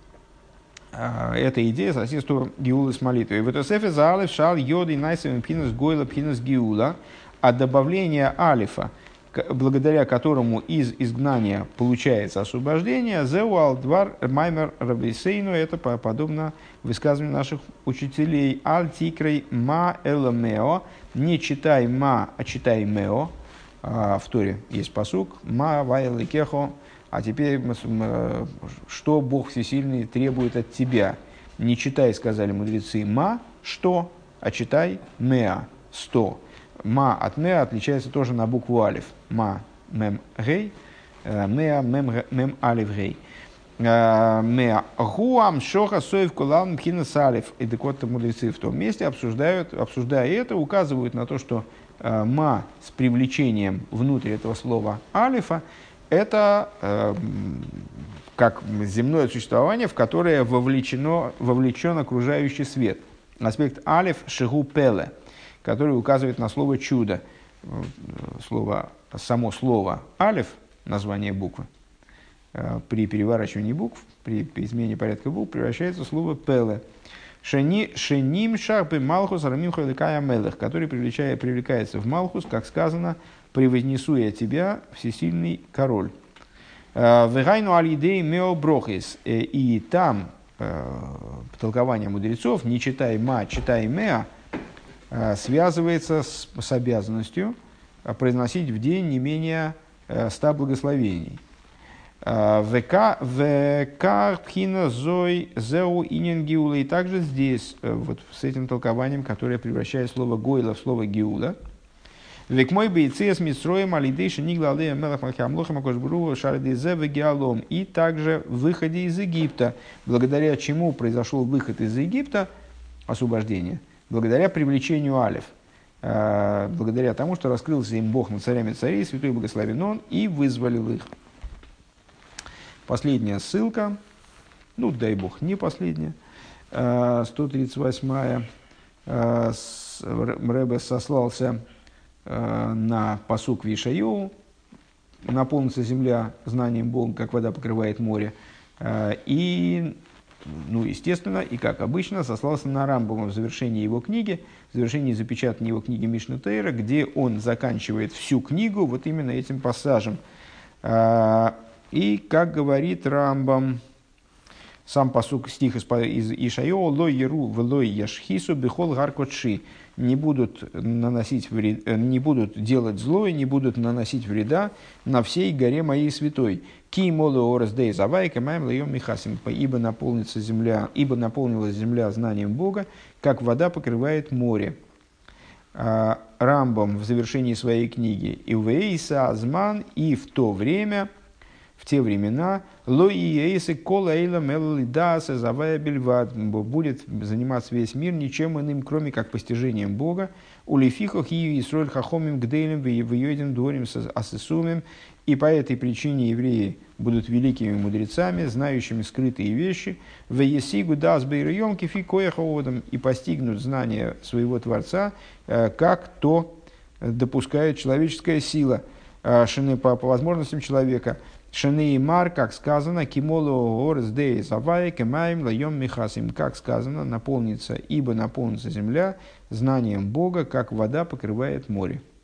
эта идея соседства гиулы с молитвой. В этосефе за алиф шал йоды найсовым пхинас гойла пхинас гиула, а добавление алифа, благодаря которому из изгнания получается освобождение, зеу алдвар маймер рабисейну, это подобно высказыванию наших учителей, аль тикрей ма эламео, не читай ма, а читай мео. В Торе есть пасук ма вайлекехо, а теперь что Бог Всесильный требует от тебя. Не читай, сказали мудрецы, ма, что, а читай меа, 100. Ма от меа отличается тоже на букву алиф. Ма мем гей, меа мем алиф гей. Меа гуам шоха соев кулам мхинас алиф. И так вот мудрецы в том месте, обсуждая это, указывают на то, что ма с привлечением внутрь этого слова алифа, это как земное существование, в которое вовлечен окружающий свет. Аспект алиф шигу пеле, который указывает на слово чудо. Само слово алиф, название буквы, при переворачивании букв, при измене порядка букв, превращается в слово пеле. Шеним шарпы малхус рамим хайликая мелех, который привлекается в малхус, как сказано, превознесу я тебя, всесильный король. Вегайну алидей мео брохис, и там толкование мудрецов, не читай ма, читай меа, связывается с обязанностью произносить в день не менее 100 благословений. Векарпхина зой зеу инин гиула. И также здесь, вот с этим толкованием, которое превращает слово гойла в слово гиула. Век мой бейцес митсроем алидейши нигла алея мелах малхамлохам акошбру шардизе вегиалом. И также в выходе из Египта, благодаря чему произошел выход из Египта, освобождение, благодаря привлечению алев, благодаря тому, что раскрылся им Бог над царями царей, святой благословен Он, и вызволил их. Последняя ссылка, ну дай Бог, не последняя, 138-я. Ребе сослался на пасук Вишайоу: наполнится земля знанием Бога, как вода покрывает море. И, ну, естественно, и как обычно, сослался на Рамбама в завершении его книги, в завершении запечатания его книги Мишна Тейра, где он заканчивает всю книгу вот именно этим пассажем. И, как говорит Рамбам, сам пасук, стих из Ишайоу: «Лой еру влой яшхису бихол гаркотши». Не будут делать зло и не будут наносить вреда на всей горе моей святой. Ки молу орес дей завайка маем лаем михасим. Ибо наполнилась земля знанием Бога, как вода покрывает море. Рамбам в завершении своей книги: «Ивейса азман», и в то время, в те времена, будет заниматься весь мир ничем иным, кроме как постижением Бога. И по этой причине евреи будут великими мудрецами, знающими скрытые вещи, и постигнут знание своего Творца, как то допускает человеческая сила, по возможностям человека. Шанеймар, как сказано, кимолу орес дей завай кемаем лаем михасим, как сказано, ибо наполнится земля знанием Бога, как вода покрывает море.